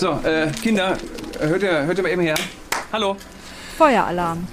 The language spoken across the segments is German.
So, Kinder, hört ihr mal eben her. Hallo. Feueralarm.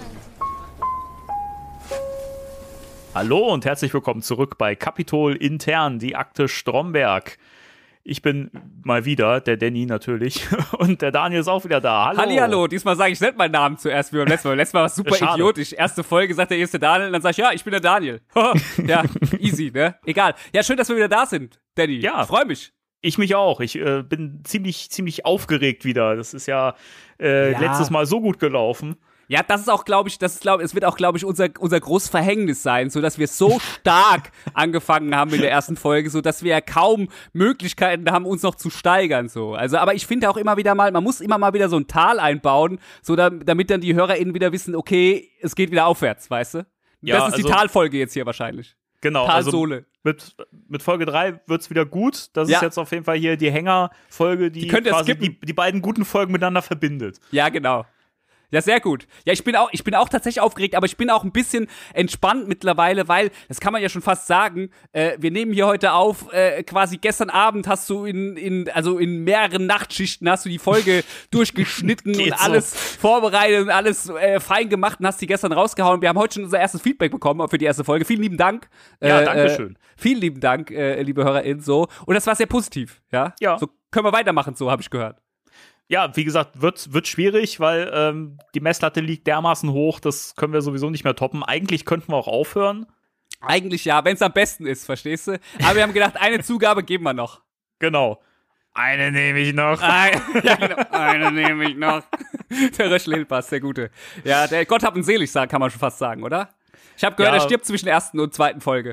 Hallo und herzlich willkommen zurück bei Kapitol intern, die Akte Stromberg. Ich bin mal wieder, der Danny natürlich, und der Daniel ist auch wieder da. Hallo. Hallihallo, diesmal sage ich nicht meinen Namen zuerst wie beim letzten Mal. Letztes Mal war es super idiotisch. Erste Folge sagt der erste Daniel und dann sag ich, ja, ich bin der Daniel. Ja, easy, ne? Egal. Ja, schön, dass wir wieder da sind, Danny. Ja. Ich freue mich. Ich mich auch. Ich bin ziemlich aufgeregt wieder. Das ist ja, letztes Mal so gut gelaufen. Ja, das ist auch, glaube ich, es wird auch, glaube ich, unser großes Verhängnis sein, so dass wir so stark angefangen haben in der ersten Folge, so dass wir ja kaum Möglichkeiten haben, uns noch zu steigern, so. Also, aber ich finde auch immer wieder mal, man muss immer mal wieder so ein Tal einbauen, so damit dann die HörerInnen wieder wissen, okay, es geht wieder aufwärts, weißt du? Ja, das ist die Talfolge jetzt hier wahrscheinlich. Genau. Talsohle. Also mit Folge 3 wird's wieder gut. Das ist jetzt auf jeden Fall hier die Hängerfolge, die quasi die beiden guten Folgen miteinander verbindet. Ja, genau. Ja, sehr gut. Ja, ich bin auch tatsächlich aufgeregt, aber ich bin auch ein bisschen entspannt mittlerweile, weil, das kann man ja schon fast sagen, wir nehmen hier heute auf, quasi gestern Abend hast du in mehreren Nachtschichten hast du die Folge durchgeschnitten und alles vorbereitet und alles fein gemacht und hast die gestern rausgehauen. Wir haben heute schon unser erstes Feedback bekommen für die erste Folge. Vielen lieben Dank. Ja, danke schön. Vielen lieben Dank, liebe HörerInnen, so. Und das war sehr positiv, ja? Ja. So können wir weitermachen, so habe ich gehört. Ja, wie gesagt, wird schwierig, weil die Messlatte liegt dermaßen hoch, das können wir sowieso nicht mehr toppen. Eigentlich könnten wir auch aufhören. Eigentlich ja, wenn es am besten ist, verstehst du? Aber wir haben gedacht, eine Zugabe geben wir noch. Genau. Eine nehme ich noch. Ja, genau. Eine nehme ich noch. Der Röschel-Hilpass, der Gute. Ja, der Gott hab ihn selig, kann man schon fast sagen, oder? Ich habe gehört, er stirbt zwischen der ersten und zweiten Folge.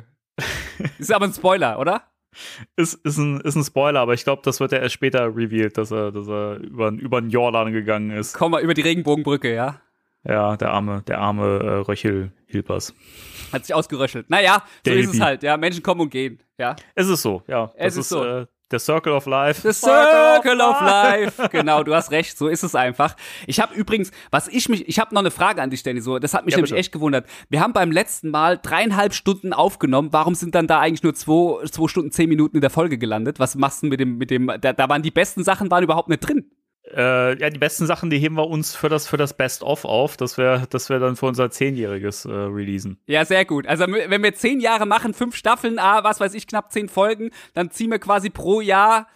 Ist aber ein Spoiler, oder? Ist ein Spoiler, aber ich glaube, das wird ja erst später revealed, dass er über den Jordan gegangen ist. Komm mal über die Regenbogenbrücke, ja? Ja, der arme Röchel-Hilpers. Hat sich ausgeröchelt. Naja, so ist es halt, ja. Menschen kommen und gehen, ja. Es ist so, ja. Es ist so. Der Circle of Life. The Circle of Life. Genau, du hast recht, so ist es einfach. Ich habe übrigens, ich habe noch eine Frage an dich, Danny, so, das hat mich nämlich echt gewundert. Wir haben beim letzten Mal 3,5 Stunden aufgenommen, warum sind dann da eigentlich nur 2 Stunden 10 Minuten in der Folge gelandet? Was machst du mit dem, da waren die besten Sachen, waren überhaupt nicht drin. Ja, die besten Sachen, die heben wir uns für das Best-of auf, dass wir dann für unser 10-jähriges releasen. Ja, sehr gut. Also wenn wir 10 Jahre machen, 5 Staffeln, was weiß ich, knapp 10 Folgen, dann ziehen wir quasi pro Jahr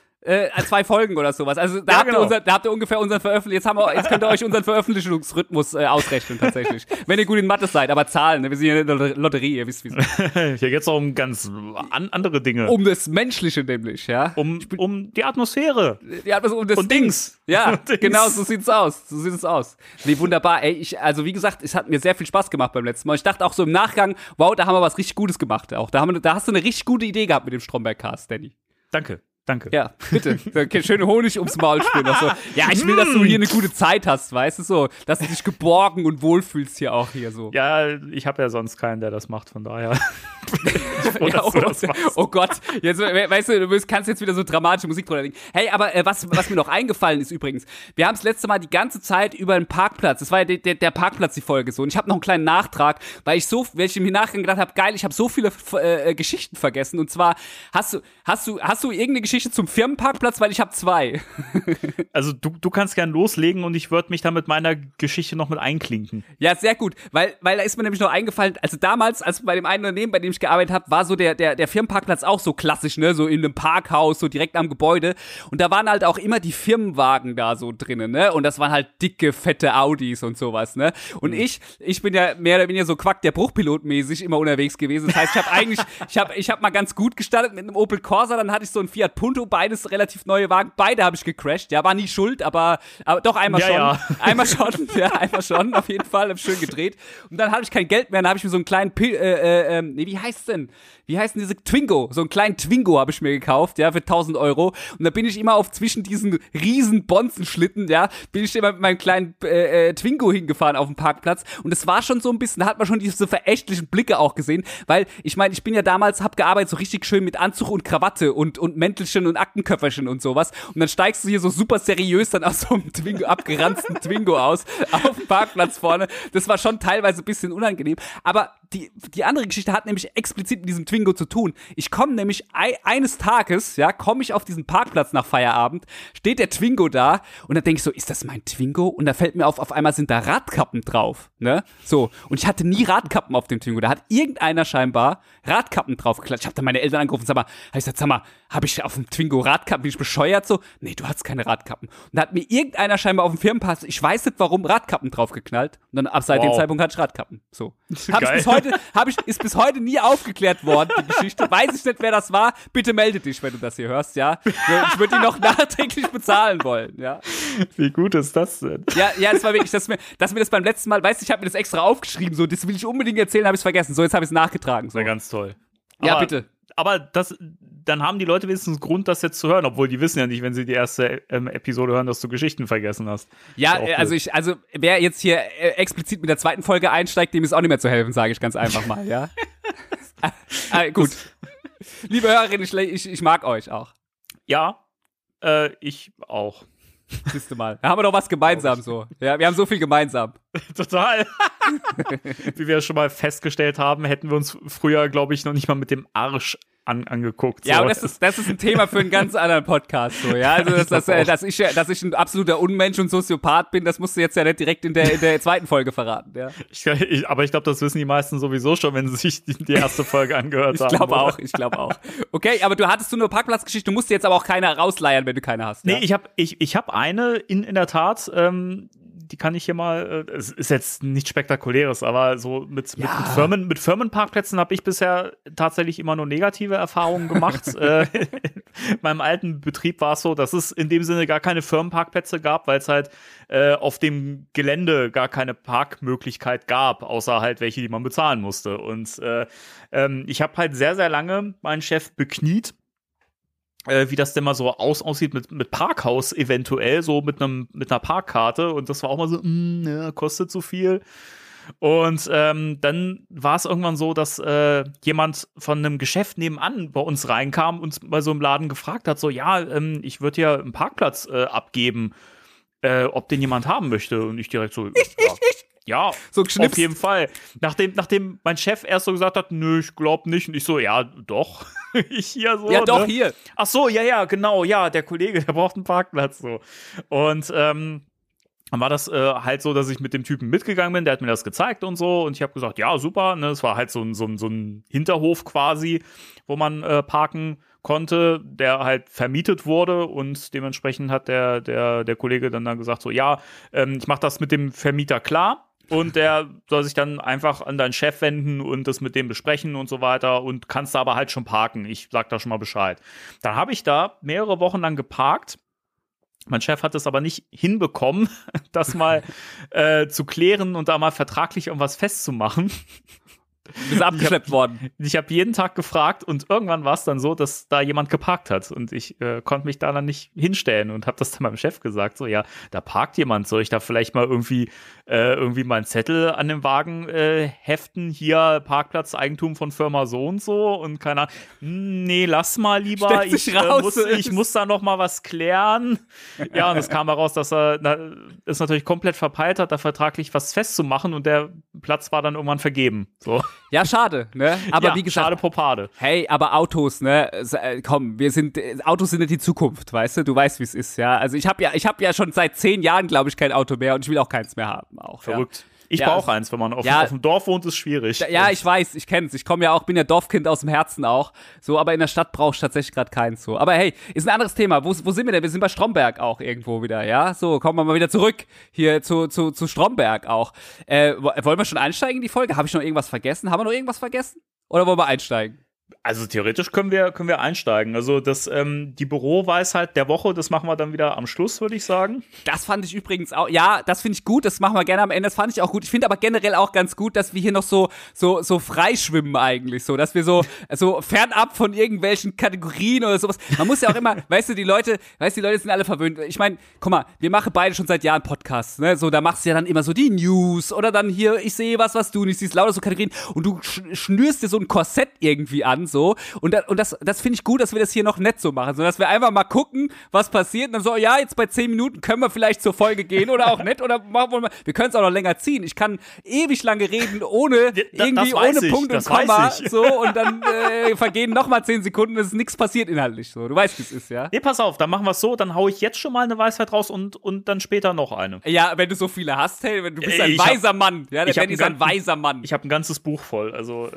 2 Folgen oder sowas. Also da habt ihr ungefähr unseren jetzt könnt ihr euch unseren Veröffentlichungsrhythmus ausrechnen tatsächlich. Wenn ihr gut in Mathe seid, aber Zahlen, ne? Wir sind ja in der Lotterie, ihr wisst, wie es ist. Hier geht's auch um ganz andere Dinge. Um das Menschliche nämlich, ja. Um die Atmosphäre. Um das und Dings. Ja, Genau, so sieht's aus. Nee, wunderbar. Ey, also wie gesagt, es hat mir sehr viel Spaß gemacht beim letzten Mal. Ich dachte auch so im Nachgang, wow, da haben wir was richtig Gutes gemacht. Auch da hast du eine richtig gute Idee gehabt mit dem Stromberg-Cast, Danny. Danke. Ja, bitte. Schöne Honig ums Maul spielen. So. Ja, ich will, dass du hier eine gute Zeit hast, weißt du, so. Dass du dich geborgen und wohlfühlst hier auch hier so. Ja, ich habe ja sonst keinen, der das macht, von daher. Oh Gott, jetzt, weißt du, kannst jetzt wieder so dramatische Musik drunter legen. Hey, aber was mir noch eingefallen ist übrigens, wir haben das letzte Mal die ganze Zeit über einen Parkplatz, das war ja der Parkplatz, die Folge so, und ich habe noch einen kleinen Nachtrag, weil ich im Nachgang gedacht habe, geil, ich habe so viele Geschichten vergessen, und zwar, hast du irgendeine Geschichte zum Firmenparkplatz, weil ich habe 2. Also du kannst gern loslegen und ich würde mich da mit meiner Geschichte noch mit einklinken. Ja, sehr gut, weil da ist mir nämlich noch eingefallen, also damals, als bei dem einen Unternehmen, bei dem ich gearbeitet habe, war so der Firmenparkplatz auch so klassisch, ne, so in einem Parkhaus, so direkt am Gebäude, und da waren halt auch immer die Firmenwagen da so drinnen, ne, und das waren halt dicke, fette Audis und sowas, ne, und ich bin ja mehr oder weniger so Quack der Bruchpilot mäßig immer unterwegs gewesen, das heißt, ich habe mal ganz gut gestartet mit einem Opel Corsa, dann hatte ich so einen Fiat Punto, beides relativ neue Wagen, beide habe ich gecrashed, ja, war nie schuld, aber doch einmal schon. Ja. Einmal schon, auf jeden Fall, hab schön gedreht. Und dann hatte ich kein Geld mehr, dann habe ich mir so einen kleinen, wie heißt denn diese Twingo? So einen kleinen Twingo habe ich mir gekauft, ja, für 1.000 €. Und da bin ich immer zwischen diesen riesen Bonzenschlitten, ja, bin ich immer mit meinem kleinen Twingo hingefahren auf dem Parkplatz. Und es war schon so ein bisschen, da hat man schon diese verächtlichen Blicke auch gesehen, weil, ich meine, ich bin ja damals, hab gearbeitet so richtig schön mit Anzug und Krawatte und Mäntelchen und Aktenköfferchen und sowas. Und dann steigst du hier so super seriös dann aus so einem Twingo, abgeranzten Twingo aus, auf dem Parkplatz vorne. Das war schon teilweise ein bisschen unangenehm. Aber die andere Geschichte hat nämlich explizit mit diesem Twingo zu tun. Ich komme nämlich eines Tages, ja, komme ich auf diesen Parkplatz nach Feierabend, steht der Twingo da und dann denke ich so, ist das mein Twingo? Und da fällt mir auf einmal sind da Radkappen drauf, ne? So, und ich hatte nie Radkappen auf dem Twingo. Da hat irgendeiner scheinbar Radkappen drauf geklatscht. Ich habe dann meine Eltern angerufen, sag mal, habe ich auf dem Twingo Radkappen? Bin ich bescheuert so? Nee, du hast keine Radkappen. Und da hat mir irgendeiner scheinbar auf dem Firmenpass, ich weiß nicht warum, Radkappen draufgeknallt. Und dann ab seit dem Zeitpunkt hatte ich Radkappen. So. Ist bis heute nie aufgeklärt worden, die Geschichte. Weiß ich nicht, wer das war. Bitte melde dich, wenn du das hier hörst, ja. Ich würde ihn noch nachträglich bezahlen wollen, ja. Wie gut ist das denn? Ja, das war wirklich, dass mir das beim letzten Mal, weißt du, ich habe mir das extra aufgeschrieben, so, das will ich unbedingt erzählen, habe ich es vergessen. So, jetzt habe ich es nachgetragen. So. Das war ganz toll. Ja, bitte. Aber dann haben die Leute wenigstens Grund, das jetzt zu hören, obwohl die wissen ja nicht, wenn sie die erste Episode hören, dass du Geschichten vergessen hast. Ja, also wer jetzt hier explizit mit der zweiten Folge einsteigt, dem ist auch nicht mehr zu helfen, sage ich ganz einfach mal, ja. Gut. Liebe Hörerinnen, ich mag euch auch. Ja, ich auch. Siehst du mal. Da haben wir doch was gemeinsam so. Ja, wir haben so viel gemeinsam. Total. Wie wir schon mal festgestellt haben, hätten wir uns früher, glaube ich, noch nicht mal mit dem Arsch angeguckt. Ja, so. aber das ist ein Thema für einen ganz anderen Podcast. So, ja? Also, dass ich ein absoluter Unmensch und Soziopath bin, das musst du jetzt ja nicht direkt in der zweiten Folge verraten. Ja? Aber ich glaube, das wissen die meisten sowieso schon, wenn sie sich die erste Folge angehört haben. Ich glaube auch. Okay, aber du hattest nur Parkplatzgeschichte, du musst dir jetzt aber auch keine rausleiern, wenn du keine hast. Nee, ja? ich hab eine in der Tat, die kann ich hier mal, es ist jetzt nichts Spektakuläres, aber so mit Firmenparkplätzen habe ich bisher tatsächlich immer nur negative Erfahrungen gemacht. In meinem alten Betrieb war es so, dass es in dem Sinne gar keine Firmenparkplätze gab, weil es halt auf dem Gelände gar keine Parkmöglichkeit gab, außer halt welche, die man bezahlen musste. Und ich habe halt sehr, sehr lange meinen Chef bekniet, wie das denn mal so aussieht mit Parkhaus eventuell, so mit einer Parkkarte, und das war auch mal so, ja, kostet so viel. Und dann war es irgendwann so, dass jemand von einem Geschäft nebenan bei uns reinkam und bei so einem Laden gefragt hat, so, ja, ich würde hier einen Parkplatz abgeben, ob den jemand haben möchte. Und ich direkt so, ja, so auf jeden Fall. Nachdem mein Chef erst so gesagt hat, nö, ich glaube nicht. Und ich so, ja, doch. Ich hier so. Ja, doch, hier. Ach so, ja, genau. Ja, der Kollege, der braucht einen Parkplatz. So. Und dann war das halt so, dass ich mit dem Typen mitgegangen bin. Der hat mir das gezeigt und so. Und ich habe gesagt, ja, super. Ne? Es war halt so ein Hinterhof quasi, wo man parken konnte, der halt vermietet wurde, und dementsprechend hat der Kollege dann gesagt so, ja, ich mache das mit dem Vermieter klar. Und der soll sich dann einfach an deinen Chef wenden und das mit dem besprechen und so weiter, und kannst da aber halt schon parken. Ich sag da schon mal Bescheid. Dann habe ich da mehrere Wochen lang geparkt. Mein Chef hat es aber nicht hinbekommen, das mal zu klären und da mal vertraglich irgendwas festzumachen. Du bist abgeschleppt worden. Ich habe jeden Tag gefragt, und irgendwann war es dann so, dass da jemand geparkt hat, und ich konnte mich da dann nicht hinstellen und habe das dann meinem Chef gesagt, so, ja, da parkt jemand, soll ich da vielleicht mal irgendwie meinen Zettel an dem Wagen heften, hier Parkplatz, Eigentum von Firma so und so, und keine Ahnung, nee, lass mal lieber, ich muss da noch mal was klären. Ja, und es kam heraus, dass er es natürlich komplett verpeilt hat, da vertraglich was festzumachen, und der Platz war dann irgendwann vergeben, so. Ja, schade, ne? Aber ja, wie gesagt, schade Popade. Hey, aber Autos, ne? Komm, Autos sind ja die Zukunft, weißt du? Du weißt, wie es ist, ja? Also ich hab ja schon seit 10 Jahren, glaube ich, kein Auto mehr, und ich will auch keins mehr haben. Auch, verrückt. Ja? Ich brauche eins, wenn man auf dem Dorf wohnt, ist schwierig. Ja, ich weiß, ich kenn's. Ich komme ja auch, bin ja Dorfkind aus dem Herzen auch. So, aber in der Stadt brauche ich tatsächlich gerade keins so. Aber hey, ist ein anderes Thema. Wo sind wir denn? Wir sind bei Stromberg auch irgendwo wieder, ja? So, kommen wir mal wieder zurück hier zu Stromberg auch. Wollen wir schon einsteigen in die Folge? Habe ich noch irgendwas vergessen? Haben wir noch irgendwas vergessen? Oder wollen wir einsteigen? Also theoretisch können wir einsteigen. Also die Büroweisheit der Woche, das machen wir dann wieder am Schluss, würde ich sagen. Das fand ich übrigens auch, ja, das finde ich gut, das machen wir gerne am Ende, das fand ich auch gut. Ich finde aber generell auch ganz gut, dass wir hier noch so freischwimmen eigentlich, so, dass wir so fernab von irgendwelchen Kategorien oder sowas. Man muss ja auch immer, weißt du, die Leute sind alle verwöhnt. Ich meine, guck mal, wir machen beide schon seit Jahren Podcasts, ne, so, da machst du ja dann immer so die News oder dann hier, ich sehe was du nicht siehst, lauter so Kategorien, und du schnürst dir so ein Korsett irgendwie an, kann, so. Und das finde ich gut, dass wir das hier noch nett so machen, so dass wir einfach mal gucken, was passiert und dann so, ja, jetzt bei 10 Minuten können wir vielleicht zur Folge gehen oder auch nicht oder machen wir mal, wir können es auch noch länger ziehen. Ich kann ewig lange reden, ohne Punkt und Komma, so, und dann vergehen nochmal 10 Sekunden, es ist nichts passiert inhaltlich, so. Du weißt, wie es ist, ja? Nee, pass auf, dann machen wir es so, dann hau ich jetzt schon mal eine Weisheit raus und dann später noch eine. Ja, wenn du so viele hast, hey, du bist ein weiser Mann, ja, der Benny ist ein weiser Mann. Ich habe ein ganzes Buch voll, also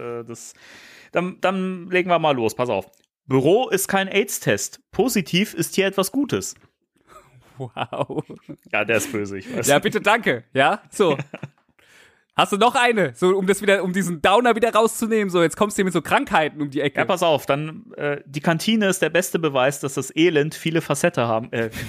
dann legen wir mal los, pass auf. Büro ist kein AIDS-Test. Positiv ist hier etwas Gutes. Wow. Ja, der ist böse, ich weiß. Ja, bitte, danke. Ja, so. Hast du noch eine? So, um diesen Downer wieder rauszunehmen. So, jetzt kommst du hier mit so Krankheiten um die Ecke. Ja, pass auf, dann, die Kantine ist der beste Beweis, dass das Elend viele Facetten haben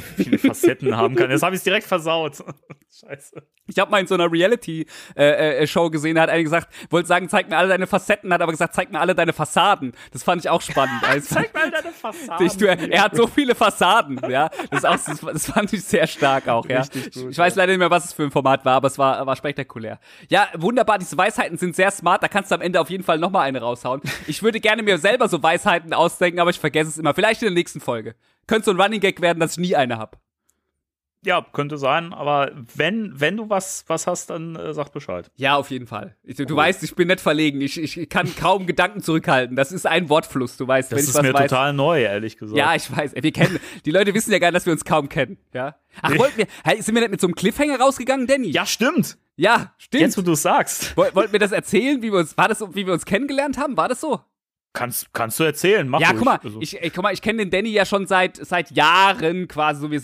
kann. Jetzt habe ich es direkt versaut. Scheiße. Ich habe mal in so einer Reality-Show gesehen, da hat einer gesagt, wollte sagen, zeig mir alle deine Facetten, hat aber gesagt, zeig mir alle deine Fassaden. Das fand ich auch spannend. Zeig mir alle deine Fassaden. Er hat so viele Fassaden, ja. Das fand ich sehr stark auch, ja. Gut, ich weiß leider nicht mehr, was es für ein Format war, aber es war spektakulär. Ja, wunderbar, diese Weisheiten sind sehr smart, da kannst du am Ende auf jeden Fall nochmal eine raushauen. Ich würde gerne mir selber so Weisheiten ausdenken, aber ich vergesse es immer. Vielleicht in der nächsten Folge. Könnte so ein Running Gag werden, dass ich nie eine habe. Ja, könnte sein, aber wenn du was hast, dann sag Bescheid. Ja, auf jeden Fall. Du weißt, ich bin nicht verlegen. Ich kann kaum Gedanken zurückhalten. Das ist ein Wortfluss, du weißt. Das ist mir total neu, ehrlich gesagt. Ja, ich weiß. Die Leute wissen ja gar nicht, dass wir uns kaum kennen. Ja. Ach, sind wir nicht mit so einem Cliffhanger rausgegangen, Danny? Ja, stimmt. Ja, stimmt. Jetzt, wo du es sagst. Wollten wir das erzählen, wie wir uns kennengelernt haben? War das so? Kannst du erzählen, mach ja, ruhig. Guck mal, ich kenne den Danny ja schon seit Jahren quasi. So, wir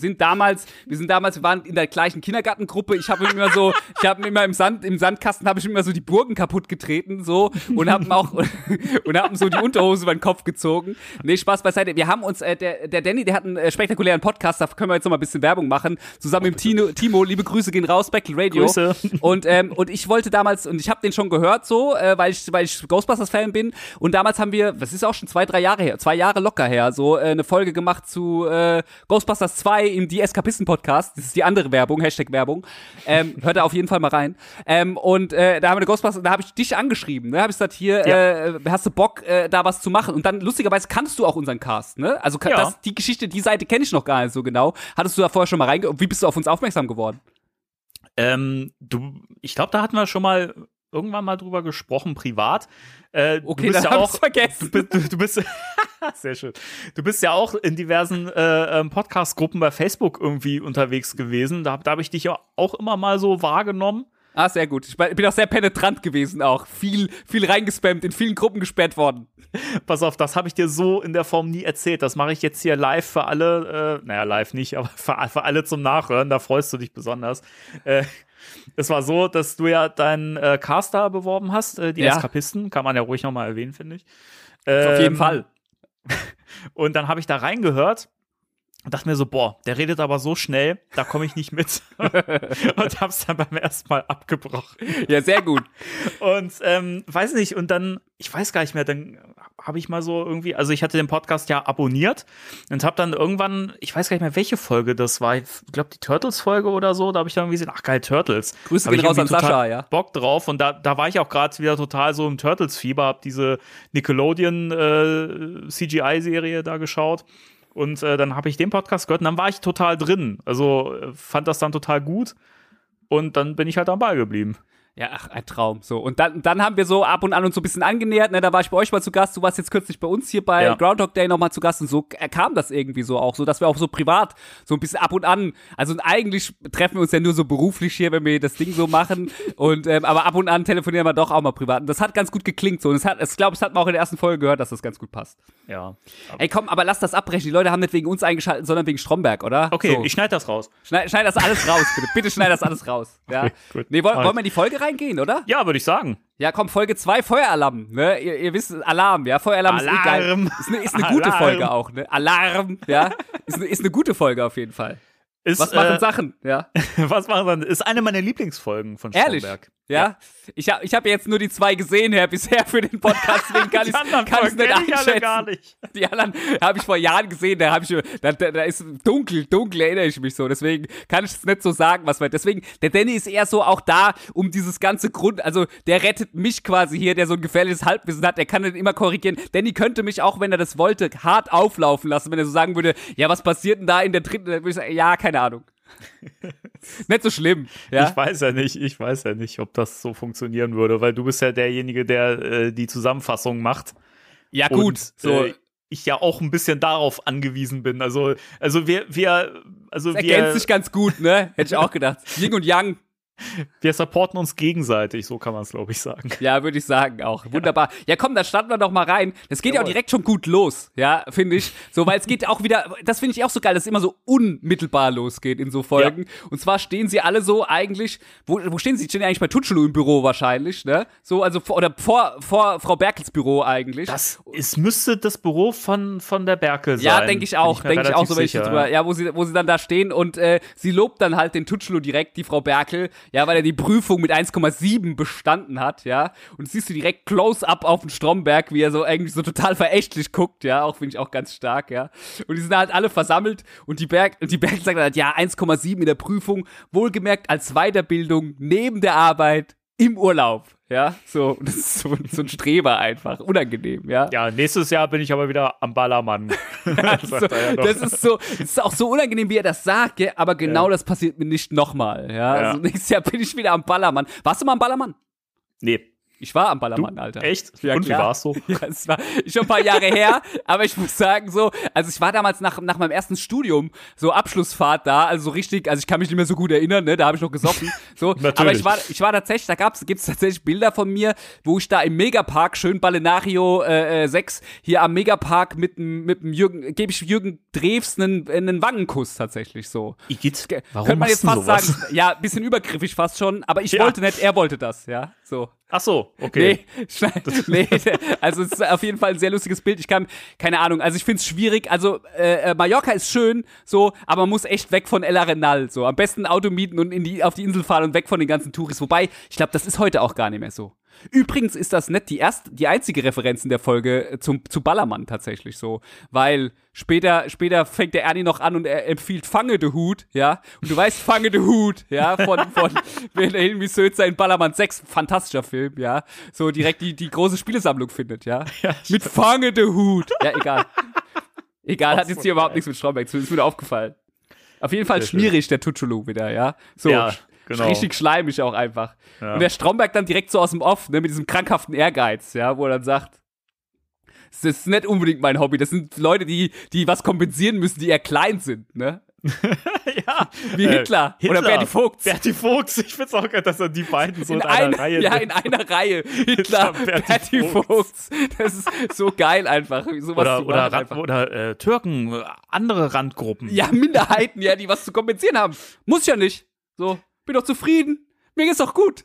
waren in der gleichen Kindergartengruppe. Ich habe immer im Sandkasten habe ich immer so die Burgen kaputt getreten, so, und hab ihm so die Unterhose über den Kopf gezogen. Nee, Spaß beiseite. Wir haben uns, der Danny, der hat einen spektakulären Podcast, da können wir jetzt noch mal ein bisschen Werbung machen. Zusammen mit Timo, liebe Grüße gehen raus, Speckle Radio. Grüße. Und ich wollte damals, und ich habe den schon gehört, so, weil ich Ghostbusters-Fan bin, und damals haben wir, das ist auch schon 2 Jahre her, 2 Jahre locker her, so eine Folge gemacht zu Ghostbusters 2 im Die Eskapisten-Podcast. Das ist die andere Werbung, Hashtag-Werbung. Hört da auf jeden Fall mal rein. Da haben wir Ghostbusters, da habe ich dich angeschrieben, ne? Habe ich gesagt, hier, hast du Bock, da was zu machen? Und dann, lustigerweise, kannst du auch unseren Cast, ne? Also die Geschichte, die Seite kenne ich noch gar nicht so genau. Hattest du da vorher schon mal reingehört? Wie bist du auf uns aufmerksam geworden? Ich glaube, da hatten wir schon mal irgendwann mal drüber gesprochen, privat. Okay, du bist ja auch vergessen. Du bist sehr schön. Du bist ja auch in diversen Podcast-Gruppen bei Facebook irgendwie unterwegs gewesen. Da habe ich dich ja auch immer mal so wahrgenommen. Ah, sehr gut. Ich bin auch sehr penetrant gewesen auch. Viel reingespammt, in vielen Gruppen gesperrt worden. Pass auf, das habe ich dir so in der Form nie erzählt. Das mache ich jetzt hier live für alle, live nicht, aber für alle zum Nachhören. Da freust du dich besonders. Es war so, dass du ja deinen Caster beworben hast, die Eskapisten. Kann man ja ruhig nochmal erwähnen, finde ich. Auf jeden Fall. Und dann habe ich da reingehört und dachte mir so, boah, der redet aber so schnell, da komme ich nicht mit. Und hab's dann beim ersten Mal abgebrochen. Ja, sehr gut. Und weiß nicht, und dann, ich weiß gar nicht mehr, dann habe ich mal so irgendwie, also ich hatte den Podcast ja abonniert und habe dann irgendwann, ich weiß gar nicht mehr, welche Folge das war, ich glaube die Turtles-Folge oder so, da habe ich dann irgendwie gesagt, ach geil, Turtles. Grüße gehen raus an Sascha, ja. Bock drauf und da war ich auch gerade wieder total so im Turtles-Fieber, hab diese Nickelodeon CGI-Serie da geschaut. Und dann habe ich den Podcast gehört und dann war ich total drin. Also fand das dann total gut. Und dann bin ich halt am Ball geblieben. Ja, ach, ein Traum. So. Und dann haben wir so ab und an uns so ein bisschen angenähert. Ne? Da war ich bei euch mal zu Gast. Du warst jetzt kürzlich bei uns hier bei Groundhog Day nochmal zu Gast. Und so kam das irgendwie so auch. So, dass wir auch so privat so ein bisschen ab und an, also eigentlich treffen wir uns ja nur so beruflich hier, wenn wir das Ding so machen. Und aber ab und an telefonieren wir doch auch mal privat. Und das hat ganz gut geklingt. So. Und ich glaube, es hat man auch in der ersten Folge gehört, dass das ganz gut passt. Ja. Ey, komm, aber lass das abbrechen. Die Leute haben nicht wegen uns eingeschaltet, sondern wegen Stromberg, oder? Okay, so. Ich schneide das raus. Schneid das alles raus, bitte. Bitte schneid das alles raus. Ja. Okay, gut. Nee, wollen wir in die Folge reingehen, oder? Ja, würde ich sagen. Ja, komm, Folge 2, Feueralarm, ne? Ihr wisst, Alarm, ja? Feueralarm ist eh geil. Ist eine gute Folge auch, ne? Alarm, ja? Ist eine gute Folge auf jeden Fall. Was machen Sachen, ja? Was machen Sachen? Ist eine meiner Lieblingsfolgen von Stromberg. Ehrlich? Ja, ich hab jetzt nur die 2 gesehen bisher für den Podcast, deswegen kann ich es nicht einschätzen. Gar nicht. Die anderen habe ich vor Jahren gesehen, da ist dunkel erinnere ich mich so, deswegen kann ich es nicht so sagen, deswegen, der Danny ist eher so auch da, um dieses ganze also der rettet mich quasi hier, der so ein gefährliches Halbwissen hat, der kann den immer korrigieren. Danny könnte mich auch, wenn er das wollte, hart auflaufen lassen, wenn er so sagen würde, ja, was passiert denn da in der dritten, dann würde ich sagen, ja, keine Ahnung. Nicht so schlimm, ja. Ich weiß ja nicht, ob das so funktionieren würde, weil du bist ja derjenige, der die Zusammenfassung macht. Ja, gut. Und, ich ja auch ein bisschen darauf angewiesen bin. Also wir ergänzt sich ganz gut, ne? Hätte ich auch gedacht. Yin und Yang. Wir supporten uns gegenseitig, so kann man es, glaube ich, sagen. Ja, würde ich sagen auch. Wunderbar. Ja, komm, dann starten wir doch mal rein. Das geht ja auch direkt schon gut los, ja, finde ich. So, weil es geht auch wieder, das finde ich auch so geil, dass es immer so unmittelbar losgeht in so Folgen. Ja. Und zwar stehen sie alle so eigentlich, wo stehen sie? Stehen eigentlich bei Tutschelu im Büro wahrscheinlich, ne? So, also vor Frau Berkels Büro eigentlich. Es müsste das Büro von der Berkel sein. Ja, denke ich auch. Denke ich auch so, wenn ich drüber, ja, wo sie dann da stehen und sie lobt dann halt den Tutschelu direkt, die Frau Berkel. Ja, weil er die Prüfung mit 1,7 bestanden hat, ja. Und siehst du direkt Close-Up auf den Stromberg, wie er so eigentlich so total verächtlich guckt, ja. Auch finde ich auch ganz stark, ja. Und die sind halt alle versammelt und die Berkel sagt halt, ja, 1,7 in der Prüfung, wohlgemerkt als Weiterbildung neben der Arbeit im Urlaub. Ja, so, das ist so ein Streber einfach, unangenehm, ja. Ja, nächstes Jahr bin ich aber wieder am Ballermann. Das ist auch so unangenehm, wie er das sagt, gell? Aber genau das passiert mir nicht nochmal, ja. Also nächstes Jahr bin ich wieder am Ballermann. Warst du mal am Ballermann? Nee. Ich war am Ballermann, Alter. Echt? Ja, und klar. wie war's so? Ja, es war schon ein paar Jahre her, aber ich muss sagen so, also ich war damals nach meinem ersten Studium, so Abschlussfahrt da, also so richtig, also ich kann mich nicht mehr so gut erinnern, ne, da habe ich noch gesoffen, so. Aber ich war tatsächlich, gibt's tatsächlich Bilder von mir, wo ich da im Megapark, schön Balneario 6, hier am Megapark mit dem gebe ich Jürgen Drews einen Wangenkuss tatsächlich so. Igitt, warum könnte man jetzt fast sowas? sagen, ja, bisschen übergriffig fast schon, aber ich wollte nicht, er wollte das, ja, so. Ach so, okay. Nee, also es ist auf jeden Fall ein sehr lustiges Bild. Keine Ahnung, also ich finde es schwierig. Also Mallorca ist schön, so, aber man muss echt weg von El Arenal, so. Am besten ein Auto mieten und auf die Insel fahren und weg von den ganzen Touris. Wobei, ich glaube, das ist heute auch gar nicht mehr so. Übrigens ist das nicht die einzige Referenz in der Folge zu Ballermann tatsächlich so, weil später fängt der Ernie noch an und er empfiehlt Fange de Hut, ja, und du weißt Fange de Hut, ja, von wenn der Hilmi Sözer in Ballermann 6, fantastischer Film, ja, so direkt die große Spielesammlung findet, ja, mit Fange de Hut, ja, egal, hat jetzt hier überhaupt nichts mit Stromberg zu, ist mir aufgefallen. Auf jeden Fall schmierig der Tutschelu wieder, ja, so. Ja. Genau. Richtig schleimig auch einfach. Ja. Und der Stromberg dann direkt so aus dem Off, ne, mit diesem krankhaften Ehrgeiz, ja, wo er dann sagt, das ist nicht unbedingt mein Hobby, das sind Leute, die was kompensieren müssen, die eher klein sind, ne? Ja. Wie Hitler. Oder Berti Vogts. Berti Vogts, ich find's auch geil, dass er die beiden so in einer Reihe sind. Ja, in einer Reihe. Hitler, Berti Vogts. Das ist so geil einfach. Oder Türken, andere Randgruppen. Ja, Minderheiten, ja, die was zu kompensieren haben. Muss ja nicht. So, bin doch zufrieden. Mir geht's doch gut.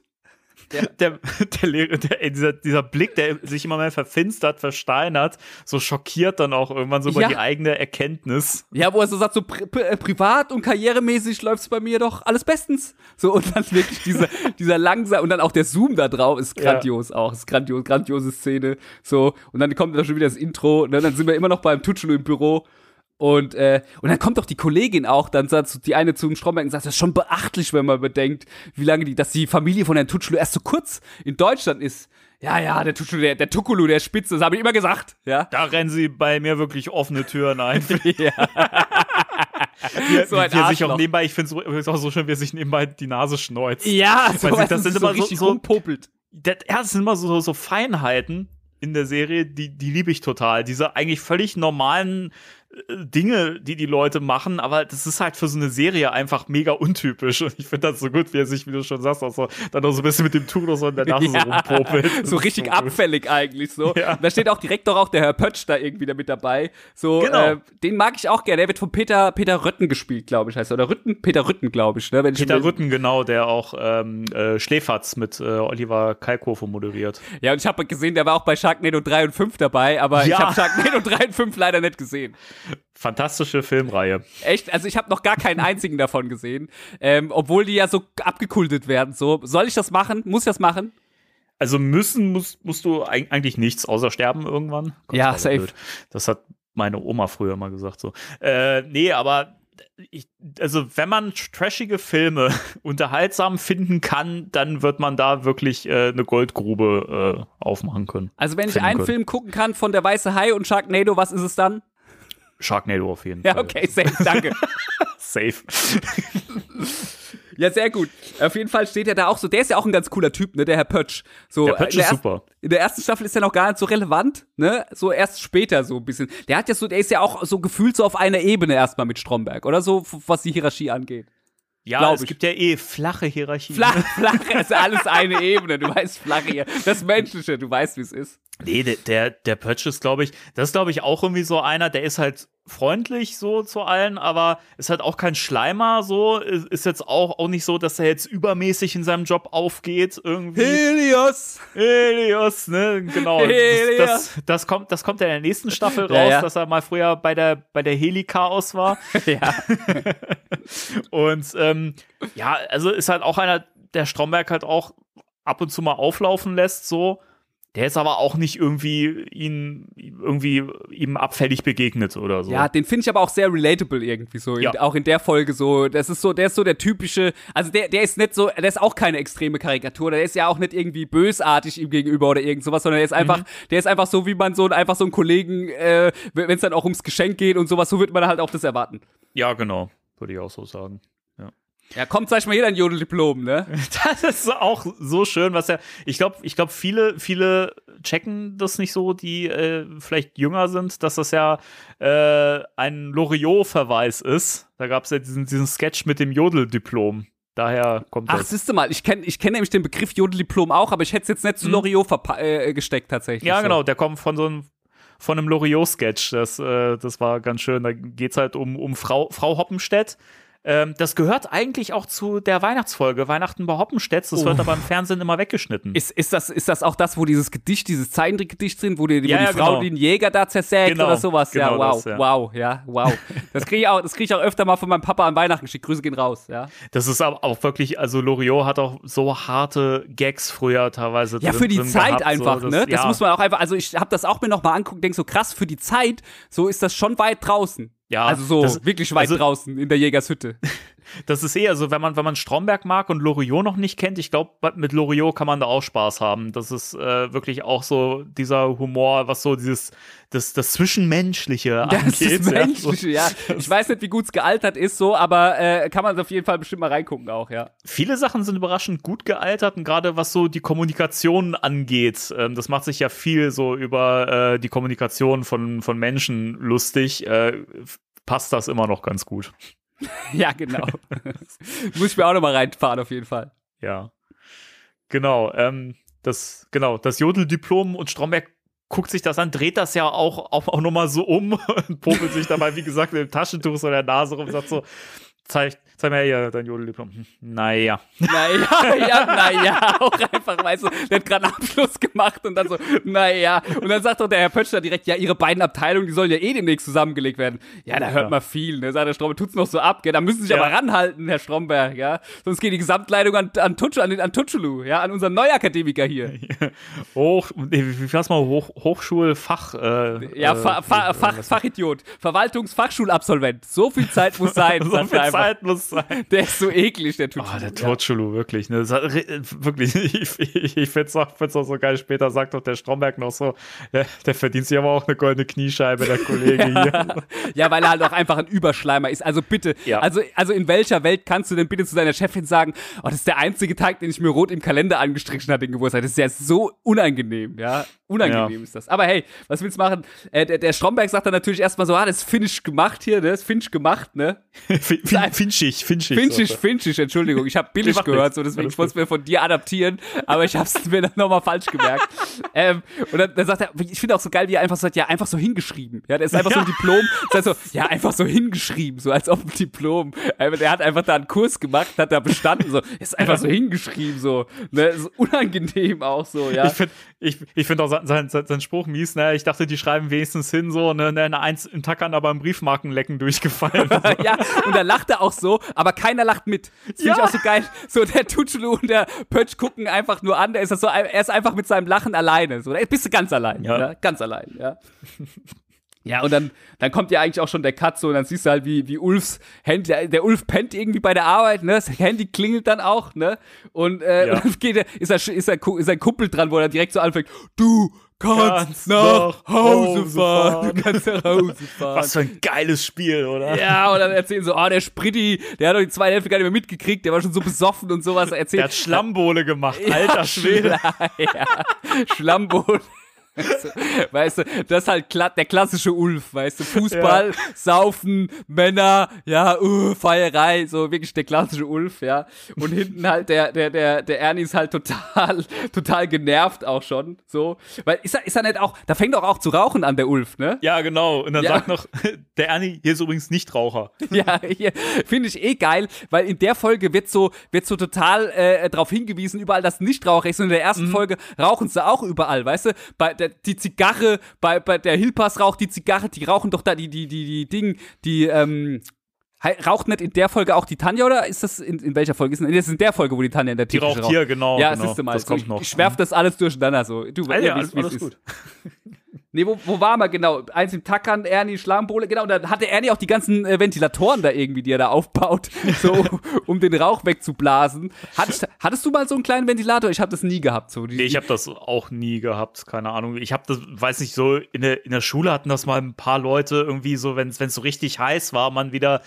Dieser Blick, der sich immer mehr verfinstert, versteinert, so schockiert dann auch irgendwann so über die eigene Erkenntnis. Ja, wo er so sagt, so privat und karrieremäßig läuft's bei mir doch alles bestens. So, und dann wirklich dieser langsam, und dann auch der Zoom da drauf, ist grandios auch, ist grandiose Szene. So, und dann kommt da schon wieder das Intro, und dann sind wir immer noch beim Tutschelu im Büro. Und dann kommt doch die Kollegin auch, dann sagt die eine zum Stromberg und sagt, das ist schon beachtlich, wenn man bedenkt, wie lange dass die Familie von Herrn Tutschelu erst so kurz in Deutschland ist. Ja, der Tutschelu, der Tuckulu, der Spitze, das habe ich immer gesagt, ja. Da rennen sie bei mir wirklich offene Türen ein. Ja. So ein Arschloch. Sich auch nebenbei, ich finde es auch so schön, wie er sich nebenbei die Nase schneuzt. Ja, das sind immer richtig rumpopelt. Das sind immer so Feinheiten in der Serie, die liebe ich total. Diese eigentlich völlig normalen Dinge, die Leute machen, aber das ist halt für so eine Serie einfach mega untypisch und ich finde das so gut, wie er sich, wie du schon sagst, auch so, dann noch so ein bisschen mit dem Tuch so in der Nase so rumpopelt. So richtig so abfällig eigentlich so. Ja. Da steht auch direkt doch auch der Herr Pötsch da irgendwie da mit dabei. So, genau. Den mag ich auch gerne. Der wird von Peter Rötten gespielt, glaube ich, heißt er. Oder Rütten? Peter Rütten, glaube ich. Ne? Peter Rütten, genau, der auch Schläferz mit Oliver Kalkofe moderiert. Ja, und ich habe gesehen, der war auch bei Sharknado 3 und 5 dabei, aber ich habe Sharknado 3 und 5 leider nicht gesehen. Fantastische Filmreihe. Echt? Also ich habe noch gar keinen einzigen davon gesehen, obwohl die ja so abgekultet werden. So, soll ich das machen? Muss ich das machen? Also musst du eigentlich nichts, außer sterben irgendwann. Ja, safe. Blöd. Das hat meine Oma früher mal gesagt so. Nee, aber also wenn man trashige Filme unterhaltsam finden kann, dann wird man da wirklich eine Goldgrube aufmachen können. Also wenn ich einen Film gucken kann von Der Weiße Hai und Sharknado, was ist es dann? Sharknado auf jeden Fall. Ja, okay, safe, danke. Safe. Ja, sehr gut. Auf jeden Fall steht er da auch so, der ist ja auch ein ganz cooler Typ, ne, der Herr Pötsch. So, der Pötsch ist super. In der ersten Staffel ist er noch gar nicht so relevant, ne, so erst später so ein bisschen. Der ist ja auch so gefühlt so auf einer Ebene erstmal mit Stromberg, oder so, was die Hierarchie angeht. Ja, es gibt ja flache Hierarchien. Flache ist alles eine Ebene, du weißt, flache hier. Das Menschliche, du weißt, wie es ist. Nee, der Pötsch ist, glaube ich, auch irgendwie so einer, der ist halt freundlich so zu allen, aber ist halt auch kein Schleimer so, ist jetzt auch nicht so, dass er jetzt übermäßig in seinem Job aufgeht irgendwie. Helios, ne, genau. Das kommt ja in der nächsten Staffel raus, ja. dass er mal früher bei der Heli-Chaos war. Ja. Und ja, also ist halt auch einer, der Stromberg halt auch ab und zu mal auflaufen lässt, so. Der ist aber auch nicht ihm abfällig begegnet oder so. Ja, den finde ich aber auch sehr relatable irgendwie so. Ja. Auch in der Folge so. Der ist so der typische, also der ist nicht so, der ist auch keine extreme Karikatur. Der ist ja auch nicht irgendwie bösartig ihm gegenüber oder irgend sowas, sondern der ist einfach so, wie man so einen Kollegen, wenn es dann auch ums Geschenk geht und sowas, so wird man halt auch das erwarten. Ja, genau. Würde ich auch so sagen. Ja, kommt, sag ich mal, jeder ein Jodeldiplom, ne? Das ist auch so schön, was ich glaube, viele checken das nicht so, die vielleicht jünger sind, dass das ja ein Loriot-Verweis ist. Da gab es ja diesen Sketch mit dem Jodeldiplom. Daher kommt das. Ach, siehst du mal, ich kenn nämlich den Begriff Jodeldiplom auch, aber ich hätte es jetzt nicht zu Loriot gesteckt tatsächlich. Ja, so. genau, der kommt von einem Loriot-Sketch. Das war ganz schön. Da geht's halt um Frau Hoppenstedt. Das gehört eigentlich auch zu der Weihnachtsfolge, Weihnachten bei Hoppenstedt. Das wird aber im Fernsehen immer weggeschnitten. Ist das auch das, wo dieses Zeichentrickgedicht drin, wo die Frau genau. den Jäger da zersägt oder sowas? Genau ja, wow, das, ja. wow. Das krieg ich auch öfter mal von meinem Papa an Weihnachten geschickt. Grüße gehen raus, ja. Das ist aber auch wirklich, also Loriot hat auch so harte Gags früher teilweise ja, für die Zeit gehabt, einfach, so, ne? Das muss man auch einfach, also ich habe das auch mir nochmal anguckt, denk so krass, für die Zeit, so ist das schon weit draußen. Ja, also so wirklich weit draußen in der Jägershütte. Das ist eher so, wenn man Stromberg mag und Loriot noch nicht kennt, ich glaube, mit Loriot kann man da auch Spaß haben. Das ist wirklich auch so dieser Humor, was so das Zwischenmenschliche angeht. Das Menschliche, ja. Ich weiß nicht, wie gut es gealtert ist, so, aber kann man auf jeden Fall bestimmt mal reingucken auch, ja. Viele Sachen sind überraschend gut gealtert und gerade was so die Kommunikation angeht, das macht sich ja viel so über die Kommunikation von Menschen lustig, passt das immer noch ganz gut. Ja, genau. Muss ich mir auch noch mal reinfahren, auf jeden Fall. Ja. Genau. Das Jodeldiplom und Stromberg guckt sich das an, dreht das ja auch noch mal so um und popelt sich dabei, wie gesagt, mit dem Taschentuch so in der Nase rum und sagt so, zeig mir hier dein Jodeldiplom. Naja, auch einfach, weißt du, der hat gerade einen Abschluss gemacht und dann so, naja. Und dann sagt doch der Herr Pötschner direkt, ja, ihre beiden Abteilungen, die sollen ja demnächst zusammengelegt werden. Ja, da hört man viel, ne, sagt der Stromberg, tut's noch so ab, gell, da müssen Sie sich aber ranhalten, Herr Stromberg, ja. Sonst geht die Gesamtleitung an Tutschulu, ja, an unseren Neuakademiker hier. Hochschulfach. Fachidiot, Verwaltungsfachschulabsolvent. So viel Zeit muss sein. So viel Zeit muss sein. Der ist so eklig, der Tutschulu. Der Tutschulu, wirklich. Ne? Wirklich, ich find's auch so geil. Später sagt doch der Stromberg noch so, der verdient sich aber auch eine goldene Kniescheibe, der Kollege hier. Ja, weil er halt auch einfach ein Überschleimer ist. Also bitte, also in welcher Welt kannst du denn bitte zu deiner Chefin sagen, oh, das ist der einzige Tag, den ich mir rot im Kalender angestrichen habe, den Geburtstag. Das ist ja so unangenehm, ja. Unangenehm ist das. Aber hey, was willst du machen? Der Stromberg sagt dann natürlich erstmal so, das ist finnisch gemacht hier, ne? Das ist finnisch gemacht, ne? Finchisch, Entschuldigung. Ich habe billig gehört, so deswegen wollte ich es mir von dir adaptieren, aber ich habe es mir dann nochmal falsch gemerkt. Und dann sagt er, ich finde auch so geil, wie er einfach sagt, ja, einfach so hingeschrieben. Ja, der ist einfach so ein Diplom, das heißt so, ja, einfach so hingeschrieben, so als ob ein Diplom. Der hat einfach da einen Kurs gemacht, hat da bestanden, so, ist einfach so hingeschrieben, so, ne? So unangenehm auch so, ja. Ich find auch sein Spruch mies, ne? Ich dachte, die schreiben wenigstens hin, so, ne, eine Eins im Tackern, aber im Briefmarkenlecken durchgefallen. So. Ja, und da lacht er auch so, aber keiner lacht mit. Das finde ich auch so geil. So, der Tutschelu und der Pötsch gucken einfach nur an, er ist einfach mit seinem Lachen alleine. So, da bist du ganz allein. Ja. Ganz allein, ja. Ja, und dann kommt ja eigentlich auch schon der Cut so, und dann siehst du halt, wie Ulfs Handy, der Ulf pennt irgendwie bei der Arbeit, ne, das Handy klingelt dann auch, ne, und dann ist sein Kumpel dran, wo er direkt so anfängt, du kannst nach Hause fahren. Du kannst nach Hause fahren. Was für ein geiles Spiel, oder? Ja, und dann erzählen so, der Spritti, der hat doch die zweite Hälfte gar nicht mehr mitgekriegt, der war schon so besoffen und sowas. Der hat Schlammbohle gemacht, alter Schwede. Schlammbohle. Weißt du, das ist halt der klassische Ulf, weißt du, Fußball, Saufen, Männer, Feierei, so wirklich der klassische Ulf, ja. Und hinten halt der Ernie ist halt total genervt auch schon, so. Weil ist er nicht auch, da fängt auch zu rauchen an, der Ulf, ne? Ja, genau. Und dann sagt noch, der Ernie, hier ist übrigens Nichtraucher. Ja, finde ich geil, weil in der Folge wird so total drauf hingewiesen, überall, dass Nichtraucher ist. Und in der ersten Folge rauchen sie auch überall, weißt du? Die Zigarre, bei der Hilpas raucht die Zigarre, die rauchen doch da raucht nicht in der Folge auch die Tanja, oder ist das in welcher Folge? Ist das in der Folge, wo die Tanja in der Tische raucht? Die raucht hier, genau. Ja, genau. Siehst du mal. Das kommt noch. Ich werf das alles durcheinander so. Du, alles gut. Nee, wo war man genau? Eins im Tackern, Ernie, Schlammbohle, genau. Und dann hatte Ernie auch die ganzen Ventilatoren da irgendwie, die er da aufbaut, so, um den Rauch wegzublasen. Hattest du mal so einen kleinen Ventilator? Ich habe das nie gehabt. So. Nee, ich habe das auch nie gehabt, keine Ahnung. Ich habe das, weiß nicht, so in der Schule hatten das mal ein paar Leute irgendwie so, wenn es so richtig heiß war, man wieder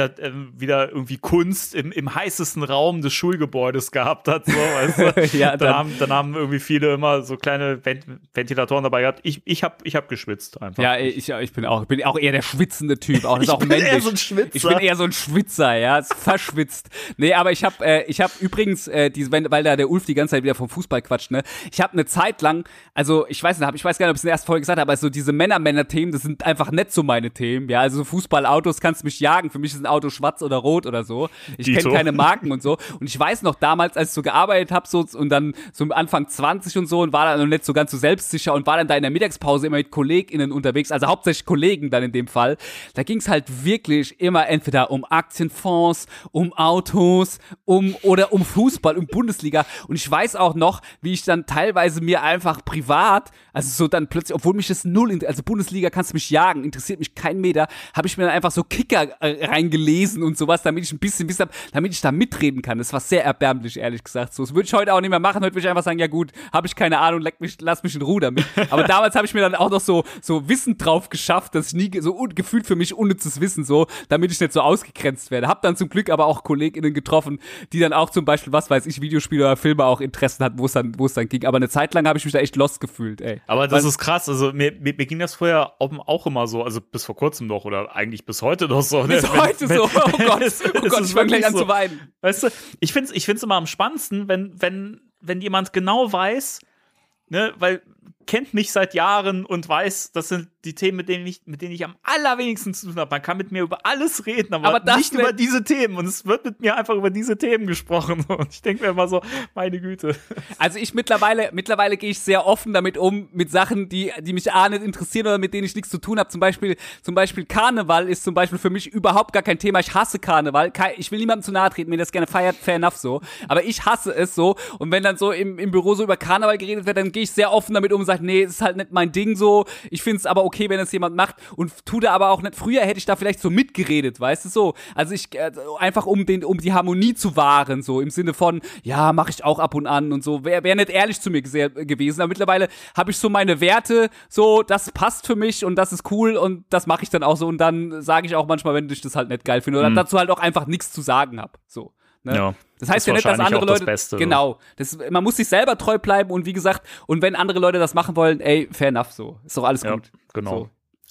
irgendwie Kunst im heißesten Raum des Schulgebäudes gehabt hat, so, weißt du? Ja, dann haben irgendwie viele immer so kleine Ventilatoren dabei gehabt. Ich habe geschwitzt einfach. Ja, ich bin auch eher der schwitzende Typ. Auch, das ist auch männlich. Eher so ein Schwitzer. Ich bin eher so ein Schwitzer, ja, verschwitzt. Nee, aber ich hab übrigens, weil da der Ulf die ganze Zeit wieder vom Fußball quatscht, ne? Ich habe eine Zeit lang, also ich weiß gar nicht, ob ich es in der ersten Folge gesagt habe, aber so diese Männer-Themen, das sind einfach nicht so meine Themen, ja, also so Fußballautos kannst du mich jagen, für mich ist ein Auto schwarz oder rot oder so. Ich kenne keine Marken und so. Und ich weiß noch damals, als ich so gearbeitet habe, so, und dann so am Anfang 20 und so, und war dann noch nicht so ganz so selbstsicher und war dann da in der Mittagspause immer mit KollegInnen unterwegs, also hauptsächlich Kollegen dann in dem Fall. Da ging es halt wirklich immer entweder um Aktienfonds, um Autos, oder um Fußball, um Bundesliga. Und ich weiß auch noch, wie ich dann teilweise mir einfach privat, also so dann plötzlich, obwohl mich das also Bundesliga kannst du mich jagen, interessiert mich kein Meter, habe ich mir dann einfach so Kicker reingelesen und sowas, damit ich ein bisschen damit ich da mitreden kann. Das war sehr erbärmlich, ehrlich gesagt. So, das würde ich heute auch nicht mehr machen. Heute würde ich einfach sagen, ja gut, habe ich keine Ahnung, lass mich in Ruhe damit. Aber damals habe ich mir dann auch noch so Wissen drauf geschafft, dass ich nie so gefühlt für mich unnützes Wissen so, damit ich nicht so ausgegrenzt werde. Hab dann zum Glück aber auch KollegInnen getroffen, die dann auch zum Beispiel, was weiß ich, Videospiele oder Filme auch Interessen hatten, wo es dann ging. Aber eine Zeit lang habe ich mich da echt lost gefühlt, ey. Aber das ist krass. Also mir ging das vorher auch immer so, also bis vor kurzem noch oder eigentlich bis heute noch so. Bis heute so? Oh Gott, ich fange gleich an zu weinen. Weißt du, ich find's immer am spannendsten, wenn jemand genau weiß, ne, weil kennt mich seit Jahren und weiß, das sind die Themen, mit denen ich am allerwenigsten zu tun habe. Man kann mit mir über alles reden, aber nicht über diese Themen. Und es wird mit mir einfach über diese Themen gesprochen. Und ich denke mir immer so, meine Güte. Also ich mittlerweile gehe ich sehr offen damit um, mit Sachen, die mich nicht interessieren oder mit denen ich nichts zu tun habe. Zum Beispiel Karneval ist zum Beispiel für mich überhaupt gar kein Thema. Ich hasse Karneval. Ich will niemandem zu nahe treten, mir das gerne feiert, fair enough so. Aber ich hasse es so. Und wenn dann so im Büro so über Karneval geredet wird, dann gehe ich sehr offen damit um und sage, nee, ist halt nicht mein Ding so. Ich finde es aber okay, wenn es jemand macht und tut er aber auch nicht. Früher hätte ich da vielleicht so mitgeredet, weißt du so. Also ich einfach um die Harmonie zu wahren, so im Sinne von, ja, mache ich auch ab und an und so. Wär nicht ehrlich zu mir gewesen. Aber mittlerweile habe ich so meine Werte, so, das passt für mich und das ist cool und das mache ich dann auch so. Und dann sage ich auch manchmal, wenn ich das halt nicht geil finde oder dazu halt auch einfach nichts zu sagen habe. So. Ne? Ja. Das heißt ja nicht, dass andere Leute, Beste, genau, man muss sich selber treu bleiben und wie gesagt, und wenn andere Leute das machen wollen, ey, fair enough, so, ist doch alles gut. Genau.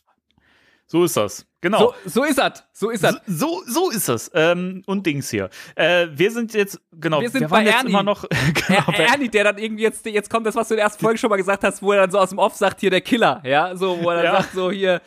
So ist das. Genau. So ist das. So ist das. Und Dings hier. Wir sind jetzt, genau, wir waren bei Ernie. Immer noch, genau, Ernie, der dann irgendwie jetzt kommt das, was du in der ersten Folge schon mal gesagt hast, wo er dann so aus dem Off sagt, hier der Killer, ja, so, wo er dann sagt, so hier,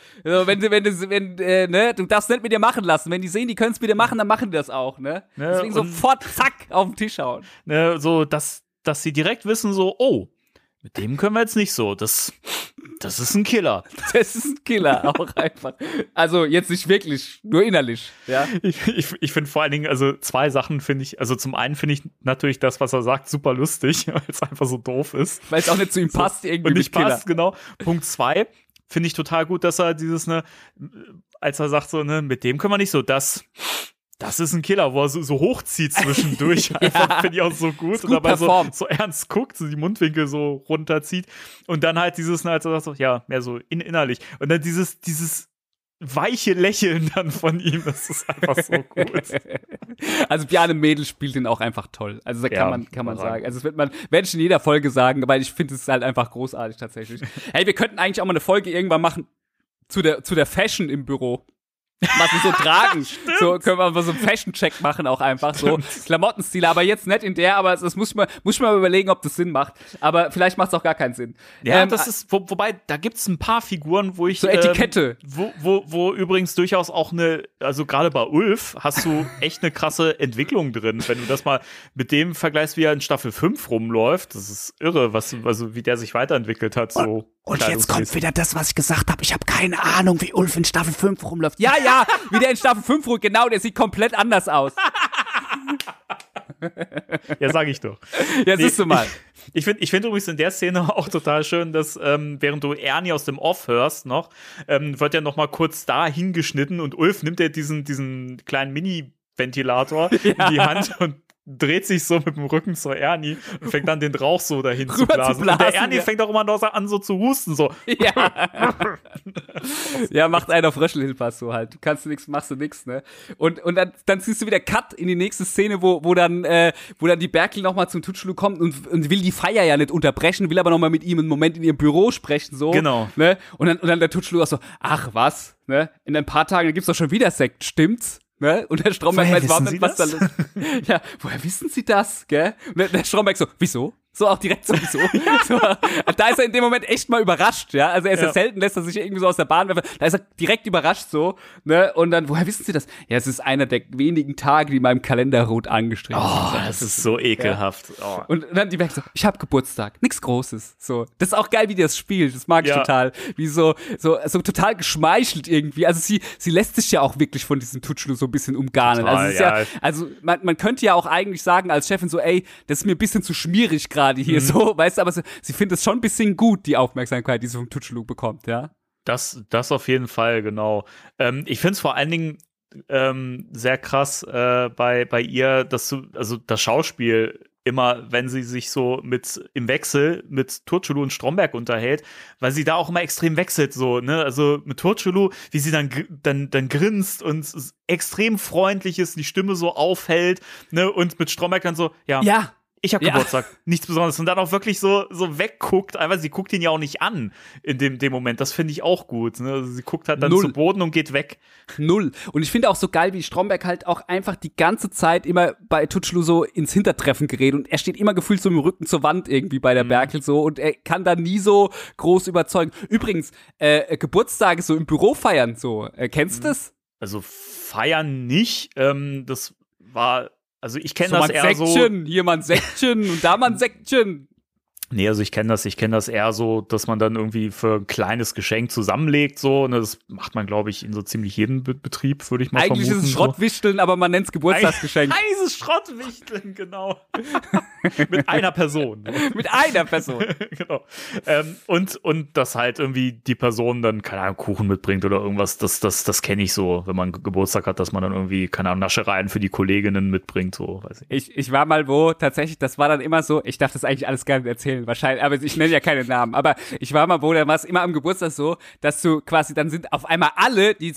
du darfst nicht mit dir machen lassen, wenn die sehen, die können es mit dir machen, dann machen die das auch, ne? Deswegen sofort, zack, auf den Tisch hauen. So, dass sie direkt wissen, so, oh, mit dem können wir jetzt nicht so. Das ist ein Killer. Das ist ein Killer, auch einfach. Also jetzt nicht wirklich, nur innerlich. Ja. Ich finde vor allen Dingen, also 2 Sachen finde ich, also zum einen finde ich natürlich das, was er sagt, super lustig, weil es einfach so doof ist. Weil es auch nicht zu ihm passt, irgendwie und nicht mit Killer. passt, genau. Punkt 2 finde ich total gut, dass er dieses, ne, als er sagt so, ne, mit dem können wir nicht so, das ist ein Killer, wo er so hochzieht zwischendurch. Einfach finde ich auch so gut. Und dabei so ernst guckt, so die Mundwinkel so runterzieht. Und dann halt dieses, als er sagt so, ja, mehr so innerlich. Und dann dieses weiche Lächeln dann von ihm, das ist einfach so gut. Also Bjarne Mädel spielt den auch einfach toll. Also da kann man sagen. Also das werde ich in jeder Folge sagen, weil ich finde es halt einfach großartig tatsächlich. Hey, wir könnten eigentlich auch mal eine Folge irgendwann machen zu der Fashion im Büro. Was wir so tragen. So können wir mal so einen Fashion-Check machen, auch einfach so. Klamottenstile, aber jetzt nicht in der, aber das muss ich mal überlegen, ob das Sinn macht. Aber vielleicht macht es auch gar keinen Sinn. Ja, das ist, wobei, da gibt's ein paar Figuren, wo ich. So Etikette. Wo übrigens durchaus auch also gerade bei Ulf hast du echt eine krasse Entwicklung drin. Wenn du das mal mit dem vergleichst, wie er in Staffel 5 rumläuft, das ist irre, wie der sich weiterentwickelt hat, so. Und jetzt kommt wieder das, was ich gesagt habe. Ich habe keine Ahnung, wie Ulf in Staffel 5 rumläuft. Ja, wie der in Staffel 5 rumläuft. Genau, der sieht komplett anders aus. Ja, sag ich doch. Ja, siehst du mal. Ich finde übrigens in der Szene auch total schön, dass während du Ernie aus dem Off hörst noch, wird ja noch mal kurz da hingeschnitten und Ulf nimmt ja diesen kleinen Mini-Ventilator in die Hand und dreht sich so mit dem Rücken zu Ernie und fängt dann den Rauch so dahin zu blasen. Und der Ernie fängt auch immer noch an, so zu husten, so. Ja. Ja, macht einen auf Röschelhilpass so halt. Du kannst nichts, machst du nichts, ne? Und dann siehst du wieder Cut in die nächste Szene, wo dann die Berkel noch mal zum Tutschlu kommt und will die Feier ja nicht unterbrechen, will aber noch mal mit ihm einen Moment in ihrem Büro sprechen, so. Genau. Ne? Und dann der Tutschlu auch so, ach was, ne? In ein paar Tagen gibt's doch schon wieder Sekt, stimmt's? Ne? Und der Stromberg weiß überhaupt nicht, was da los ist. Ja, woher wissen Sie das, gell? Und der Stromberg so, wieso? So auch direkt so, wieso? So, da ist er in dem Moment echt mal überrascht, ja. Also er ist ja selten, lässt er sich irgendwie so aus der Bahn werfen. Da ist er direkt überrascht so, ne? Und dann, woher wissen Sie das? Ja, es ist einer der wenigen Tage, die in meinem Kalender rot angestrichen sind. Oh, das ist so ekelhaft. Ja. Oh. Und dann die Berg so, ich hab Geburtstag, nix Großes. So, das ist auch geil, wie die das spielt. Das mag ich total. Wie so total geschmeichelt irgendwie. Also sie lässt sich ja auch wirklich von diesem Tutschlu so ein bisschen umgarnen. Total, also es ist also man könnte ja auch eigentlich sagen als Chefin so, ey, das ist mir ein bisschen zu schmierig gerade hier so, weißt du, aber sie findet es schon ein bisschen gut, die Aufmerksamkeit, die sie vom Tutschlu bekommt, ja. Das auf jeden Fall, genau. Ich finde es vor allen Dingen sehr krass bei ihr, dass also das Schauspiel immer, wenn sie sich so im Wechsel mit Turtulu und Stromberg unterhält, weil sie da auch immer extrem wechselt, so, ne, also mit Turtulu, wie sie dann grinst und extrem freundlich ist, die Stimme so aufhält, ne, und mit Stromberg dann so, ja. Ich hab Geburtstag, nichts Besonderes. Und dann auch wirklich so wegguckt, einfach, sie guckt ihn ja auch nicht an in dem Moment. Das finde ich auch gut. Ne? Also sie guckt halt dann zu Boden und geht weg. Null. Und ich finde auch so geil, wie Stromberg halt auch einfach die ganze Zeit immer bei Tutschlu so ins Hintertreffen gerät. Und er steht immer gefühlt so im Rücken zur Wand irgendwie bei der Berkel so. Und er kann da nie so groß überzeugen. Übrigens, Geburtstage so im Büro feiern so. Kennst du das? Also feiern nicht. Das war... Also ich kenne so das eher Säckchen, hier mal ein Säckchen und da mal ein Säckchen. Nee, also ich kenne das eher so, dass man dann irgendwie für ein kleines Geschenk zusammenlegt, so, und das macht man, glaube ich, in so ziemlich jedem Betrieb, würde ich mal Eigentlich vermuten. Eigentlich ist es Schrottwichteln, so. Aber man nennt es Geburtstagsgeschenk. Dieses Schrottwichteln, genau. Mit einer Person. Mit einer Person. Genau. Und dass halt irgendwie die Person dann, keine Ahnung, Kuchen mitbringt oder irgendwas, das kenne ich so, wenn man Geburtstag hat, dass man dann irgendwie, keine Ahnung, Naschereien für die Kolleginnen mitbringt, so, weiß ich. Ich war mal tatsächlich, das war dann immer so, ich darf das eigentlich alles gar nicht erzählen, wahrscheinlich, aber ich nenne ja keine Namen, aber ich war mal da war es immer am Geburtstag so, dass du quasi, dann sind auf einmal alle, die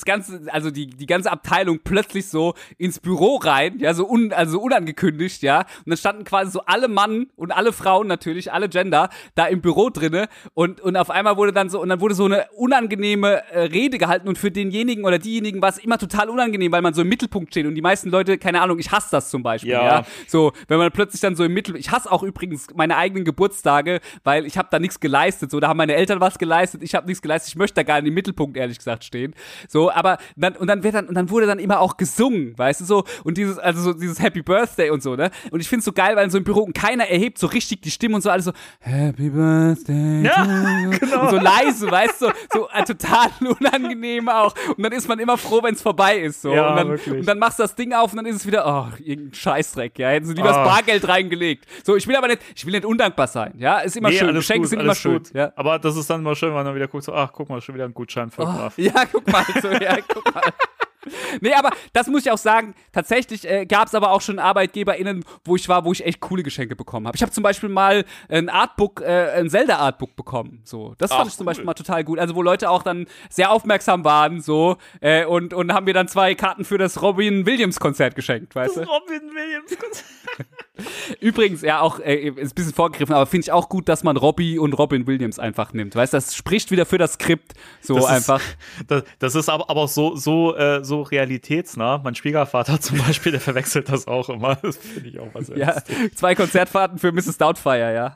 ganze Abteilung plötzlich so ins Büro rein, ja, so unangekündigt, ja, und dann standen quasi so alle Mann und alle Frauen natürlich, alle Gender, da im Büro drinne und auf einmal wurde so eine unangenehme Rede gehalten und für denjenigen oder diejenigen war es immer total unangenehm, weil man so im Mittelpunkt steht und die meisten Leute, keine Ahnung, ich hasse das zum Beispiel, ja. So, wenn man plötzlich dann so ich hasse auch übrigens meine eigenen Geburtstage, sage, weil ich habe da nichts geleistet. So, da haben meine Eltern was geleistet, ich habe nichts geleistet, ich möchte da gar nicht im Mittelpunkt, ehrlich gesagt, stehen. So, aber dann wurde dann immer auch gesungen, weißt du, so, und dieses Happy Birthday und so, ne? Und ich find's so geil, weil in so einem Büro keiner erhebt so richtig die Stimme und so, alles so, Happy Birthday. Ja, genau. Und so leise, weißt du, so total unangenehm auch. Und dann ist man immer froh, wenn es vorbei ist, so. Ja, und dann machst du das Ding auf und dann ist es wieder, irgendein Scheißdreck, ja. Hätten sie lieber das Bargeld reingelegt. So, ich will nicht undankbar sein, ja. Ist immer schön, Geschenke sind immer schön. Ja. Aber das ist dann immer schön, wenn man dann wieder guckt, so, guck mal, schon wieder ein Gutschein für Graf. Ja, guck mal, guck mal. Nee, aber das muss ich auch sagen, tatsächlich gab es aber auch schon ArbeitgeberInnen, wo ich echt coole Geschenke bekommen habe. Ich habe zum Beispiel mal ein Zelda-Artbook bekommen. So, das fand ich zum Beispiel mal total gut. Also wo Leute auch dann sehr aufmerksam waren, so, und haben mir dann 2 Karten für das Robin Williams-Konzert geschenkt, weißt du? Das Robin Williams-Konzert. Übrigens, ja, auch, ist ein bisschen vorgegriffen, aber finde ich auch gut, dass man Robbie und Robin Williams einfach nimmt. Weißt du, das spricht wieder für das Skript, so das einfach. Das ist aber auch so realitätsnah. Mein Schwiegervater zum Beispiel, der verwechselt das auch immer. Das finde ich auch was. Ja, 2 Konzertfahrten für Mrs. Doubtfire, ja.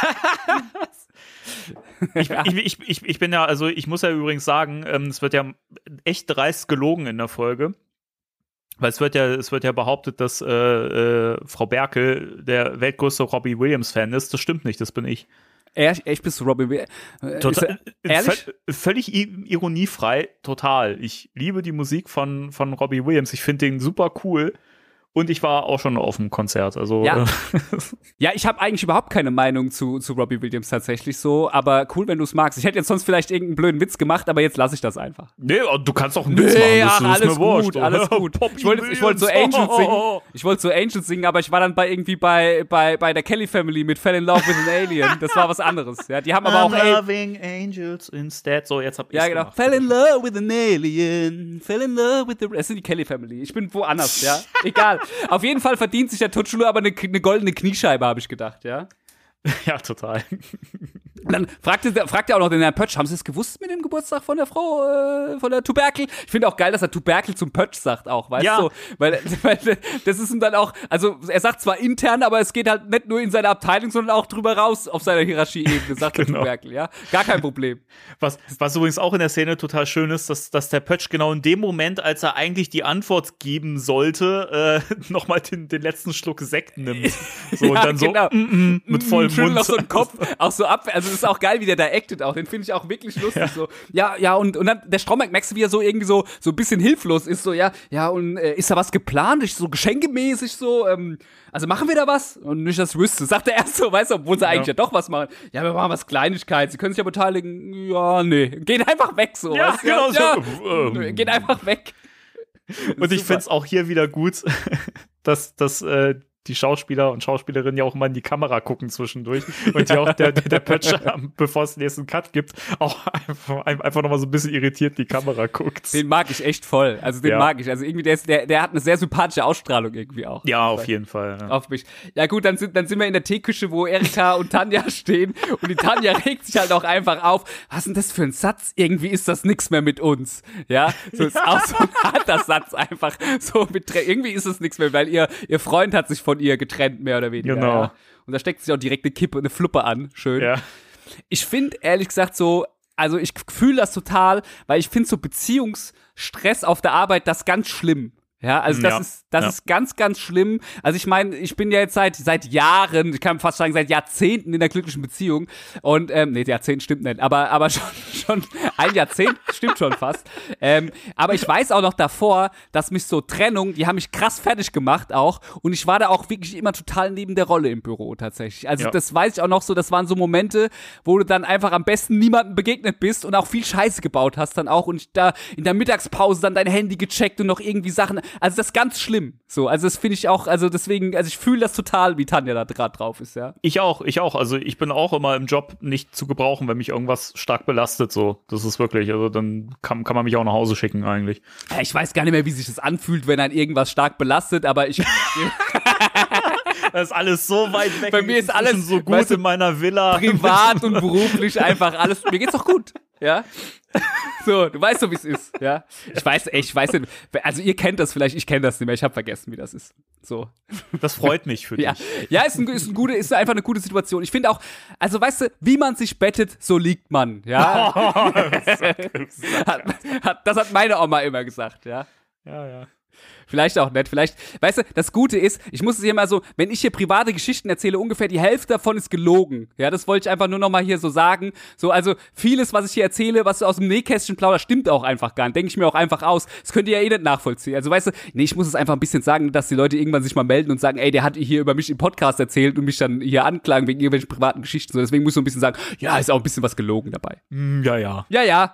Ich bin ja, also ich muss ja übrigens sagen, es wird ja echt dreist gelogen in der Folge. Weil es wird ja behauptet, dass Frau Berkel der weltgrößte Robbie Williams-Fan ist. Das stimmt nicht, das bin ich. Echt bist du Robbie Williams? Total, ehrlich? Völlig ironiefrei, total. Ich liebe die Musik von Robbie Williams. Ich finde den super cool. Und ich war auch schon auf dem Konzert. Also, ja. Ja, ich habe eigentlich überhaupt keine Meinung zu Robbie Williams tatsächlich so, aber cool, wenn du es magst. Ich hätte jetzt sonst vielleicht irgendeinen blöden Witz gemacht, aber jetzt lasse ich das einfach. Nee, du kannst auch einen Witz machen. Das alles gut, alles gut. Ich wollte so Angels singen. Ich wollte so Angels singen, aber ich war dann bei der Kelly Family mit Fell in Love with an Alien. Das war was anderes. Ja, die haben aber auch Loving Angels instead. So, jetzt hab ich's genau. gemacht. Fell in Love with an Alien. Fell in Love with the... Es sind die Kelly Family. Ich bin woanders, ja. Egal. Auf jeden Fall verdient sich der Tutschulu aber eine goldene Kniescheibe, habe ich gedacht, ja. Ja, total. Und dann fragt er auch noch den Herrn Pötsch, haben Sie es gewusst mit dem Geburtstag von der Frau, von der Tuberkel? Ich finde auch geil, dass er Tuberkel zum Pötsch sagt auch, weißt du? Weil das ist ihm dann auch, also er sagt zwar intern, aber es geht halt nicht nur in seiner Abteilung, sondern auch drüber raus auf seiner Hierarchieebene, sagt der Tuberkel, ja? Gar kein Problem. Was übrigens auch in der Szene total schön ist, dass der Pötsch genau in dem Moment, als er eigentlich die Antwort geben sollte, nochmal den letzten Schluck Sekt nimmt. So, und dann genau. Mit vollem Mund. Noch so einen Kopf, auch so ab, also das ist auch geil, wie der da actet auch, den finde ich auch wirklich lustig, ja. So, ja, und dann der Stromberg, merkst du, wie er so irgendwie so ein bisschen hilflos ist, so, und ist da was geplant, so geschenkemäßig, so, also machen wir da was? Und nicht, dass ich wüsste, sagt er erst so, weißt du, obwohl sie eigentlich ja doch was machen. Ja, wir machen was Kleinigkeit, sie können sich ja beteiligen, ja, nee, geht einfach weg, so. Ja, genau so. Geht einfach weg. Und ich finde es auch hier wieder gut, dass die Schauspieler und Schauspielerinnen ja auch immer in die Kamera gucken zwischendurch und die auch der Pötsch, bevor es den nächsten Cut gibt, auch einfach nochmal so ein bisschen irritiert in die Kamera guckt. Den mag ich echt voll. Also den mag ich. Also irgendwie der hat eine sehr sympathische Ausstrahlung irgendwie auch. Ja, auf jeden Fall. Ja. Auf mich. Ja gut, dann sind wir in der Teeküche, wo Erika und Tanja stehen und die Tanja regt sich halt auch einfach auf. Was ist denn das für ein Satz? Irgendwie ist das nix mehr mit uns. Ja, so ist auch so ein harter Satz einfach. So irgendwie ist es nix mehr, weil ihr Freund hat sich von ihr getrennt, mehr oder weniger. Genau. Ja. Und da steckt sich auch direkt eine Kippe, eine Fluppe an. Schön. Ja. Ich finde, ehrlich gesagt, so, also ich fühle das total, weil ich finde so Beziehungsstress auf der Arbeit das ganz schlimm. Ja, also das ist ganz, ganz schlimm. Also ich meine, ich bin ja jetzt seit Jahren, ich kann fast sagen seit Jahrzehnten in der glücklichen Beziehung und Jahrzehnt stimmt nicht, aber schon ein Jahrzehnt stimmt schon fast. Aber ich weiß auch noch davor, dass mich so Trennung, die haben mich krass fertig gemacht auch und ich war da auch wirklich immer total neben der Rolle im Büro tatsächlich. Also das weiß ich auch noch so, das waren so Momente, wo du dann einfach am besten niemandem begegnet bist und auch viel Scheiße gebaut hast dann auch und da in der Mittagspause dann dein Handy gecheckt und noch irgendwie Sachen. Also das ist ganz schlimm. So, also das finde ich auch, also deswegen, also ich fühle das total, wie Tanja da gerade drauf ist, ja. Ich auch. Also ich bin auch immer im Job nicht zu gebrauchen, wenn mich irgendwas stark belastet, so. Das ist wirklich, also dann kann man mich auch nach Hause schicken eigentlich. Ja, ich weiß gar nicht mehr, wie sich das anfühlt, wenn einen irgendwas stark belastet, aber ich... Das ist alles so weit weg. Bei mir ist alles so gut in meiner Villa. Privat und beruflich einfach alles. Mir geht's doch gut. ja. So, du weißt so, wie es ist, ja. Ich weiß nicht, also ihr kennt das vielleicht, ich kenne das nicht mehr, ich habe vergessen, wie das ist. So. Das freut mich für dich. Ja, ist einfach eine gute Situation. Ich finde auch, also weißt du, wie man sich bettet, so liegt man, ja. Das hat meine Oma immer gesagt, ja. Ja. Vielleicht auch nicht, weißt du, das Gute ist, ich muss es hier mal so, wenn ich hier private Geschichten erzähle, ungefähr die Hälfte davon ist gelogen. Ja, das wollte ich einfach nur nochmal hier so sagen. So, also vieles, was ich hier erzähle, was aus dem Nähkästchen plaudert, stimmt auch einfach gar nicht. Denke ich mir auch einfach aus. Das könnt ihr ja eh nicht nachvollziehen. Also weißt du, nee, ich muss es einfach ein bisschen sagen, dass die Leute irgendwann sich mal melden und sagen, ey, der hat hier über mich im Podcast erzählt und mich dann hier anklagen wegen irgendwelchen privaten Geschichten. So, deswegen muss ich so ein bisschen sagen, ja, ist auch ein bisschen was gelogen dabei. Ja,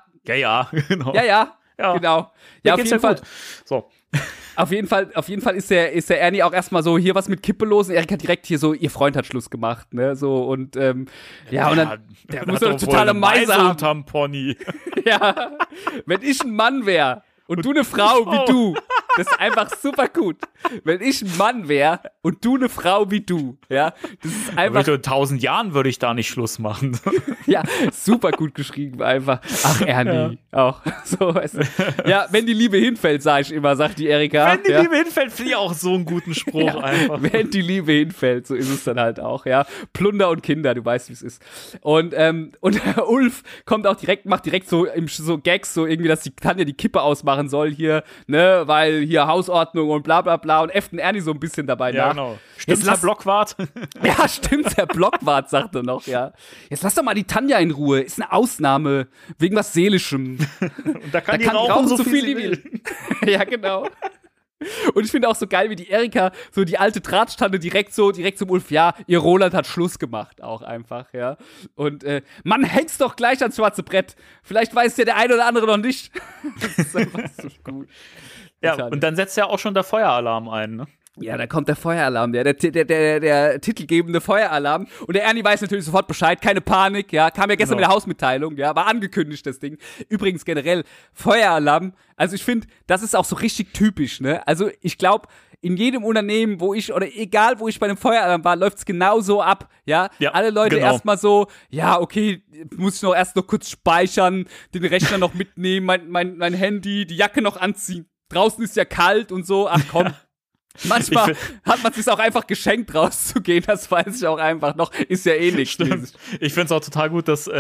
genau. Ja, genau. Ja, auf jeden Fall. Gut. So. Auf jeden Fall ist der Ernie auch erstmal so, hier was mit Kippe los. Und Erika direkt hier so, ihr Freund hat Schluss gemacht, ne, so, und, und dann, der muss eine totale Meise haben. Unterm Pony. Ja, wenn ich ein Mann wäre und du eine Frau wie du, das ist einfach super gut. Wenn ich ein Mann wäre und du eine Frau wie du, ja, das ist einfach. In 1000 Jahren würde ich da nicht Schluss machen. Ja, super gut geschrieben einfach. Ach, Ernie, auch. So, weißt du. Ja, wenn die Liebe hinfällt, sag ich immer, sagt die Erika. Wenn die Liebe hinfällt, finde ich auch so einen guten Spruch einfach. Wenn die Liebe hinfällt, so ist es dann halt auch, ja. Plunder und Kinder, du weißt, wie es ist. Und der Ulf kommt auch macht direkt so Gags, so irgendwie, dass die Tanja die Kippe ausmachen soll hier, ne, weil hier Hausordnung und bla bla bla, und äfft Ernie so ein bisschen dabei nach. Genau. Stimmt's, Herr Blockwart? Ja, stimmt's, Herr Blockwart, sagt er noch, ja. Jetzt lass doch mal die Tanja in Ruhe, ist eine Ausnahme, wegen was Seelischem. Und da kann die rauchen so viel sie will. Ja, genau. Und ich finde auch so geil, wie die Erika, so die alte Drahtstande direkt zum Ulf, ja, ihr Roland hat Schluss gemacht, auch einfach, ja. Und Mann, häng's doch gleich ans schwarze Brett. Vielleicht weiß ja der eine oder andere noch nicht. Das ist einfach so gut. Ja, und dann setzt ja auch schon der Feueralarm ein, ne? Ja, da kommt der Feueralarm, der titelgebende Feueralarm. Und der Ernie weiß natürlich sofort Bescheid, keine Panik, ja. Kam ja gestern mit der Hausmitteilung, ja, war angekündigt, das Ding. Übrigens generell, Feueralarm, also ich finde, das ist auch so richtig typisch, ne. Also ich glaube, in jedem Unternehmen, egal wo ich bei einem Feueralarm war, läuft's genau so ab, ja. Alle Leute erstmal so, ja, okay, muss ich erst noch kurz speichern, den Rechner noch mitnehmen, mein Handy, die Jacke noch anziehen. Draußen ist ja kalt und so, ach komm. Manchmal hat man es sich auch einfach geschenkt, rauszugehen, das weiß ich auch einfach noch, ist ja eh nichts. Ich finde es auch total gut, dass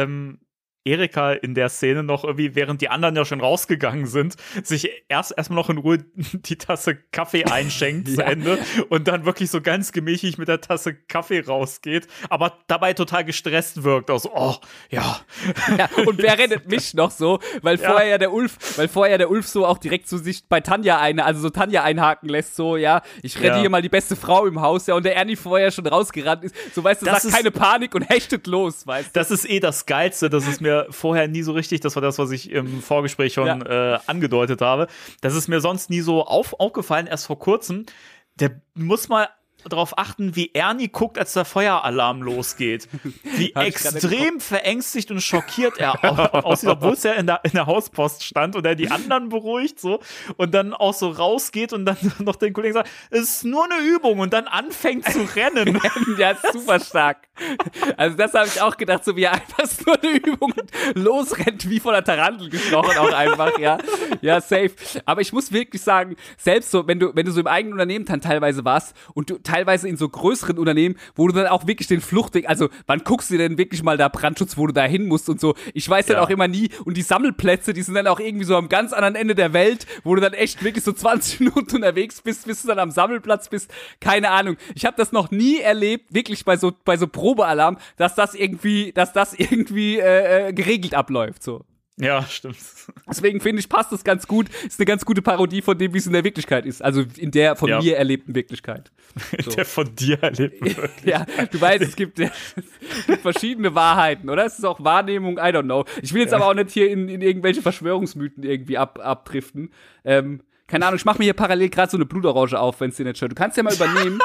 Erika in der Szene noch irgendwie, während die anderen ja schon rausgegangen sind, sich erstmal noch in Ruhe die Tasse Kaffee einschenkt zu Ende und dann wirklich so ganz gemächlich mit der Tasse Kaffee rausgeht, aber dabei total gestresst wirkt, aus ja, und wer rettet mich noch so, weil vorher der Ulf so auch direkt so sich bei Tanja Tanja einhaken lässt, so, ja, ich rette hier mal die beste Frau im Haus, ja, und der Ernie vorher schon rausgerannt ist, so, weißt du, sagt keine Panik und hechtet los, weißt du. Das ist das Geilste, das ist mir vorher nie so richtig, das war das, was ich im Vorgespräch schon angedeutet habe, das ist mir sonst nie so aufgefallen, erst vor kurzem, der muss mal darauf achten, wie Ernie guckt, als der Feueralarm losgeht. Wie extrem verängstigt und schockiert er aussieht, obwohl es ja in der Hauspost stand und er die anderen beruhigt so und dann auch so rausgeht und dann noch den Kollegen sagt, es ist nur eine Übung und dann anfängt zu rennen. Ja, super stark. Also das habe ich auch gedacht, so wie er einfach nur eine Übung losrennt, wie von der Tarantel gestochen auch einfach, ja. Ja, safe. Aber ich muss wirklich sagen, selbst so, wenn du so im eigenen Unternehmen dann teilweise warst und du teilweise in so größeren Unternehmen, wo du dann auch wirklich den Fluchtweg, also wann guckst du denn wirklich mal da Brandschutz, wo du da hin musst und so. Ich weiß dann auch immer nie, und die Sammelplätze, die sind dann auch irgendwie so am ganz anderen Ende der Welt, wo du dann echt wirklich so 20 Minuten unterwegs bist, bis du dann am Sammelplatz bist. Keine Ahnung. Ich habe das noch nie erlebt, wirklich bei so Probealarm, dass das irgendwie geregelt abläuft, so. Ja, stimmt. Deswegen finde ich, passt das ganz gut. Ist eine ganz gute Parodie von dem, wie es in der Wirklichkeit ist. Also in der von mir erlebten Wirklichkeit. So. Der von dir erlebten Wirklichkeit. Ja, du weißt, es gibt verschiedene Wahrheiten, oder? Es ist auch Wahrnehmung, I don't know. Ich will jetzt aber auch nicht hier in irgendwelche Verschwörungsmythen irgendwie abdriften. Keine Ahnung, ich mache mir hier parallel gerade so eine Blutorange auf, wenn es dir nicht stört. Du kannst ja mal übernehmen.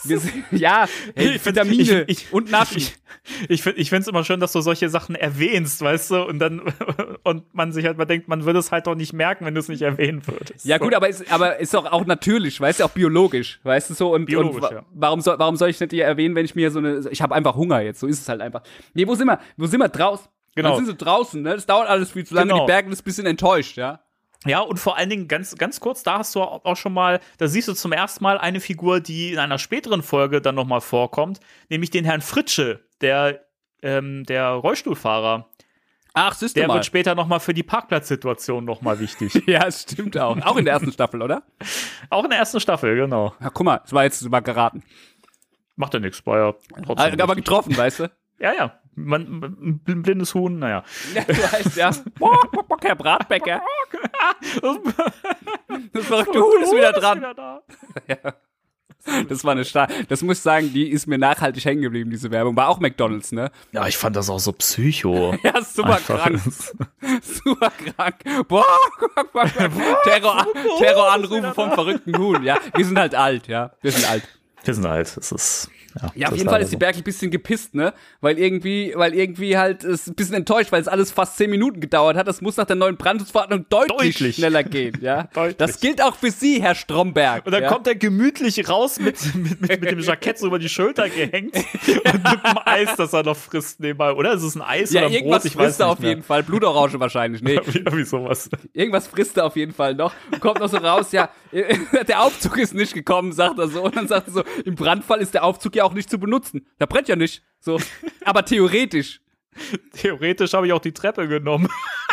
Vitamine und Naschen. Ich finde es immer schön, dass du solche Sachen erwähnst, weißt du, und man sich halt mal denkt, man würde es halt doch nicht merken, wenn du es nicht erwähnen würdest. Ja, gut, aber ist doch auch natürlich, weißt du, auch biologisch, weißt du so, und warum soll ich nicht hier erwähnen, wenn ich mir ich habe einfach Hunger jetzt, so ist es halt einfach. Nee, wo sind wir? Draußen? Genau. Dann sind sie draußen, ne? Das dauert alles viel zu lange. Genau. Die Bergen ist ein bisschen enttäuscht, ja. Ja, und vor allen Dingen ganz, ganz kurz, da hast du auch schon mal, da siehst du zum ersten Mal eine Figur, die in einer späteren Folge dann nochmal vorkommt, nämlich den Herrn Fritsche, der Rollstuhlfahrer. Ach, siehst du Der mal. wird später nochmal für die Parkplatzsituation nochmal wichtig. Ja, das stimmt auch. Auch in der ersten Staffel, oder? Auch in der ersten Staffel, genau. Ja, guck mal, das war jetzt mal geraten. Macht ja nichts, war ja trotzdem Aber richtig. getroffen, weißt du? Ja. Ein blindes Huhn, naja. Ja, du weißt, ja. Herr Bratbäcker. Das verrückte Huhn ist wieder dran. da. Das war das muss ich sagen, die ist mir nachhaltig hängen geblieben, diese Werbung. War auch McDonald's, ne? Ja, ich fand das auch so psycho. Ja, super Einfach krank. Super krank. Boah, Terroranrufe vom verrückten Huhn. Ja, wir sind halt alt, ja. Wir sind alt. Wir sind alt, es ist. Ja, auf jeden Fall ist die Berg ein bisschen gepisst, ne? Weil irgendwie halt ist ein bisschen enttäuscht, weil es alles fast 10 Minuten gedauert hat. Das muss nach der neuen Brandschutzverordnung deutlich schneller gehen, ja? Deutlich. Das gilt auch für Sie, Herr Stromberg. Und dann ja? kommt er gemütlich raus mit dem Jackett so über die Schulter gehängt und mit einem Eis, das er noch frisst nebenbei. Oder ist es ein Eis oder ein irgendwas Brot? Ich weiß frisst er nicht auf mehr. jeden Fall. Blutorange wahrscheinlich, nee. Wie sowas. Irgendwas frisst er auf jeden Fall noch. Kommt noch so raus, ja, der Aufzug ist nicht gekommen, sagt er so. Und dann sagt er so, im Brandfall ist der Aufzug ja auch nicht zu benutzen. Der brennt ja nicht. So. Aber theoretisch. Theoretisch habe ich auch die Treppe genommen.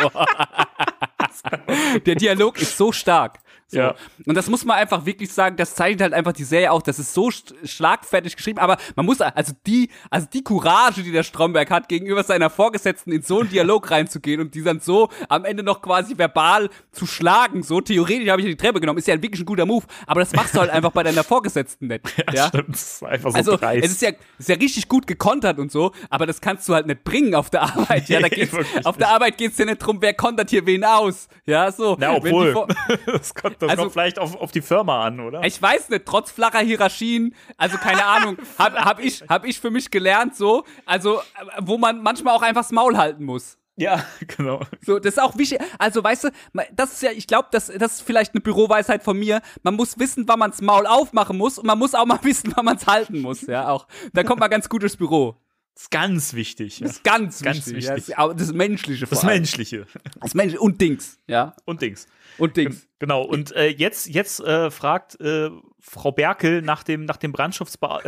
Der Dialog ist so stark. So. Ja. Und das muss man einfach wirklich sagen, das zeichnet halt einfach die Serie auch, das ist so schlagfertig geschrieben, aber man muss, also die Courage, die der Stromberg hat, gegenüber seiner Vorgesetzten in so einen Dialog reinzugehen und die dann so am Ende noch quasi verbal zu schlagen, so theoretisch habe ich ja die Treppe genommen, ist ja wirklich ein guter Move, aber das machst du halt einfach bei deiner Vorgesetzten nicht. Ja, Stimmt, das ist einfach so also, dreist. es ist ja richtig gut gekontert und so, aber das kannst du halt nicht bringen auf der Arbeit. Ja, auf der Arbeit geht's ja nicht drum, wer kontert hier wen aus. Ja, so. Na, obwohl, Also- kommt vielleicht auf die Firma an, oder? Ich weiß nicht, trotz flacher Hierarchien, also keine Ahnung, hab ich für mich gelernt so, also wo man manchmal auch einfach das Maul halten muss. Ja, genau. So, das ist auch wichtig. Also, weißt du, das ist ja, ich glaube, das ist vielleicht eine Büroweisheit von mir. Man muss wissen, wann man das Maul aufmachen muss und man muss auch mal wissen, wann man es halten muss, ja, auch. Da kommt man ganz gut durchs Büro. Das ist ganz wichtig. Ja. Das ist ganz Ganz wichtig. Ja, wichtig. das Menschliche vor Das allem. Menschliche. Das Menschliche und Dings, ja. Und Dings. Und Dings. Genau, und jetzt fragt Frau Berkel nach dem Brandschutz. Brandschubs,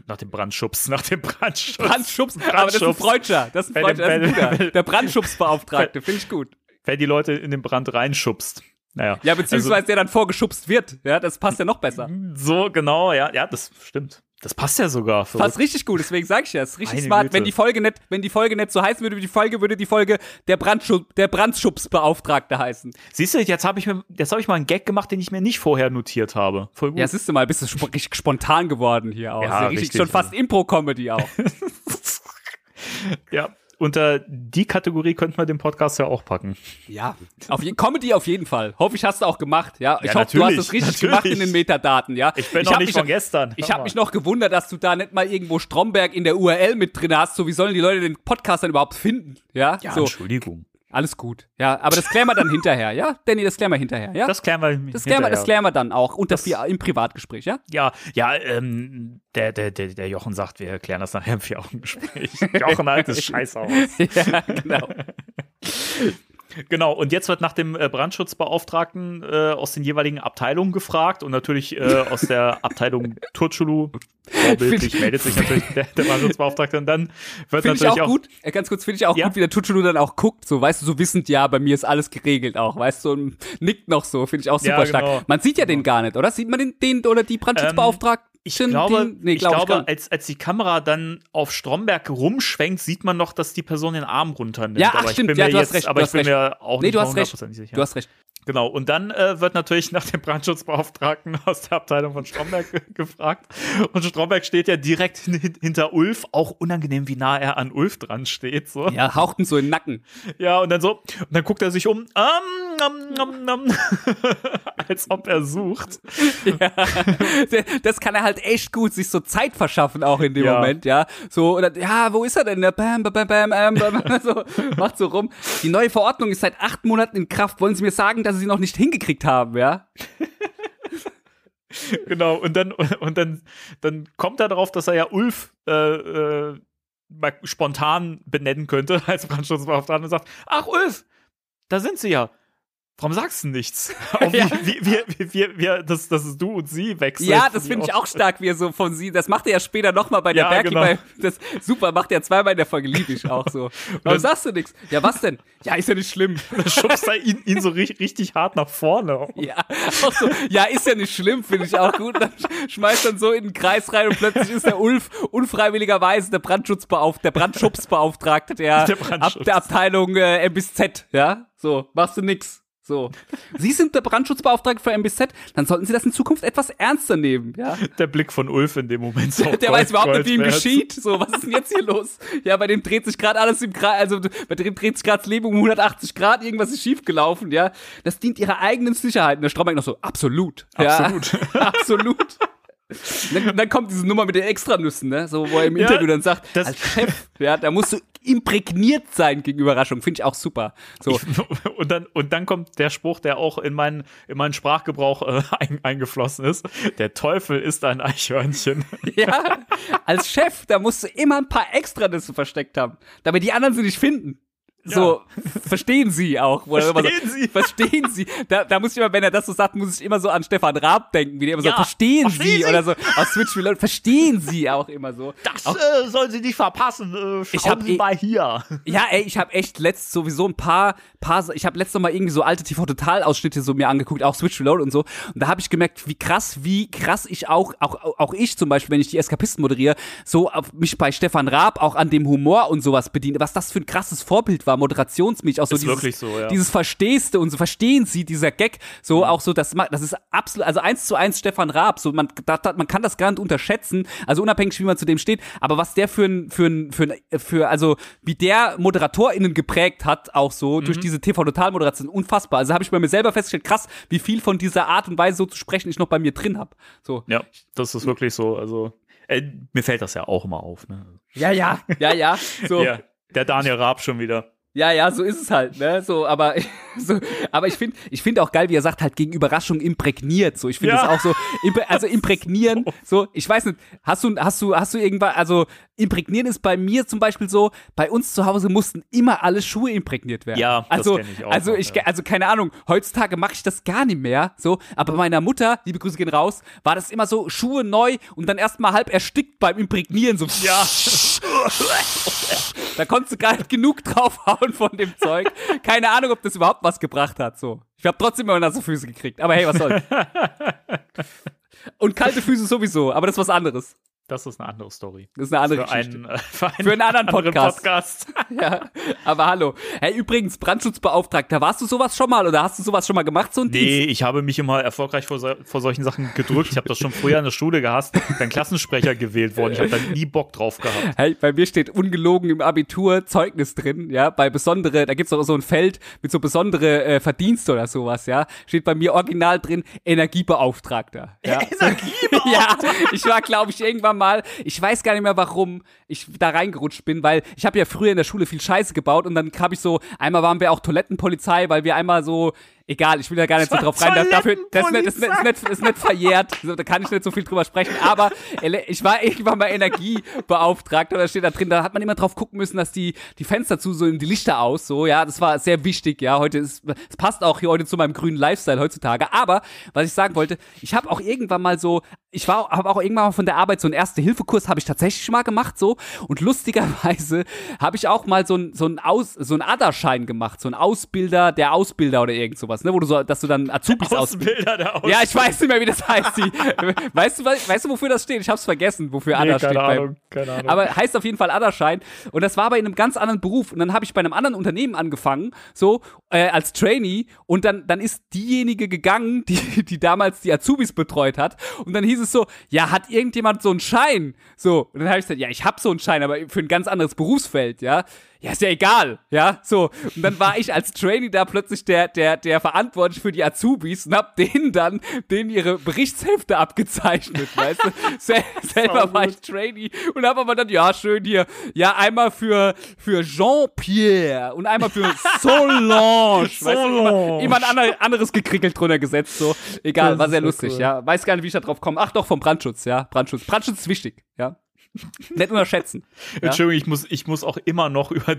aber das ist ein Freudscher. Das ist ein Freudscher, das ist ein guter. Der Brandschubsbeauftragte, finde ich gut. Wer die Leute in den Brand reinschubst. Naja. Ja, beziehungsweise der dann vorgeschubst wird. Ja, das passt ja noch besser. So, genau, ja, das stimmt. Das passt ja sogar. Passt richtig gut, deswegen sag ich ja, das ist richtig Meine smart. Güte. Wenn die Folge nicht so heißen würde wie die Folge, würde die Folge der Brandschubsbeauftragte heißen. Siehst du, jetzt hab ich mal einen Gag gemacht, den ich mir nicht vorher notiert habe. Voll gut. Ja, siehst du mal, bist du richtig spontan geworden hier auch. Ja, Ja, richtig, richtig. schon fast Impro-Comedy auch. Ja. Unter die Kategorie könnten wir den Podcast ja auch packen. Ja, Comedy auf jeden Fall. Hoffe ich, hast du auch gemacht, ja. Ich Ja, hoffe, du hast natürlich, es richtig natürlich. gemacht in den Metadaten, ja. Ich bin hab noch nicht mich von gestern. Ich habe mich noch gewundert, dass du da nicht mal irgendwo Stromberg in der URL mit drin hast. So, wie sollen die Leute den Podcast dann überhaupt finden, ja? Ja, So, Entschuldigung. alles gut. Ja, aber das klären wir dann hinterher, ja? Danny, das klären wir hinterher, ja? Das klären wir Das klären wir dann auch im Privatgespräch, ja? Ja, der Jochen sagt, wir klären das nachher im Vier-Augen-Gespräch. Jochen, altes Scheiß aus. Ja, genau. Genau, und jetzt wird nach dem Brandschutzbeauftragten aus den jeweiligen Abteilungen gefragt und natürlich aus der Abteilung Turchulu vorbildlich meldet sich natürlich der Brandschutzbeauftragte und dann wird Finde ich natürlich auch gut, ganz kurz, finde ich auch Ja. gut, wie der Tutschulu dann auch guckt, so, weißt du, so wissend, ja, bei mir ist alles geregelt auch, weißt du, und nickt noch so, finde ich auch super Ja, stark. genau. Man sieht ja den gar nicht, oder? Sieht man den oder die Brandschutzbeauftragten? Ich glaube, gar nicht. als die Kamera dann auf Stromberg rumschwenkt, sieht man noch, dass die Person den Arm runternimmt. Ja, ach, aber stimmt, ich bin ja, mir du hast jetzt, recht, aber du ich hast bin recht. mir auch Nee, nicht du hast recht. hundertprozentig sicher. Du hast recht. Genau, und dann wird natürlich nach dem Brandschutzbeauftragten aus der Abteilung von Stromberg gefragt. Und Stromberg steht ja direkt hinter Ulf, auch unangenehm, wie nah er an Ulf dran steht. So. Ja, haucht ihn so in den Nacken. Ja, und dann so, und dann guckt er sich um, als ob er sucht. Ja. Das kann er halt echt gut, sich so Zeit verschaffen auch in dem Ja. Moment, ja. So, oder, ja, wo ist er denn? Bam, bam, bam, bam, so, macht so rum. Die neue Verordnung ist seit 8 Monaten in Kraft. Wollen Sie mir sagen, dass Sie sie noch nicht hingekriegt haben, ja? Genau, und dann kommt er darauf, dass er ja Ulf mal spontan benennen könnte als Brandschutzbeauftragter und sagt, ach Ulf, da sind sie ja. Warum sagst du nichts? Auch das ist du und sie wechseln. Ja, das finde ich auch stark, wie er so von sie, das macht er ja später nochmal bei der Berki, genau. Das super, macht er zweimal in der Folge, liebe ich auch so. Warum sagst du nichts? Ja, was denn? Ja, ist ja nicht schlimm. Dann schubst er ihn so richtig hart nach vorne. Ja, auch so, ja, ist ja nicht schlimm, finde ich auch gut. Dann schmeißt dann so in den Kreis rein und plötzlich ist der Ulf unfreiwilligerweise der Brandschutzbeauftragte der Abteilung M bis Z, ja? So, machst du nix. So. Sie sind der Brandschutzbeauftragte für MBZ, dann sollten Sie das in Zukunft etwas ernster nehmen, ja. Der Blick von Ulf in dem Moment. Der weiß überhaupt nicht, wie ihm geschieht. So, was ist denn jetzt hier los? Ja, bei dem dreht sich gerade alles im Kreis, also bei dem dreht sich gerade das Leben um 180 Grad, irgendwas ist schiefgelaufen, ja. Das dient ihrer eigenen Sicherheit. Und der Stromberg noch so, absolut. Absolut. Ja, absolut. Dann kommt diese Nummer mit den Extranüssen, ne? So, wo er im Interview dann sagt, als Chef, ja, da musst du imprägniert sein gegen Überraschung. Finde ich auch super. So. Und dann kommt der Spruch, der auch in meinen Sprachgebrauch eingeflossen ist. Der Teufel ist ein Eichhörnchen. Ja, als Chef, da musst du immer ein paar Extranüsse versteckt haben, damit die anderen sie nicht finden. So, verstehen Sie auch. Verstehen Sie. Da muss ich immer, wenn er das so sagt, muss ich immer so an Stefan Raab denken, wie der immer so, verstehen Sie? Oder so, aus Switch Reload, verstehen Sie auch immer so. Das sollen Sie nicht verpassen. Schauen Sie mal hier. Ja, ey, ich habe echt letzt sowieso ein paar, ich habe letztes Mal irgendwie so alte TV-Total-Ausschnitte so mir angeguckt, auch Switch Reload und so. Und da habe ich gemerkt, wie krass ich auch ich zum Beispiel, wenn ich die Eskapisten moderiere, so auf mich bei Stefan Raab auch an dem Humor und sowas bediene, was das für ein krasses Vorbild war, moderationsmäßig, auch so dieses Verstehste und so verstehen Sie, dieser Gag, so auch so, das ist absolut, also 1:1 Stefan Raab, so man kann das gar nicht unterschätzen, also unabhängig, wie man zu dem steht, aber was der für also wie der ModeratorInnen geprägt hat, auch so, durch diese TV-Total-Moderation, unfassbar. Also habe ich bei mir selber festgestellt, krass, wie viel von dieser Art und Weise so zu sprechen ich noch bei mir drin habe. So. Ja, das ist wirklich so, also mir fällt das ja auch immer auf, ne? Ja, so. Ja, der Daniel Raab schon wieder. Ja, so ist es halt, ne? So, aber ich finde auch geil, wie er sagt, halt gegen Überraschung imprägniert. So, ich finde das auch so, also imprägnieren, so, ich weiß nicht, hast du irgendwann, also imprägnieren ist bei mir zum Beispiel so, bei uns zu Hause mussten immer alle Schuhe imprägniert werden. Ja, also, das kenn ich auch. Also keine Ahnung, heutzutage mache ich das gar nicht mehr, so, aber bei meiner Mutter, liebe Grüße gehen raus, war das immer so, Schuhe neu und dann erstmal halb erstickt beim Imprägnieren, so. Ja. Da konntest du gar nicht genug draufhauen von dem Zeug. Keine Ahnung, ob das überhaupt was gebracht hat, so. Ich habe trotzdem immer nasse Füße gekriegt, aber hey, was soll's. Und kalte Füße sowieso, aber das ist was anderes. Das ist eine andere Story. Das ist eine andere Geschichte. Für einen anderen Podcast. Ja, aber hallo. Hey, übrigens, Brandschutzbeauftragter, warst du sowas schon mal oder hast du sowas schon mal gemacht, so ein Dienst? Nee, ich habe mich immer erfolgreich vor solchen Sachen gedrückt. Ich habe das schon früher in der Schule gehasst. Ich bin Klassensprecher gewählt worden. Ich habe da nie Bock drauf gehabt. Hey, bei mir steht ungelogen im Abitur Zeugnis drin, ja, bei besondere, da gibt's auch so ein Feld mit so besondere Verdienste oder sowas, ja. Steht bei mir original drin, Energiebeauftragter. Ja. Energiebeauftragter? Ja, ich war, glaube ich, irgendwann mal, ich weiß gar nicht mehr, warum ich da reingerutscht bin, weil ich habe ja früher in der Schule viel Scheiße gebaut und dann habe ich so, einmal waren wir auch Toilettenpolizei, weil wir einmal so, egal, ich will da gar nicht so drauf rein, dafür, das ist nicht verjährt, so, da kann ich nicht so viel drüber sprechen, aber ich war irgendwann mal Energiebeauftragter, da steht da drin, da hat man immer drauf gucken müssen, dass die Fenster zu, so in die Lichter aus, so, ja, das war sehr wichtig, ja, es passt auch hier heute zu meinem grünen Lifestyle heutzutage, aber, was ich sagen wollte, ich habe auch irgendwann mal so, habe auch irgendwann mal von der Arbeit so einen Erste-Hilfe-Kurs habe ich tatsächlich mal gemacht, so, und lustigerweise habe ich auch mal so einen ADA-Schein gemacht, so ein Ausbilder, der Ausbilder oder irgend sowas, ne, wo du so, dass du dann Azubis Ausbilder, der Ausbilder. Ja, ich weiß nicht mehr, wie das heißt. Weißt du, wofür das steht? Ich hab's vergessen, wofür ADA steht. Keine Ahnung. Aber heißt auf jeden Fall ADA-Schein. Und das war aber in einem ganz anderen Beruf. Und dann habe ich bei einem anderen Unternehmen angefangen, so, als Trainee. Und dann ist diejenige gegangen, die damals die Azubis betreut hat. Und dann hieß es so, ja, hat irgendjemand so einen Schein? So. Und dann habe ich gesagt, ja, ich hab so einen Schein, aber für ein ganz anderes Berufsfeld, ja. Ja, ist ja egal, ja, so. Und dann war ich als Trainee da plötzlich der verantwortlich für die Azubis und hab denen ihre Berichtshefte abgezeichnet, weißt du. Selber war ich Trainee und hab aber dann, ja, schön hier, ja, einmal für Jean-Pierre und einmal für Solange, weißt du, immer ein anderes gekrickelt drunter gesetzt, so. Egal, war sehr lustig, cool. Ja. Weiß gar nicht, wie ich da drauf komme. Ach doch, vom Brandschutz, ja, Brandschutz ist wichtig, ja. Nicht unterschätzen. Ja? Entschuldigung, ich muss auch immer noch über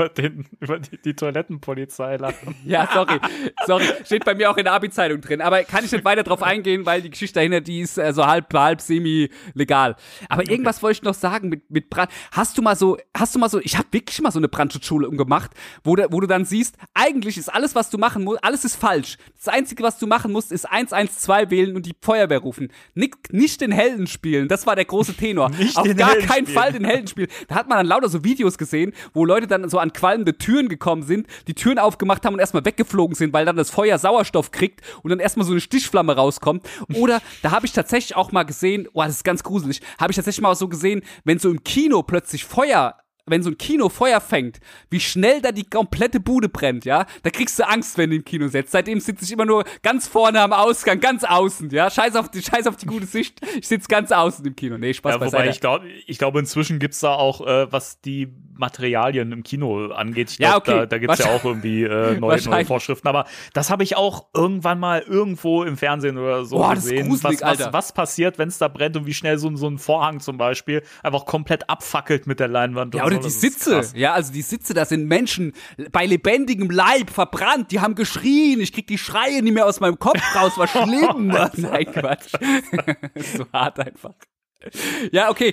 die Toilettenpolizei lachen. Ja, sorry. Steht bei mir auch in der Abi-Zeitung drin. Aber kann ich nicht weiter drauf eingehen, weil die Geschichte dahinter, die ist so halb semi-legal. Aber irgendwas wollte ich noch sagen mit Brand. Hast du mal so, ich habe wirklich mal so eine Brandschutzschule gemacht, wo du dann siehst, eigentlich ist alles, was du machen musst, alles ist falsch. Das Einzige, was du machen musst, ist 112 wählen und die Feuerwehr rufen. Nicht den Helden spielen, das war der große Tenor. Auf gar keinen Fall den Helden spielen. Da hat man dann lauter so Videos gesehen, wo Leute dann so an qualmende Türen gekommen sind, die Türen aufgemacht haben und erstmal weggeflogen sind, weil dann das Feuer Sauerstoff kriegt und dann erstmal so eine Stichflamme rauskommt. Oder da habe ich tatsächlich auch mal gesehen, das ist ganz gruselig, habe ich tatsächlich mal so gesehen, wenn so im Kino plötzlich wenn so ein Kino Feuer fängt, wie schnell da die komplette Bude brennt, ja, da kriegst du Angst, wenn du im Kino sitzt. Seitdem sitze ich immer nur ganz vorne am Ausgang, ganz außen, ja, scheiß auf die gute Sicht, ich sitze ganz außen im Kino. Nee, Spaß beiseite. Wobei ich glaube, inzwischen gibt's da auch, was die Materialien im Kino angeht. Ich glaube, okay. da gibt's ja auch irgendwie neue Vorschriften, aber das habe ich auch irgendwann mal irgendwo im Fernsehen oder so gesehen. Das ist gruselig, Alter. Was passiert, wenn es da brennt und wie schnell so ein Vorhang zum Beispiel einfach komplett abfackelt mit der Leinwand. Ja, oder die Sitze, also die Sitze, da sind Menschen bei lebendigem Leib verbrannt, die haben geschrien, ich krieg die Schreie nicht mehr aus meinem Kopf raus, war schlimm. Nein, Quatsch. So hart einfach. Ja, okay,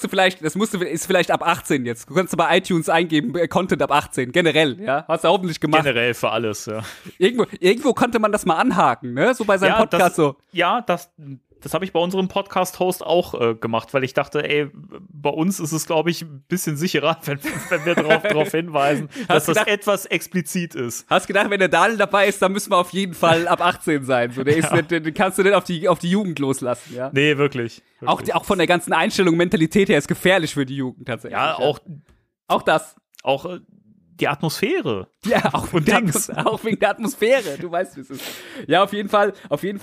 ist vielleicht ab 18 jetzt. Du kannst bei iTunes eingeben, Content ab 18, generell, ja. Hast du hoffentlich gemacht. Generell für alles, ja. Irgendwo konnte man das mal anhaken, ne? So bei seinem Podcast so. Ja, das habe ich bei unserem Podcast-Host auch gemacht, weil ich dachte, bei uns ist es, glaube ich, ein bisschen sicherer, wenn wir darauf hinweisen, dass das etwas explizit ist. Hast gedacht, wenn der Daniel dabei ist, dann müssen wir auf jeden Fall ab 18 sein. So, den kannst du nicht auf die Jugend loslassen, ja? Nee, wirklich. Auch von der ganzen Einstellung, Mentalität her ist gefährlich für die Jugend tatsächlich. Ja, auch das. Auch die Atmosphäre. Ja, auch wegen der Atmosphäre. Du weißt, wie es ist. Ja, auf jeden Fall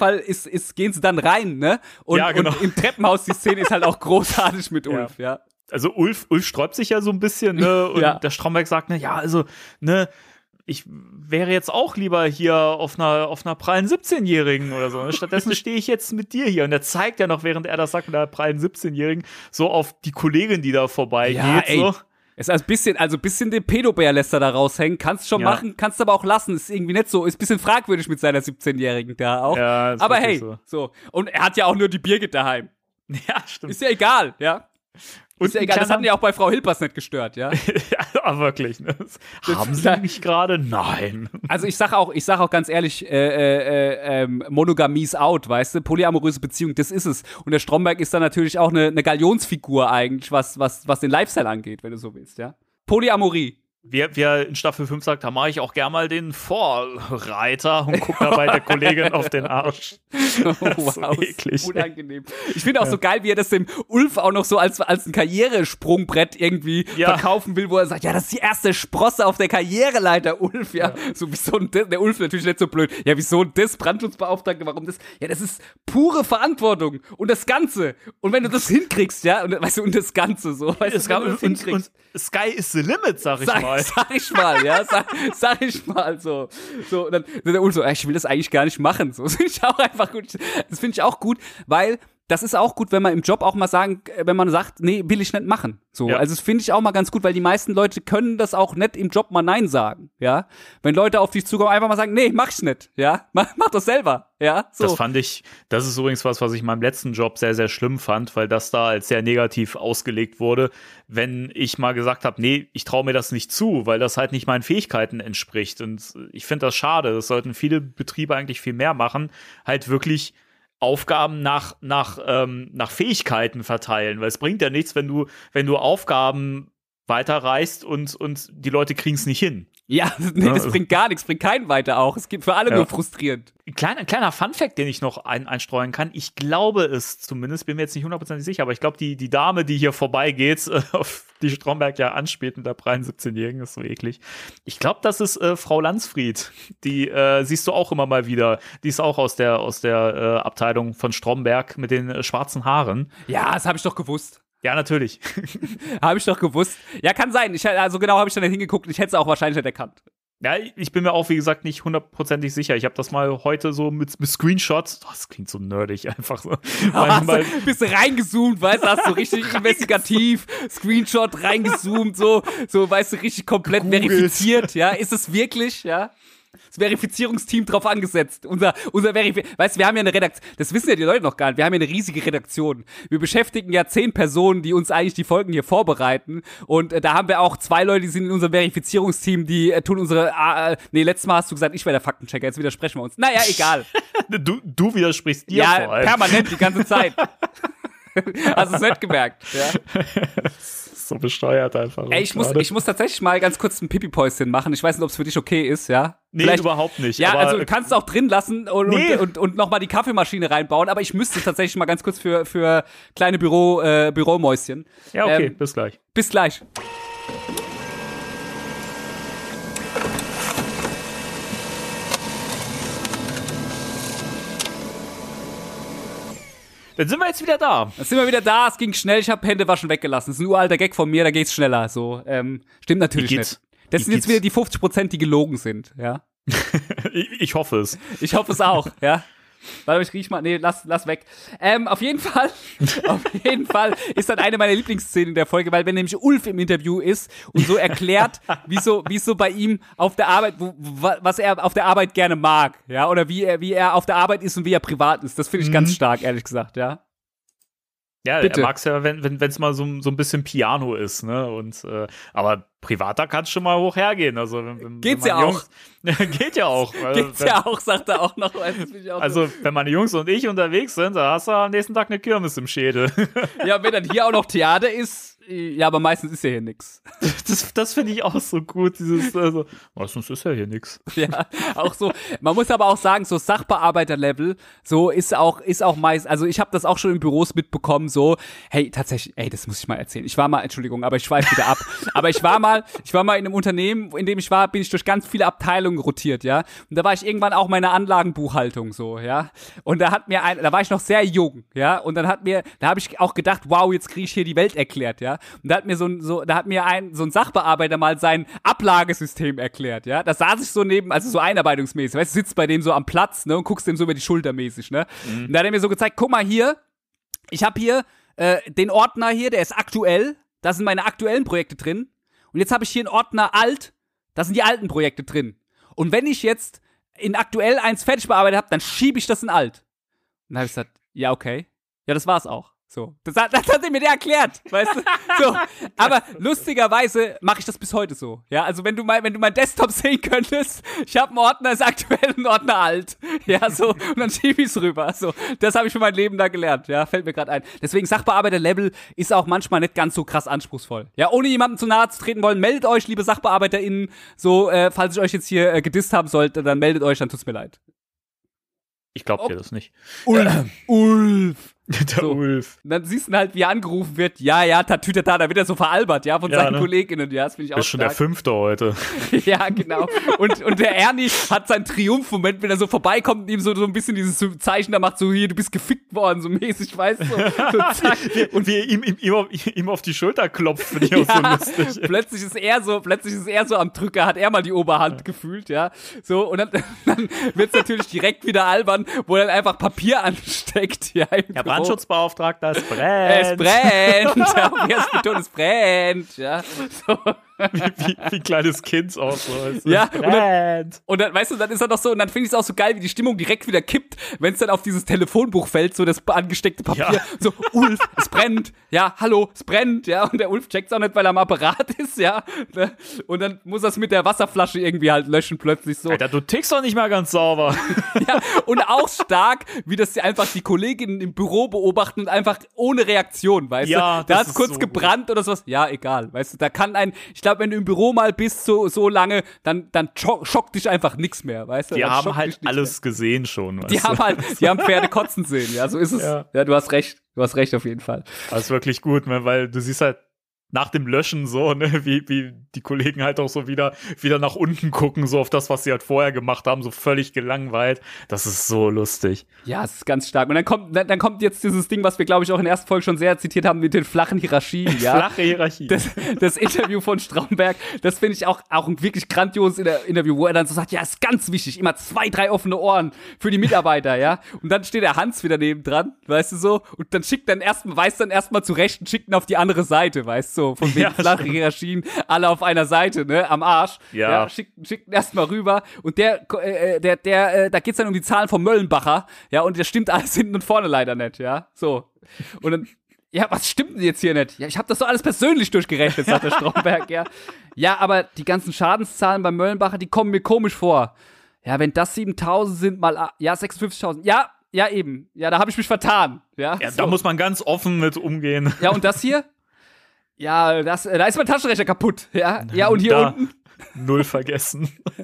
gehen sie dann rein, ne? Und im Treppenhaus, die Szene ist halt auch großartig mit Ulf, ja. Also Ulf sträubt sich ja so ein bisschen, ne? Und der Stromberg sagt, ich wäre jetzt auch lieber hier auf einer prallen 17-Jährigen oder so. Stattdessen stehe ich jetzt mit dir hier. Und er zeigt ja noch, während er das sagt, mit einer prallen 17-Jährigen, so auf die Kollegin, die da vorbeigeht. Ja, ey. So. Es ist ein bisschen den Pädobär lässt er da raushängen. Kannst schon machen, kannst aber auch lassen. Ist irgendwie nicht so, ist ein bisschen fragwürdig mit seiner 17-Jährigen da auch. Ja, aber hey, so. Und er hat ja auch nur die Birgit daheim. Ja, stimmt. Ist ja egal, ja. Ist ja egal, das hat ja auch bei Frau Hilpers nicht gestört, ja. Ja, wirklich. Ne? Haben Sie mich gerade? Nein. Also ich sag auch ganz ehrlich, Monogamie ist out, weißt du? Polyamoröse Beziehung, das ist es. Und der Stromberg ist dann natürlich auch eine Galionsfigur eigentlich, was den Lifestyle angeht, wenn du so willst, ja. Polyamorie. Wie er in Staffel 5 sagt, da mache ich auch gern mal den Vorreiter und gucke dabei der Kollegin auf den Arsch. Wow, so eklig. Unangenehm. Ich finde auch so geil, wie er das dem Ulf auch noch so als ein Karrieresprungbrett irgendwie verkaufen will, wo er sagt, ja, das ist die erste Sprosse auf der Karriereleiter, Ulf, ja. So wieso der Ulf natürlich nicht so blöd. Ja, wieso das Brandschutzbeauftragte, warum das? Ja, das ist pure Verantwortung und das Ganze. Und wenn du das hinkriegst, ja, und weißt du, und das Ganze so, weißt du, wenn du das hinkriegst. Und Sky is the limit, sag ich mal. Sag ich mal, ja, sag ich mal, so. Und dann der Ulf so, ich will das eigentlich gar nicht machen, so. Das finde ich auch einfach gut. Das finde ich auch gut, weil das ist auch gut, wenn man im Job auch mal wenn man sagt, nee, will ich nicht machen. So, also das finde ich auch mal ganz gut, weil die meisten Leute können das auch nicht im Job mal Nein sagen, ja. Wenn Leute auf dich zukommen, einfach mal sagen, nee, mach ich nicht, ja. Mach das selber, ja. So. Das ist übrigens was ich in meinem letzten Job sehr, sehr schlimm fand, weil das da als sehr negativ ausgelegt wurde, wenn ich mal gesagt habe, nee, ich traue mir das nicht zu, weil das halt nicht meinen Fähigkeiten entspricht. Und ich finde das schade. Das sollten viele Betriebe eigentlich viel mehr machen, halt wirklich Aufgaben nach Fähigkeiten verteilen, weil es bringt ja nichts, wenn du Aufgaben weiterreichst und die Leute kriegen es nicht hin. Ja, nee, das bringt gar nichts, bringt keinen weiter auch. Es gibt für alle nur frustrierend. Ein kleiner Funfact, den ich noch einstreuen kann. Ich glaube es zumindest, bin mir jetzt nicht 100% sicher, aber ich glaube, die Dame, die hier vorbeigeht, auf die Stromberg ja anspielt mit der prallen 17-Jährigen, ist so eklig. Ich glaube, das ist Frau Landsfried. Die siehst du auch immer mal wieder. Die ist auch aus der Abteilung von Stromberg mit den schwarzen Haaren. Ja, das habe ich doch gewusst. Ja, natürlich. Habe ich doch gewusst. Ja, kann sein. Also genau habe ich dann hingeguckt. Ich hätte es auch wahrscheinlich nicht erkannt. Ja, ich bin mir auch, wie gesagt, nicht hundertprozentig sicher. Ich habe das mal heute so mit Screenshots. Das klingt so nerdig einfach so. Bist du reingezoomt, weißt du, hast du richtig investigativ, Screenshot reingezoomt, so, weißt du, richtig komplett verifiziert, ja. Ist es wirklich, ja? Das Verifizierungsteam drauf angesetzt. Unser weißt du, wir haben ja eine Redaktion, das wissen ja die Leute noch gar nicht, wir haben ja eine riesige Redaktion. Wir beschäftigen ja 10 Personen, die uns eigentlich die Folgen hier vorbereiten und da haben wir auch 2 Leute, die sind in unserem Verifizierungsteam, die tun unsere, letztes Mal hast du gesagt, ich wäre der Faktenchecker, jetzt widersprechen wir uns. Naja, egal. Du widersprichst dir vor allem. Ja, permanent, die ganze Zeit. Hast du es nicht gemerkt, ja. So besteuert einfach. Ey, ich muss tatsächlich mal ganz kurz ein Pipi-Päuschen machen. Ich weiß nicht, ob es für dich okay ist, ja? Nee, vielleicht, überhaupt nicht. Ja, aber also du kannst es auch drin lassen und nochmal die Kaffeemaschine reinbauen, aber ich müsste tatsächlich mal ganz kurz für kleine Büromäuschen. Ja, okay, bis gleich. Bis gleich. Dann sind wir jetzt wieder da. Es ging schnell, ich habe Händewaschen weggelassen. Das ist ein uralter Gag von mir, da geht's schneller. So, stimmt natürlich nicht. Das sind jetzt wieder die 50%, die gelogen sind, ja. Ich hoffe es. Ich hoffe es auch, ja. Warte, ich riech mal. Nee, lass weg. Auf jeden Fall ist dann eine meiner Lieblingsszenen in der Folge, weil wenn nämlich Ulf im Interview ist und so erklärt, wie es so bei ihm auf der Arbeit, was er auf der Arbeit gerne mag, ja, oder wie er auf der Arbeit ist und wie er privat ist. Das finde ich ganz stark, ehrlich gesagt, ja. Ja, Bitte. er mag's ja, wenn es mal so ein bisschen Piano ist, ne? Und aber privater kann es schon mal hoch hergehen. Also geht's ja auch. Geht ja auch. Geht's ja auch, sagt er auch noch. Also wenn meine Jungs und ich unterwegs sind, dann hast du am nächsten Tag eine Kirmes im Schädel. Ja, wenn dann hier auch noch Theater ist, ja, aber meistens ist ja hier nix. Das finde ich auch so gut, meistens ist ja hier nix. Ja, auch so. Man muss aber auch sagen, so Sachbearbeiter-Level, so ist auch meist, also ich habe das auch schon in Büros mitbekommen, so, hey, tatsächlich, das muss ich mal erzählen. Entschuldigung, aber ich schweife wieder ab. Aber ich war mal in einem Unternehmen, in dem ich war, bin ich durch ganz viele Abteilungen rotiert, ja. Und da war ich irgendwann auch meine Anlagenbuchhaltung so, ja. Und da war ich noch sehr jung, ja. Und da habe ich auch gedacht, wow, jetzt kriege ich hier die Welt erklärt, ja. Und da hat mir so ein Sachbearbeiter mal sein Ablagesystem erklärt, ja. Da saß ich so also so einarbeitungsmäßig, weißt du, sitzt bei dem so am Platz, ne, und guckst dem so über die Schulter mäßig, ne. Mhm. Und da hat er mir so gezeigt, guck mal hier, ich habe hier den Ordner hier, der ist aktuell, da sind meine aktuellen Projekte drin. Und jetzt habe ich hier einen Ordner alt, da sind die alten Projekte drin. Und wenn ich jetzt in aktuell eins fertig bearbeitet habe, dann schiebe ich das in alt. Und dann habe ich gesagt, ja, okay. Ja, das war's auch. So, das hat er mir der erklärt, weißt du? So, aber lustigerweise mache ich das bis heute so. Ja, also wenn du mein Desktop sehen könntest, ich habe einen Ordner, ist aktuell, ein Ordner alt. Ja, so, und dann schiebe ich's rüber. So, das habe ich für mein Leben da gelernt. Ja, fällt mir gerade ein. Deswegen Sachbearbeiter-Level ist auch manchmal nicht ganz so krass anspruchsvoll. Ja, ohne jemandem zu nahe zu treten wollen, meldet euch, liebe SachbearbeiterInnen. So, falls ich euch jetzt hier gedisst haben sollte, dann meldet euch, dann tut's mir leid. Ich glaub dir das nicht. Ulf. Der so. Ulf. Und dann siehst du halt, wie er angerufen wird. Ja, tatütata, da wird er so veralbert, ja, von seinen KollegInnen. Ja, das finde ich auch stark. Ist schon der 5. heute. Ja, genau. Und der Ernie hat seinen Triumphmoment, wenn er so vorbeikommt und ihm so ein bisschen dieses Zeichen da macht, so hier, du bist gefickt worden, so mäßig, weißt du. So zack. Und wie er ihm auf die Schulter klopft, finde ich auch so lustig. Plötzlich ist er so am Drücker, hat er mal die Oberhand gefühlt, ja. So, und dann wird's natürlich direkt wieder albern, wo er dann einfach Papier ansteckt, ja. Herr Brandschutzbeauftragter, es brennt. Es brennt. Ja, es betont, es brennt. Ja, so. Wie ein kleines Kind auch so. Ja, und dann, weißt du, dann ist er doch so, und dann finde ich es auch so geil, wie die Stimmung direkt wieder kippt, wenn es dann auf dieses Telefonbuch fällt, so das angesteckte Papier. Ja. So, Ulf, es brennt. Ja, hallo, es brennt. Ja, und der Ulf checkt's auch nicht, weil er am Apparat ist, ja. Und dann muss er es mit der Wasserflasche irgendwie halt löschen plötzlich so. Alter, du tickst doch nicht mal ganz sauber. Ja, und auch stark, wie das einfach die Kolleginnen im Büro beobachten und einfach ohne Reaktion, weißt du. Da hat's kurz so gebrannt gut. Oder sowas. Ja, egal, weißt du, da kann ich glaube, wenn du im Büro mal bist so lange, dann schockt dich einfach nichts mehr, weißt du? Die haben halt alles gesehen schon, weißt du? Die haben Pferde kotzen sehen, ja, so ist es. Ja, du hast recht auf jeden Fall. Das ist wirklich gut, weil du siehst halt nach dem Löschen so, ne, wie die Kollegen halt auch so wieder nach unten gucken, so auf das, was sie halt vorher gemacht haben, so völlig gelangweilt. Das ist so lustig. Ja, es ist ganz stark. Und dann kommt jetzt dieses Ding, was wir, glaube ich, auch in der ersten Folge schon sehr zitiert haben, mit den flachen Hierarchien, ja. Flache Hierarchie. Das Interview von Stromberg, das finde ich auch ein wirklich grandioses Interview, wo er dann so sagt, ja, ist ganz wichtig, immer 2, 3 offene Ohren für die Mitarbeiter, ja. Und dann steht der Hans wieder nebendran, weißt du so, und dann weist dann erstmal zurecht und schickt ihn auf die andere Seite, weißt du, so, von wegen flache Hierarchien, alle auf einer Seite, ne, am Arsch. Ja. Schickt ihn erstmal rüber und da geht's dann um die Zahlen vom Möllenbacher, ja, und das stimmt alles hinten und vorne leider nicht, ja, so. Und dann, ja, was stimmt denn jetzt hier nicht? Ja, ich habe das doch alles persönlich durchgerechnet, sagt der Stromberg, ja. Ja, aber die ganzen Schadenszahlen beim Möllenbacher, die kommen mir komisch vor. Ja, wenn das 7.000 sind mal, ja, 56.000, ja, eben, ja, da habe ich mich vertan, ja. Ja, so. da muss man ganz offen mit umgehen. Ja, und das hier? Ja, da ist mein Taschenrechner kaputt, ja. Ja, und hier unten? 0 vergessen.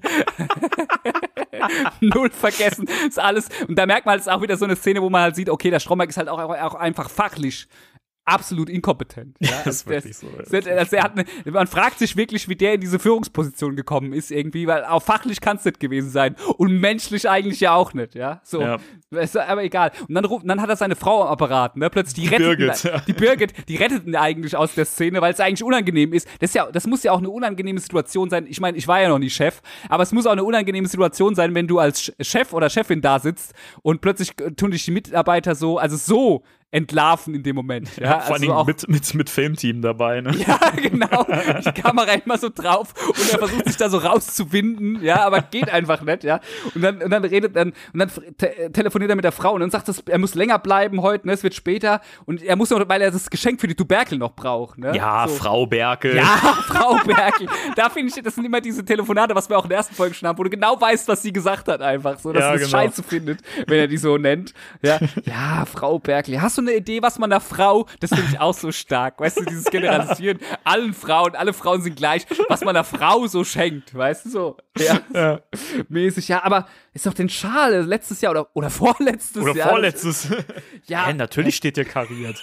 0 vergessen, ist alles. Und da merkt man, es ist auch wieder so eine Szene, wo man halt sieht, okay, der Stromberg ist halt auch einfach fachlich absolut inkompetent. Ja, das ist wirklich so. Man fragt sich wirklich, wie der in diese Führungsposition gekommen ist irgendwie, weil auch fachlich kann es nicht gewesen sein und menschlich eigentlich ja auch nicht, ja. So, ja. Aber egal. Und dann hat er seine Frau am Apparat, ne? Plötzlich die Birgit, die rettet ihn eigentlich aus der Szene, weil es eigentlich unangenehm ist. Das muss ja auch eine unangenehme Situation sein. Ich meine, ich war ja noch nie Chef, aber es muss auch eine unangenehme Situation sein, wenn du als Chef oder Chefin da sitzt und plötzlich tun dich die Mitarbeiter so entlarven in dem Moment. Ja, vor allem auch mit Filmteam dabei, ne? Ja, genau. Die Kamera immer so drauf und er versucht sich da so rauszuwinden, ja, aber geht einfach nicht, ja. Und dann telefoniert er mit der Frau und dann sagt er muss länger bleiben heute, ne, es wird später und er muss noch, weil er das Geschenk für die Tuberkel noch braucht, ne? Ja, so. Frau Berkel. Ja, Frau Berkel. Da finde ich, das sind immer diese Telefonate, was wir auch in der ersten Folge schon haben, wo du genau weißt, was sie gesagt hat einfach, so, dass du das scheiße findet, wenn er die so nennt. Ja, Frau Berkel. Hast du eine Idee, was man einer Frau, das finde ich auch so stark, weißt du, dieses Generalisieren, alle Frauen sind gleich, was man einer Frau so schenkt, weißt du, so, ja. Mäßig, ja, aber ist doch den Schal, letztes Jahr oder vorletztes Jahr. Oder vorletztes. Ja. Natürlich steht der kariert.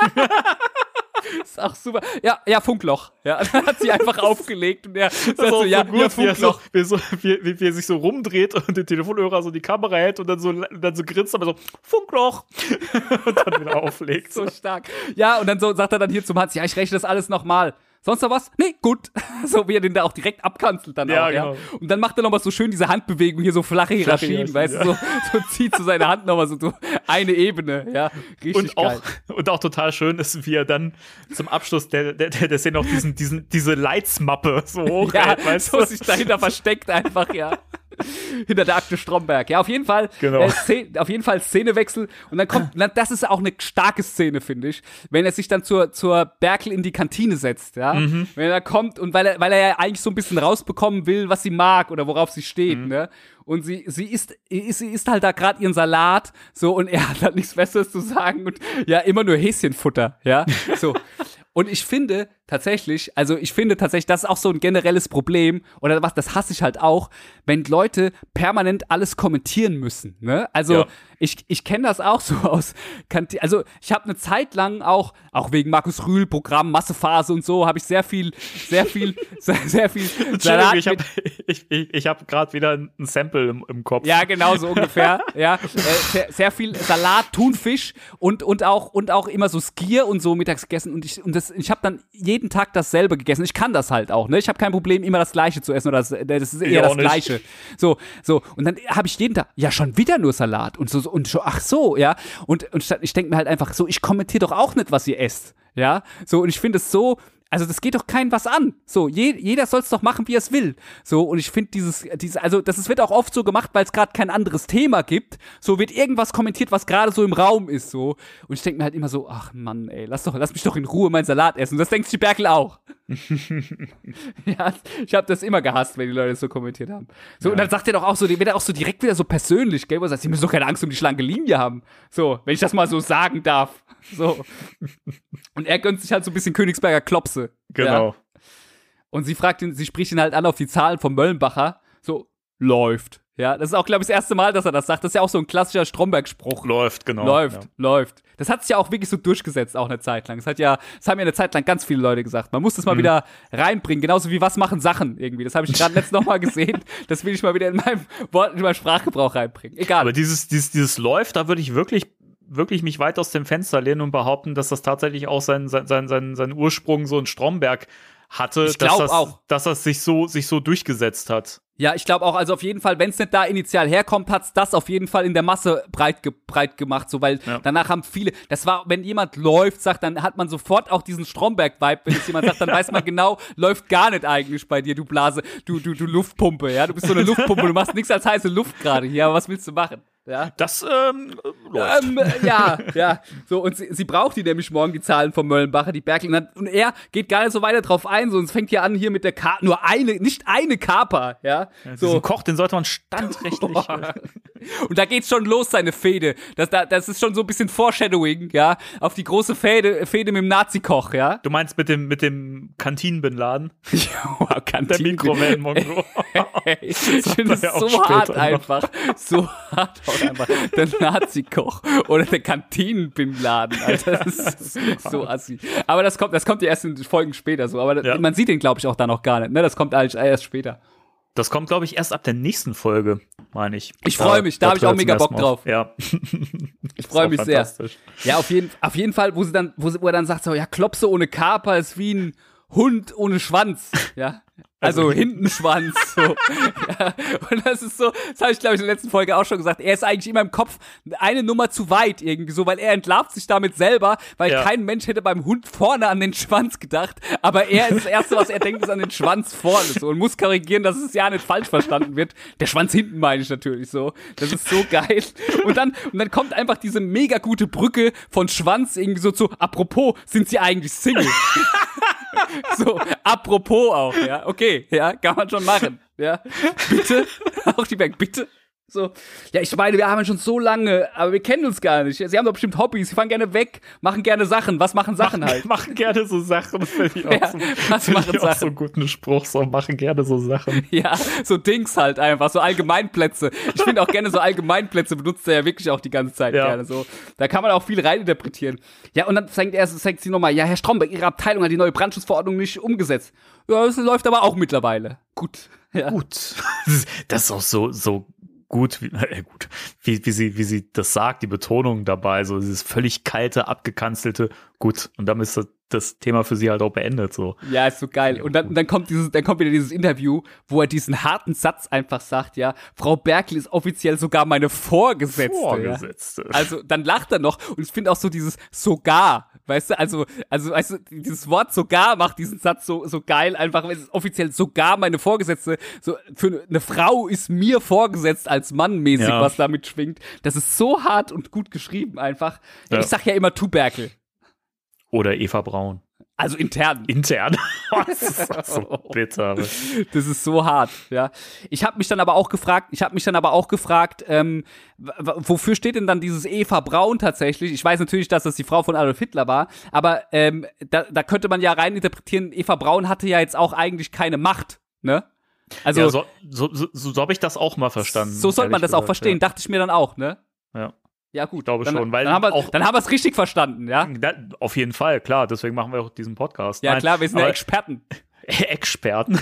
Ist auch super. Ja, Funkloch. Ja, dann hat sie einfach aufgelegt und er sagt so, ja, gut, Funkloch. Wie er sich so rumdreht und den Telefonhörer so die Kamera hält und dann so grinst, aber so, Funkloch. Und dann wieder auflegt. So stark. Ja, und dann so sagt er dann hier zum Hans, ja, ich rechne das alles nochmal. Sonst noch was? Nee, gut. So wie er den da auch direkt abkanzelt dann auch, genau. Ja. Und dann macht er nochmal so schön diese Handbewegung, hier so flache Hierarchien, weißt du, so zieht so seine Hand nochmal so eine Ebene, ja. Richtig geil. Und auch total schön ist, wie er dann zum Abschluss der Szene auch diese Leitsmappe so hochhält, weißt du? So sich dahinter versteckt einfach, ja. Hinter der Akte Stromberg. Ja, auf jeden Fall, genau. Szenewechsel. Und dann kommt, das ist auch eine starke Szene, finde ich, wenn er sich dann zur Berkel in die Kantine setzt, ja. Mhm. Wenn er kommt und weil er ja eigentlich so ein bisschen rausbekommen will, was sie mag oder worauf sie steht, ne. Und sie isst halt da gerade ihren Salat, so, und er hat halt nichts Besseres zu sagen und ja, immer nur Häschenfutter, ja. So. Und ich finde tatsächlich, das ist auch so ein generelles Problem, oder was, das hasse ich halt auch, wenn Leute permanent alles kommentieren müssen, ne? Also, ich kenne das auch so aus Kantine, also ich habe eine Zeit lang auch wegen Markus Rühl Programm, Massephase und so, habe ich sehr viel Salat ich habe gerade wieder ein Sample im Kopf. Ja, genau, so ungefähr, ja. Sehr viel Salat, Thunfisch und auch immer so Skier und so mittags gegessen und ich habe dann jeden Tag dasselbe gegessen. Ich kann das halt auch, ne? Ich habe kein Problem, immer das Gleiche zu essen oder das ist eher das Gleiche. So. Und dann habe ich jeden Tag, ja, schon wieder nur Salat und so, ach so, ja. Und ich denke mir halt einfach so, ich kommentiere doch auch nicht, was ihr esst, ja. So, und ich finde es so, also das geht doch keinem was an. So, jeder soll es doch machen, wie er es will. So, und ich finde das wird auch oft so gemacht, weil es gerade kein anderes Thema gibt. So wird irgendwas kommentiert, was gerade so im Raum ist, so. Und ich denke mir halt immer so, ach Mann, ey, lass mich doch in Ruhe meinen Salat essen. Und das denkt sich Berkel auch. Ja, ich habe das immer gehasst, wenn die Leute das so kommentiert haben. So, und dann sagt er doch auch so, wird er auch so direkt wieder so persönlich, gell, wo er sagt, sie müssen doch keine Angst um die schlanke Linie haben. So, wenn ich das mal so sagen darf. So. Und er gönnt sich halt so ein bisschen Königsberger Klopse. Genau. Ja. Und sie spricht ihn halt an auf die Zahlen vom Möllenbacher. So, läuft. Ja, das ist auch, glaube ich, das erste Mal, dass er das sagt. Das ist ja auch so ein klassischer Stromberg-Spruch. Läuft, genau. Läuft. Das hat sich ja auch wirklich so durchgesetzt, auch eine Zeit lang. Das haben ja eine Zeit lang ganz viele Leute gesagt. Man muss das mal wieder reinbringen. Genauso wie was machen Sachen irgendwie. Das habe ich gerade letztens noch mal gesehen. Das will ich mal wieder in meinem Sprachgebrauch reinbringen. Egal. Aber dieses läuft, da würde ich wirklich mich weit aus dem Fenster lehnen und behaupten, dass das tatsächlich auch seinen Ursprung so in Stromberg hatte, ich glaube auch, dass das sich so durchgesetzt hat. Ja, ich glaube auch, also auf jeden Fall, wenn es nicht da initial herkommt, hat's das auf jeden Fall in der Masse breit gemacht, so, weil danach haben viele, das war, wenn jemand läuft, sagt, dann hat man sofort auch diesen Stromberg-Vibe, wenn es jemand sagt, dann weiß man genau, läuft gar nicht eigentlich bei dir, du Blase, du Luftpumpe, ja, du bist so eine Luftpumpe, du machst nichts als heiße Luft gerade hier, aber was willst du machen? Ja. Das läuft. Ja. So, und sie braucht die nämlich morgen, die Zahlen von Möllenbacher, die Berkel. Und er geht gar nicht so weiter drauf ein. So, und es fängt hier an, hier mit der nicht eine Kaper, ja. So. Diesen Koch, den sollte man standrechtlich. Und da geht's schon los, seine Fehde. Das ist schon so ein bisschen Foreshadowing, ja, auf die große Fehde mit dem Nazi-Koch, ja. Du meinst mit dem Kantinen-Bin-Laden? Ja, Der Mikrowellen-Mongo. Ich finde es so hart einfach. So hart einfach. Der Nazi-Koch oder der Kantinen-Bin-Laden. Also das ist so assi. Aber das kommt ja erst in Folgen später so. Aber man sieht den, glaube ich, auch da noch gar nicht. Ne? Das kommt eigentlich erst später. Das kommt, glaube ich, erst ab der nächsten Folge, meine ich. Ich freue mich, da habe ich auch mega Bock drauf. Ja. Ich freue mich sehr. Ja, auf jeden Fall, wo er dann sagt so, ja, Klopse ohne Kaper ist wie ein Hund ohne Schwanz, ja. Also Hintenschwanz, so. Ja. Und das ist so, das habe ich, glaube ich, in der letzten Folge auch schon gesagt, er ist eigentlich immer im Kopf eine Nummer zu weit irgendwie so, weil er entlarvt sich damit selber, weil kein Mensch hätte beim Hund vorne an den Schwanz gedacht, aber er ist das Erste, was er denkt, ist an den Schwanz vorne, so, und muss korrigieren, dass es ja nicht falsch verstanden wird. Der Schwanz hinten meine ich natürlich so. Das ist so geil. Und dann kommt einfach diese mega gute Brücke von Schwanz irgendwie so zu, apropos, sind sie eigentlich Single? So, apropos auch, ja, okay, ja, kann man schon machen, ja, bitte, auch die Berg, bitte, so, ja, ich meine, wir haben schon so lange, aber wir kennen uns gar nicht, sie haben doch bestimmt Hobbys, sie fahren gerne weg, machen gerne Sachen, was machen Sachen halt? Machen gerne so Sachen, finde ich auch ja, so, was machen Sachen? Auch so guten Spruch, so, machen gerne so Sachen. Ja, so Dings halt einfach, so Allgemeinplätze, ich finde auch gerne so Allgemeinplätze, benutzt er ja wirklich auch die ganze Zeit gerne, so, da kann man auch viel reininterpretieren. Ja, und dann sagt sie nochmal, ja, Herr Stromberg, Ihre Abteilung hat die neue Brandschutzverordnung nicht umgesetzt. Ja, das läuft aber auch mittlerweile. Gut. Ja. Gut. Das ist auch so gut, wie sie das sagt, die Betonung dabei, so dieses völlig kalte, abgekanzelte, gut. Und damit ist das Thema für sie halt auch beendet, so. Ja, ist so geil. Und dann kommt wieder dieses Interview, wo er diesen harten Satz einfach sagt, ja, Frau Berkel ist offiziell sogar meine Vorgesetzte. Ja. Also, dann lacht er noch, und ich finde auch so dieses sogar, weißt du, also, weißt du, dieses Wort sogar macht diesen Satz so geil, einfach, es ist offiziell sogar meine Vorgesetzte, so, für eine Frau ist mir vorgesetzt als Mann mäßig, was damit schwingt. Das ist so hart und gut geschrieben einfach. Ja. Ich sag ja immer Tu Berkel. Oder Eva Braun. Also intern. Das ist so bitter. Das ist so hart, ja. Ich habe mich dann aber auch gefragt, wofür steht denn dann dieses Eva Braun tatsächlich? Ich weiß natürlich, dass das die Frau von Adolf Hitler war, aber da könnte man ja rein interpretieren, Eva Braun hatte ja jetzt auch eigentlich keine Macht, ne? Also ja, so habe ich das auch mal verstanden. So sollte man das auch verstehen, dachte ich mir dann auch, ne? Ja. Ja, gut. Ich glaube schon, weil dann haben wir es richtig verstanden, ja? Auf jeden Fall, klar. Deswegen machen wir auch diesen Podcast. Ja, klar, wir sind ja Experten. Experten.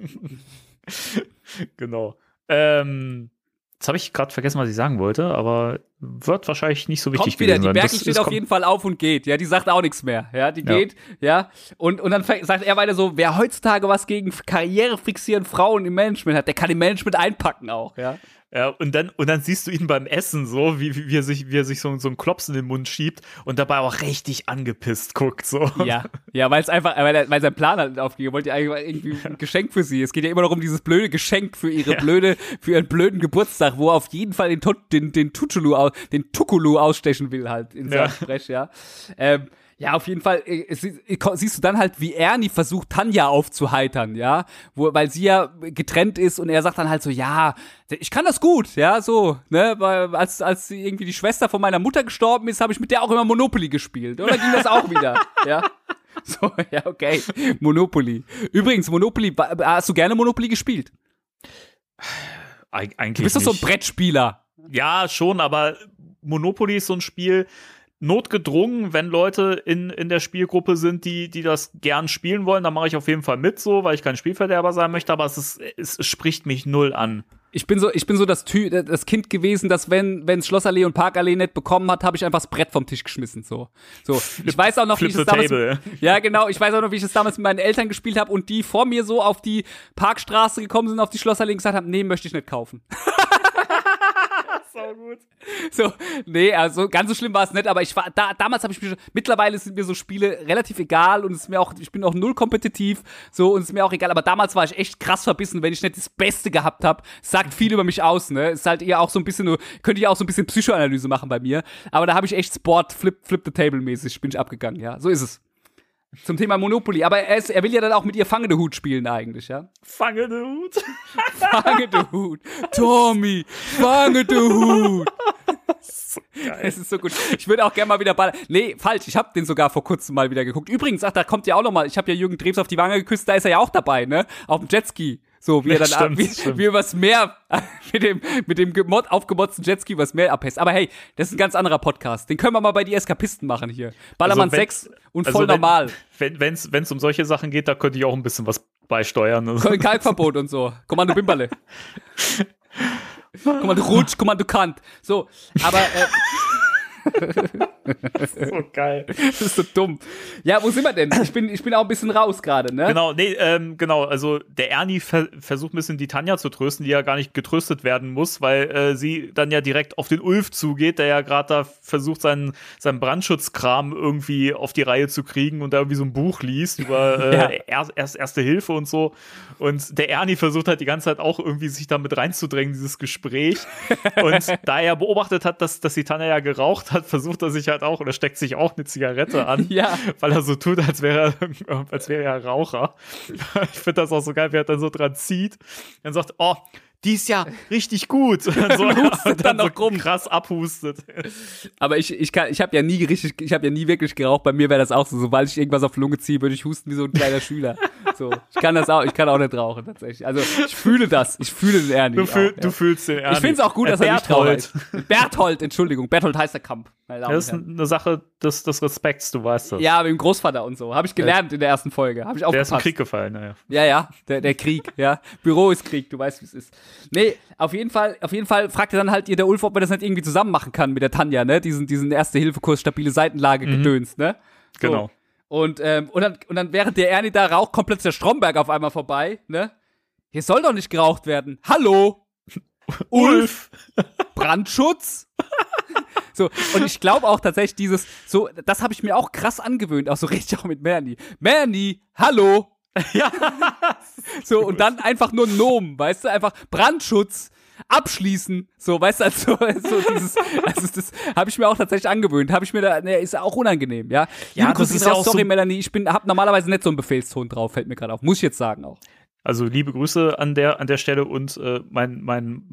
Genau. Jetzt habe ich gerade vergessen, was ich sagen wollte, aber wird wahrscheinlich nicht so wichtig gewesen sein. Die Berkel steht auf jeden Fall auf und geht, ja, die sagt auch nichts mehr, ja, die geht, ja, und dann sagt er weiter so, wer heutzutage was gegen karrierefixierende Frauen im Management hat, der kann im Management einpacken auch, ja. Ja, und dann siehst du ihn beim Essen so, wie er sich so einen Klops in den Mund schiebt und dabei auch richtig angepisst guckt, so. Ja, weil sein Plan halt aufgeht. Er wollte ja eigentlich irgendwie ein Geschenk für sie. Es geht ja immer noch um dieses blöde Geschenk für ihren blöden Geburtstag, wo er auf jeden Fall den Tukulu ausstechen will halt in seinem Sprech, ja. Ja, auf jeden Fall siehst du dann halt, wie Ernie versucht, Tanja aufzuheitern, ja, weil sie ja getrennt ist und er sagt dann halt so, ja, ich kann das gut, ja, so, ne, weil als irgendwie die Schwester von meiner Mutter gestorben ist, habe ich mit der auch immer Monopoly gespielt und dann ging das auch wieder, ja. So, ja, okay, Monopoly. Übrigens, Monopoly, hast du gerne Monopoly gespielt? Eigentlich Du bist doch so ein Brettspieler. Ja, schon, aber Monopoly ist so ein Spiel, notgedrungen, wenn Leute in der Spielgruppe sind, die das gern spielen wollen, dann mache ich auf jeden Fall mit, so, weil ich kein Spielverderber sein möchte, aber es spricht mich null an. Ich bin so das Kind gewesen, dass wenn Schlossallee und Parkallee nicht bekommen hat, habe ich einfach das Brett vom Tisch geschmissen, so. Ich weiß auch noch, wie ich es damals, ja genau, ich weiß auch noch, wie ich es damals mit meinen Eltern gespielt habe und die vor mir so auf die Parkstraße gekommen sind, auf die Schlossallee und gesagt haben, nee, möchte ich nicht kaufen. So gut. So, nee, also ganz so schlimm war es nicht, aber damals habe ich mich mittlerweile sind mir so Spiele relativ egal und ich bin auch null kompetitiv, so, und es ist mir auch egal, aber damals war ich echt krass verbissen, wenn ich nicht das Beste gehabt habe, sagt viel über mich aus, ne, ist halt eher auch so ein bisschen, könnte ich auch so ein bisschen Psychoanalyse machen bei mir, aber da habe ich echt Sport, Flip the Table mäßig, bin ich abgegangen, ja, so ist es. Zum Thema Monopoly, aber er will ja dann auch mit ihr Fange de Hut spielen eigentlich, ja? Fange de Hut? Fange de Hut. Tommy, Fange de Hut. So geil. Es ist so gut. Ich würde auch gerne mal wieder ballern. Nee, falsch, ich habe den sogar vor kurzem mal wieder geguckt. Übrigens, da kommt ja auch noch mal, ich habe ja Jürgen Drews auf die Wange geküsst, da ist er ja auch dabei, ne? Auf dem Jetski. So, wie er dann stimmt. wie übers Meer mit dem aufgemotzten Jetski übers Meer abhässt. Aber hey, das ist ein ganz anderer Podcast. Den können wir mal bei die Eskapisten machen hier. Ballermann 6 und voll normal. Wenn's um solche Sachen geht, da könnte ich auch ein bisschen was beisteuern. Kalkverbot und so. Kommando Bimberle. Kommando Rutsch, Kommando Kant. So, aber Das ist so geil. Das ist so dumm. Ja, wo sind wir denn? Ich bin auch ein bisschen raus gerade, ne? Genau, also der Ernie versucht ein bisschen die Tanja zu trösten, die ja gar nicht getröstet werden muss, weil sie dann ja direkt auf den Ulf zugeht, der ja gerade da versucht, seinen Brandschutzkram irgendwie auf die Reihe zu kriegen und da irgendwie so ein Buch liest über Erste Hilfe und so. Und der Ernie versucht halt die ganze Zeit auch irgendwie sich damit reinzudrängen, dieses Gespräch. Und da er beobachtet hat, dass die Tanja ja geraucht hat, versucht er sich halt auch oder steckt sich auch eine Zigarette an, weil er so tut, als wäre er Raucher. Ich finde das auch so geil, wie er dann so dran zieht. Dann sagt, oh, die ist ja richtig gut. Und dann so, dann noch so krass abhustet. Aber ich habe ja nie wirklich geraucht. Bei mir wäre das auch so, sobald ich irgendwas auf die Lunge ziehe, würde ich husten wie so ein kleiner Schüler. So, ich kann auch nicht rauchen tatsächlich. Also ich fühle den Ernie. Du fühlst den Ernie. Ich finde es auch gut, dass er nicht Raucher ist. Berthold, Entschuldigung, Berthold Heisterkamp. Das ist eine Sache des Respekts, du weißt das. Ja, mit dem Großvater und so. Habe ich gelernt in der ersten Folge. Habe ich aufgepasst. Der ist im Krieg gefallen, naja. Ja, der Krieg, ja. Büro ist Krieg, du weißt, wie es ist. Nee, auf jeden Fall fragt er dann halt der Ulf, ob er das nicht irgendwie zusammen machen kann mit der Tanja, ne? Diesen Erste-Hilfe-Kurs, stabile Seitenlage gedöns, ne? So. Genau. Und dann während der Ernie da raucht, kommt plötzlich der Stromberg auf einmal vorbei, ne? Hier soll doch nicht geraucht werden. Hallo? Ulf? Brandschutz? So, und ich glaube auch tatsächlich das habe ich mir auch krass angewöhnt, auch so richtig auch mit Merni. Merni, hallo? Ja. So, und dann einfach nur Nomen, weißt du, einfach Brandschutz, abschließen, so, weißt du, also das habe ich mir auch tatsächlich angewöhnt, ist auch unangenehm, ja. Ja, das ist raus, auch sorry, so Melanie, hab normalerweise nicht so einen Befehlston drauf, fällt mir gerade auf, muss ich jetzt sagen auch. Also liebe Grüße an der Stelle und mein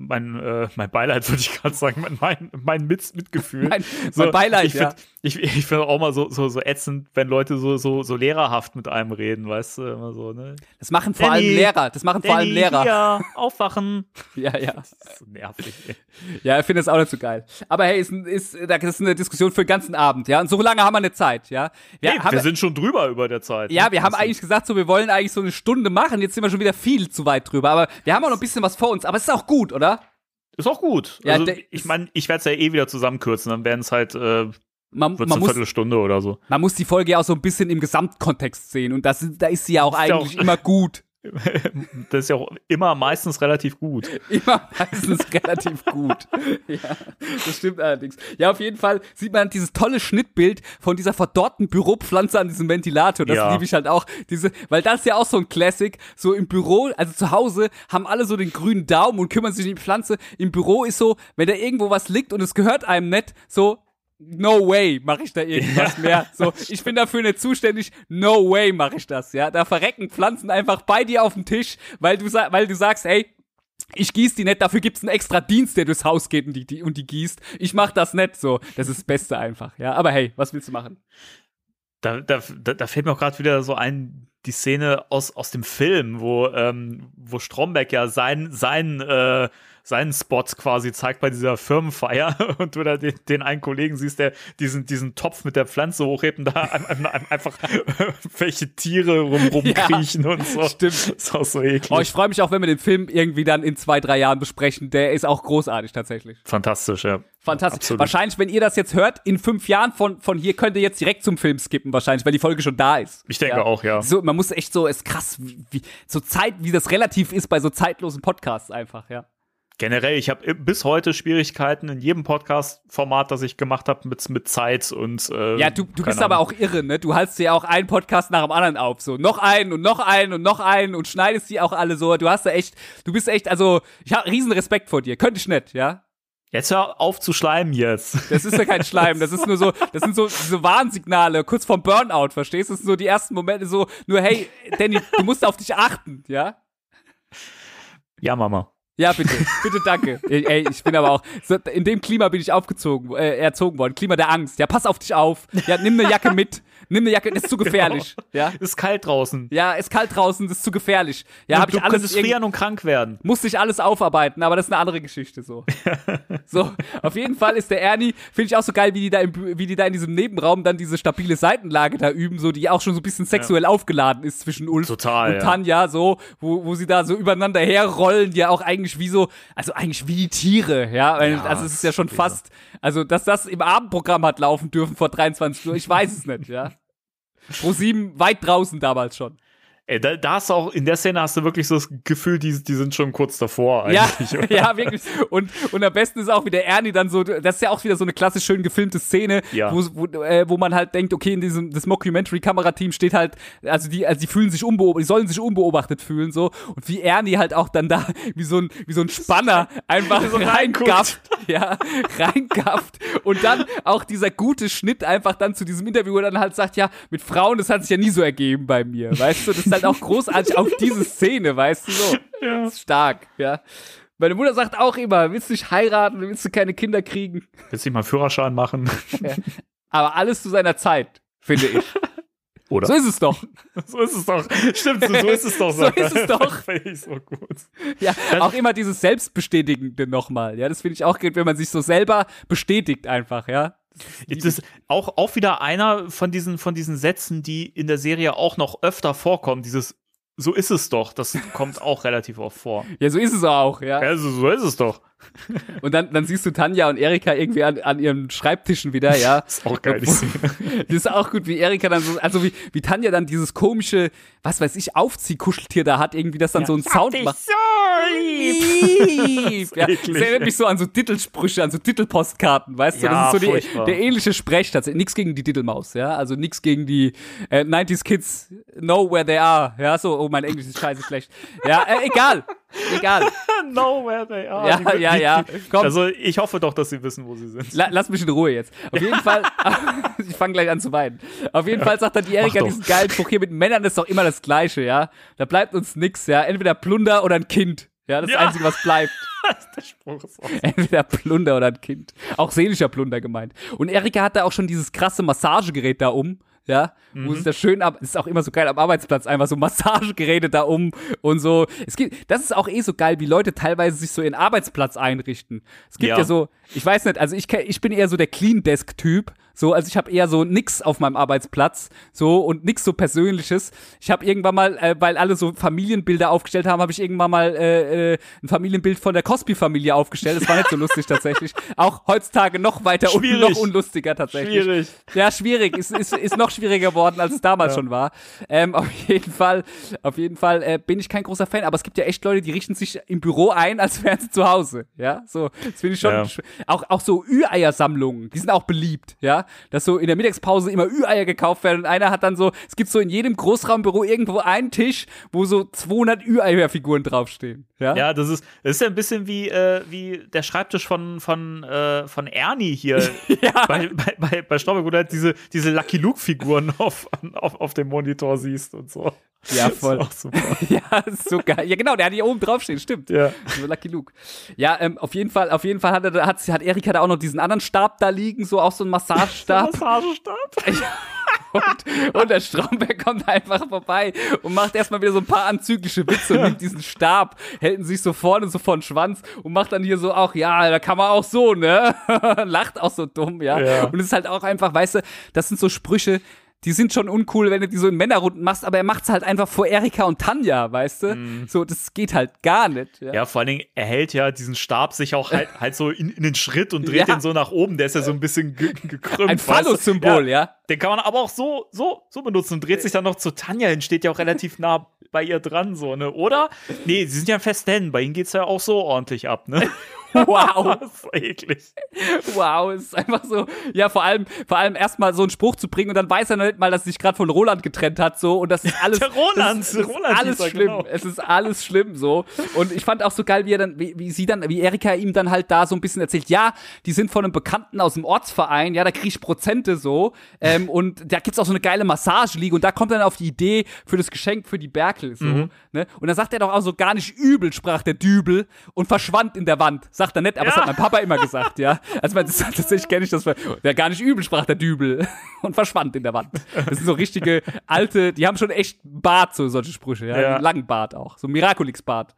Beileid, würde ich gerade sagen, mein Mitgefühl. Mein Beileid, ich finde auch mal so ätzend, wenn Leute so lehrerhaft mit einem reden, weißt du, immer so, ne? Das machen vor allem Lehrer. Ja, aufwachen. Ja. Das ist so nervig. Ey. Ja, ich finde das auch nicht so geil. Aber hey, das ist eine Diskussion für den ganzen Abend, ja. Und so lange haben wir eine Zeit, ja. Wir sind schon drüber über der Zeit. Ja, wir haben eigentlich gesagt, so, wir wollen eigentlich so eine Stunde machen. Jetzt sind wir schon wieder viel zu weit drüber. Aber wir haben auch noch ein bisschen was vor uns. Aber es ist auch gut, oder? Ist auch gut. Ja, also, ich meine, ich werde es ja eh wieder zusammenkürzen. Dann werden es halt man eine Viertelstunde oder so. Man muss die Folge ja auch so ein bisschen im Gesamtkontext sehen. Und da ist sie ja auch eigentlich immer gut. Das ist ja auch immer meistens relativ gut. Immer meistens relativ gut. Ja, das stimmt allerdings. Ja, auf jeden Fall sieht man dieses tolle Schnittbild von dieser verdorrten Büropflanze an diesem Ventilator. Das liebe ich halt auch. Weil das ist ja auch so ein Classic. So im Büro, also zu Hause, haben alle so den grünen Daumen und kümmern sich um die Pflanze. Im Büro ist so, wenn da irgendwo was liegt und es gehört einem nicht, so, no way mache ich da irgendwas mehr. So, ich bin dafür nicht zuständig. No way mache ich das, ja. Da verrecken Pflanzen einfach bei dir auf dem Tisch, weil du sagst, hey, ich gieße die nicht, dafür gibt's einen extra Dienst, der durchs Haus geht und die gießt. Ich mach das nicht so. Das ist das Beste einfach, ja. Aber hey, was willst du machen? Da fällt mir auch gerade wieder so ein, die Szene aus dem Film, wo Stromberg ja seinen Spot quasi zeigt bei dieser Firmenfeier und du da den einen Kollegen siehst, der diesen Topf mit der Pflanze hochhebt und da einfach welche Tiere rumkriechen und so. Stimmt. Das ist auch so eklig. Oh, ich freue mich auch, wenn wir den Film irgendwie dann in 2-3 Jahren besprechen. Der ist auch großartig tatsächlich. Fantastisch, ja. Fantastisch. Absolut. Wahrscheinlich, wenn ihr das jetzt hört, in 5 Jahren von hier könnt ihr jetzt direkt zum Film skippen, wahrscheinlich, weil die Folge schon da ist. Ich denke auch, ja. So, man muss echt so, ist krass, wie das relativ ist bei so zeitlosen Podcasts einfach, ja. Generell, ich habe bis heute Schwierigkeiten in jedem Podcast-Format, das ich gemacht habe, mit Zeit und ja, du bist aber auch irre, ne? Du haltst dir auch einen Podcast nach dem anderen auf, so noch einen und noch einen und noch einen und schneidest die auch alle so. Du bist echt, also ich habe riesen Respekt vor dir. Könnte ich nicht, ja? Jetzt hör auf zu schleimen jetzt. Das ist ja kein Schleim, das ist nur so, das sind so diese Warnsignale, kurz vorm Burnout, verstehst du? Das sind so die ersten Momente so, nur hey, Danny, du musst auf dich achten, ja? Ja, Mama. Ja, bitte, danke. Ey, ich bin aber auch, in dem Klima bin ich erzogen worden, Klima der Angst. Ja, pass auf dich auf. Ja, nimm eine Jacke mit. Das ist zu gefährlich. Genau. Ja, ist kalt draußen. Ja, ist kalt draußen, das ist zu gefährlich. Ja, du könntest frieren und krank werden. Musste ich alles aufarbeiten, aber das ist eine andere Geschichte so. So, auf jeden Fall ist der Ernie, finde ich auch so geil, wie die da in diesem Nebenraum dann diese stabile Seitenlage da üben, so, die auch schon so ein bisschen sexuell aufgeladen ist zwischen Ulf und Tanja, so, wo sie da so übereinander herrollen, die ja auch eigentlich eigentlich wie die Tiere, ja, also es ist ja schon fast, also dass das im Abendprogramm hat laufen dürfen vor 23 Uhr, ich weiß es nicht, ja. Pro7 weit draußen damals schon. Ey, da hast du auch, in der Szene hast du wirklich so das Gefühl, die sind schon kurz davor eigentlich. Ja, ja, wirklich. Und am besten ist auch, wie der Ernie dann so, das ist ja auch wieder so eine klassisch schön gefilmte Szene, ja. wo man halt denkt, okay, das Mockumentary-Kamerateam steht halt, also die fühlen sich die sollen sich unbeobachtet fühlen, so. Und wie Ernie halt auch dann da, wie so ein Spanner einfach so reingafft. Ja, reingafft. Und dann auch dieser gute Schnitt einfach dann zu diesem Interview, wo er dann halt sagt, ja, mit Frauen, das hat sich ja nie so ergeben bei mir, weißt du, das ist halt auch großartig auf diese Szene, weißt du so. Ja. Das ist stark, ja. Meine Mutter sagt auch immer, willst du nicht heiraten, willst du keine Kinder kriegen? Willst du nicht mal einen Führerschein machen? Ja. Aber alles zu seiner Zeit, finde ich. Oder? So ist es doch. So ist es doch. Stimmt, so ist es doch. So ist es doch. Finde ich so gut. Ja, auch immer dieses Selbstbestätigende nochmal. Ja, das finde ich auch gut, wenn man sich so selber bestätigt einfach, ja. Das ist auch wieder einer von diesen Sätzen, die in der Serie auch noch öfter vorkommen. Dieses so ist es doch, das kommt auch relativ oft vor. Ja, so ist es auch, ja. Also so ist es doch. Und dann siehst du Tanja und Erika irgendwie an ihren Schreibtischen wieder, ja. Das ist auch geil, die Szene. Das ist auch gut, wie Erika dann so, also wie Tanja dann dieses komische, was weiß ich, Aufziehkuscheltier da hat, irgendwie, das dann so einen Sound macht. So lieb. Ja, das erinnert mich so an so Titelsprüche, an so Titelpostkarten, weißt du? Ja, das ist so furchtbar. der ähnliche Sprech tatsächlich. Nichts gegen die Titelmaus, ja. Also nichts gegen die 90s Kids know where they are. Ja, so, oh, mein Englisch ist scheiße schlecht. Ja, egal. Know where they are. Ja. Komm. Also ich hoffe doch, dass sie wissen, wo sie sind. Lass mich in Ruhe jetzt. Auf jeden Fall, ich fange gleich an zu weinen. Auf jeden Fall sagt dann die Erika diesen geilen Spruch hier, mit Männern ist doch immer das Gleiche, ja. Da bleibt uns nix, ja. Entweder Plunder oder ein Kind. Ja, das ist das Einzige, was bleibt. Der Spruch ist auch Entweder Plunder oder ein Kind. Auch seelischer Plunder gemeint. Und Erika hat da auch schon dieses krasse Massagegerät da ja, wo sich das schön ist auch immer so geil am Arbeitsplatz, einfach so Massagegeräte da und so. Das ist auch so geil, wie Leute teilweise sich so ihren Arbeitsplatz einrichten. Es gibt ja so, ich weiß nicht, also ich bin eher so der Clean Desk Typ, so, also ich habe eher so nix auf meinem Arbeitsplatz, so, und nix so Persönliches. Ich habe irgendwann mal, weil alle so Familienbilder aufgestellt haben, habe ich irgendwann mal ein Familienbild von der Cosby-Familie aufgestellt. Das war nicht so lustig tatsächlich. Auch heutzutage noch weiter noch unlustiger tatsächlich. Schwierig. Ja, schwierig. Ist noch schwieriger geworden, als es damals schon war. Auf jeden Fall bin ich kein großer Fan, aber es gibt ja echt Leute, die richten sich im Büro ein, als wären sie zu Hause. Ja, so, das finde ich schon. Ja. Auch so Ü-Eier-Sammlungen, die sind auch beliebt, ja. Dass so in der Mittagspause immer Ü-Eier gekauft werden und einer hat dann so, es gibt so in jedem Großraumbüro irgendwo einen Tisch, wo so 200 Ü-Eier-Figuren draufstehen. Ja, das ist ja ein bisschen wie der Schreibtisch von Ernie hier bei Stromberg, wo du halt diese Lucky Luke-Figuren auf dem Monitor siehst und so. Ja, voll. Das ist auch super. Ja, ist so geil. Ja, genau, der hat hier oben draufstehen, stimmt. Ja. So Lucky Luke. Ja, auf jeden Fall hat Erika da auch noch diesen anderen Stab da liegen, so auch so ein Massagestab. Massagestab? Und der Stromberg kommt einfach vorbei und macht erstmal wieder so ein paar anzügliche Witze und nimmt diesen Stab, hält ihn sich so vorne so vor den Schwanz und macht dann hier so auch, ja, da kann man auch so, ne? Lacht auch so dumm, ja. Und es ist halt auch einfach, weißt du, das sind so Sprüche, die sind schon uncool, wenn du die so in Männerrunden machst, aber er macht's halt einfach vor Erika und Tanja, weißt du? So, das geht halt gar nicht. Ja, vor allen Dingen, er hält ja diesen Stab sich auch halt so in den Schritt und dreht den so nach oben. Der ist ja so ein bisschen gekrümmt. Ein Phallus-Symbol, ja. Den kann man aber auch so benutzen und dreht sich dann noch zu Tanja hin, steht ja auch relativ nah bei ihr dran, so, ne? Oder? Nee, sie sind ja fest Händen, bei ihnen geht's ja auch so ordentlich ab, ne? Wow. Das ist eklig. Wow, es ist einfach so, ja, vor allem erstmal so einen Spruch zu bringen und dann weiß er noch nicht mal, dass er sich gerade von Roland getrennt hat, so, und das ist alles. Der Roland, das ist alles schlimm. Genau. Es ist alles schlimm, so. Und ich fand auch so geil, wie Erika ihm dann halt da so ein bisschen erzählt, ja, die sind von einem Bekannten aus dem Ortsverein, ja, da krieg ich Prozente so, und da gibt's auch so eine geile Massageliga und da kommt er dann auf die Idee für das Geschenk für die Berkel, so, ne? Und dann sagt er doch auch so, gar nicht übel, sprach der Dübel und verschwand in der Wand. Sagt er nicht, aber das hat mein Papa immer gesagt, ja. Also tatsächlich kenne ich das, der gar nicht übel, sprach der Dübel und verschwand in der Wand. Das sind so richtige alte, die haben schon echt Bart, so solche Sprüche, ja. Einen langen Bart auch, so Miraculix-Bart.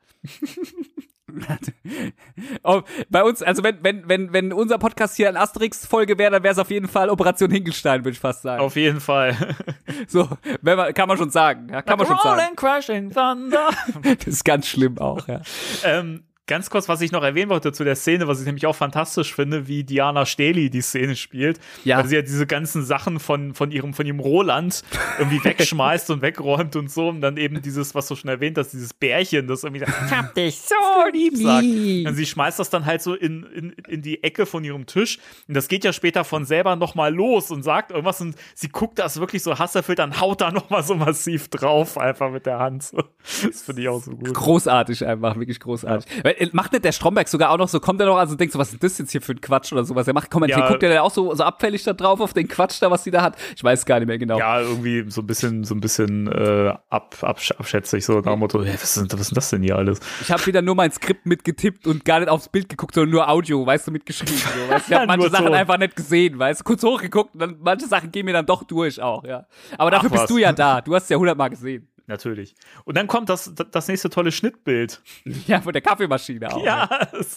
Oh, bei uns, also wenn unser Podcast hier eine Asterix-Folge wäre, dann wäre es auf jeden Fall Operation Hinkelstein, würde ich fast sagen. Auf jeden Fall. So, kann man schon sagen. Ja, kann man schon sagen. Rolling, crashing thunder. Das ist ganz schlimm auch, ja. Ganz kurz, was ich noch erwähnen wollte zu der Szene, was ich nämlich auch fantastisch finde, wie Diana Stehli die Szene spielt. Ja. Weil sie ja diese ganzen Sachen von ihrem Roland irgendwie wegschmeißt und wegräumt und so. Und dann eben dieses, was du schon erwähnt hast, dieses Bärchen, das irgendwie sagt, ich hab dich so lieb, sagt. Und sie schmeißt das dann halt so in die Ecke von ihrem Tisch. Und das geht ja später von selber nochmal los und sagt irgendwas. Und sie guckt das wirklich so hasserfüllt, dann haut da nochmal so massiv drauf, einfach mit der Hand. Das finde ich auch so gut. Großartig einfach, wirklich großartig. Ja. Macht nicht der Stromberg sogar auch noch so, kommt er noch, also denkt so, was ist das jetzt hier für ein Quatsch oder sowas? Er macht kommentiert, guckt er da auch so abfällig da drauf auf den Quatsch da, was sie da hat? Ich weiß gar nicht mehr genau. Ja, irgendwie so ein bisschen abschätzig, so nach dem Motto, hey, was ist denn das denn hier alles? Ich habe wieder nur mein Skript mitgetippt und gar nicht aufs Bild geguckt, sondern nur Audio, weißt du, mitgeschrieben. So, weißt? Ich habe manche Sachen einfach nicht gesehen, weißt du, kurz hochgeguckt und dann manche Sachen gehen mir dann doch durch auch, ja. Aber dafür bist du ja da, du hast es ja 100-mal gesehen. Natürlich. Und dann kommt das nächste tolle Schnittbild. Ja, von der Kaffeemaschine auch. Ja,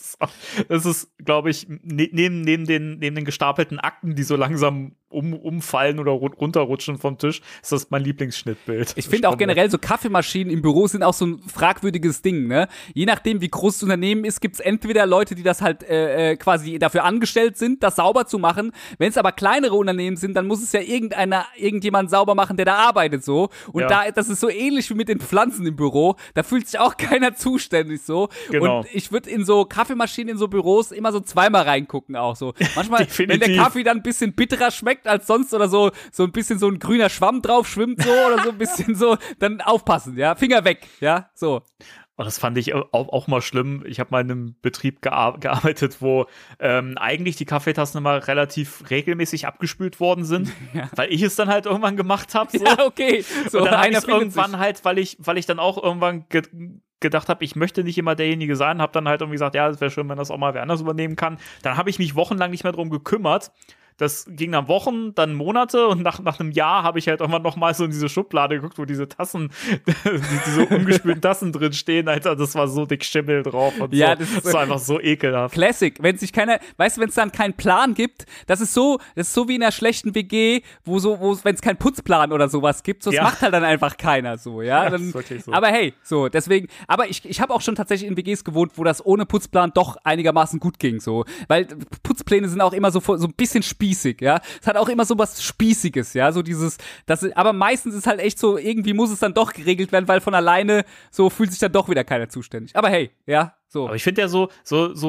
das ist, glaube ich, neben den gestapelten Akten, die so langsam umfallen oder runterrutschen vom Tisch, ist das mein Lieblingsschnittbild. Ich finde auch generell so Kaffeemaschinen im Büro sind auch so ein fragwürdiges Ding, ne? Je nachdem, wie groß das Unternehmen ist, gibt's entweder Leute, die das halt quasi dafür angestellt sind, das sauber zu machen. Wenn es aber kleinere Unternehmen sind, dann muss es ja irgendjemand sauber machen, der da arbeitet so. Und das ist so ähnlich wie mit den Pflanzen im Büro. Da fühlt sich auch keiner zuständig so. Genau. Und ich würde in so Kaffeemaschinen in so Büros immer so zweimal reingucken auch so. Manchmal, wenn der Kaffee dann ein bisschen bitterer schmeckt als sonst oder so ein bisschen so ein grüner Schwamm drauf schwimmt so oder so ein bisschen so, dann aufpassen, ja, Finger weg, ja, so. Oh, das fand ich auch mal schlimm. Ich habe mal in einem Betrieb gearbeitet, wo eigentlich die Kaffeetassen immer relativ regelmäßig abgespült worden sind, weil ich es dann halt irgendwann gemacht habe. So. Ja, okay. So, und dann habe ich irgendwann halt, weil ich dann auch irgendwann gedacht habe, ich möchte nicht immer derjenige sein, habe dann halt irgendwie gesagt, ja, es wäre schön, wenn das auch mal wer anders übernehmen kann. Dann habe ich mich wochenlang nicht mehr drum gekümmert. Das ging dann Wochen, dann Monate und nach einem Jahr habe ich halt irgendwann noch mal so in diese Schublade geguckt, wo diese Tassen, diese ungespülten Tassen drin stehen, Alter, das war so dick Schimmel drauf und ja, so. Das war einfach so ekelhaft. Classic, wenn sich keiner, weißt du, wenn es dann keinen Plan gibt, das ist so wie in einer schlechten WG, wo wenn es keinen Putzplan oder sowas gibt, so, das macht halt dann einfach keiner so, ja. Dann, das ist wirklich so. Aber hey, so, deswegen, aber ich habe auch schon tatsächlich in WGs gewohnt, wo das ohne Putzplan doch einigermaßen gut ging, so, weil Putzpläne sind auch immer so ein bisschen spießig, ja. Es hat auch immer so was Spießiges, ja, so aber meistens ist halt echt so, irgendwie muss es dann doch geregelt werden, weil von alleine so fühlt sich dann doch wieder keiner zuständig. Aber hey, ja. So. Aber ich finde ja so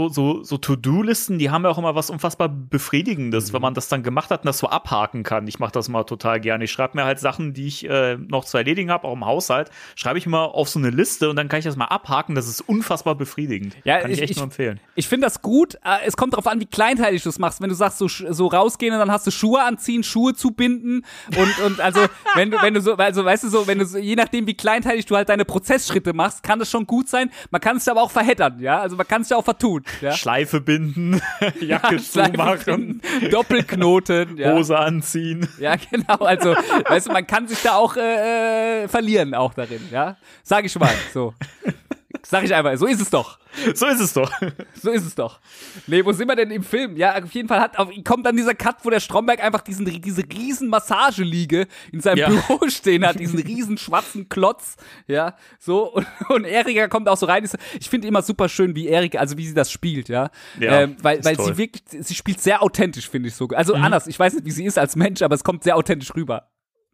To-Do-Listen, die haben ja auch immer was unfassbar Befriedigendes, wenn man das dann gemacht hat und das so abhaken kann. Ich mache das mal total gerne. Ich schreibe mir halt Sachen, die ich noch zu erledigen habe, auch im Haushalt, schreibe ich immer auf so eine Liste und dann kann ich das mal abhaken. Das ist unfassbar befriedigend. Ja, kann ich echt nur empfehlen. Ich finde das gut. Es kommt darauf an, wie kleinteilig du es machst. Wenn du sagst, so rausgehen und dann hast du Schuhe anziehen, Schuhe zubinden und also wenn du so, also weißt du so, wenn du so, je nachdem, wie kleinteilig du halt deine Prozessschritte machst, kann das schon gut sein. Man kann es aber auch verheddern. kann, ja. Also man kann es ja auch vertun, ja. Schleife binden, Jacke zumachen, Doppelknoten, ja. Hose anziehen. Ja, genau. Also, weißt du, man kann sich da auch verlieren, auch darin, ja. Sag ich mal, so. Sag ich einfach, so ist es doch. So ist es doch. So ist es doch. Nee, wo sind wir denn im Film? Ja, auf jeden Fall kommt dann dieser Cut, wo der Stromberg einfach diese riesen Massageliege in seinem Büro stehen hat, diesen riesen schwarzen Klotz, ja, so, und Erika kommt auch so rein. Ich finde immer super schön, wie Erika, also wie sie das spielt, ja. Weil sie wirklich, sie spielt sehr authentisch, finde ich so. Also anders, ich weiß nicht, wie sie ist als Mensch, aber es kommt sehr authentisch rüber.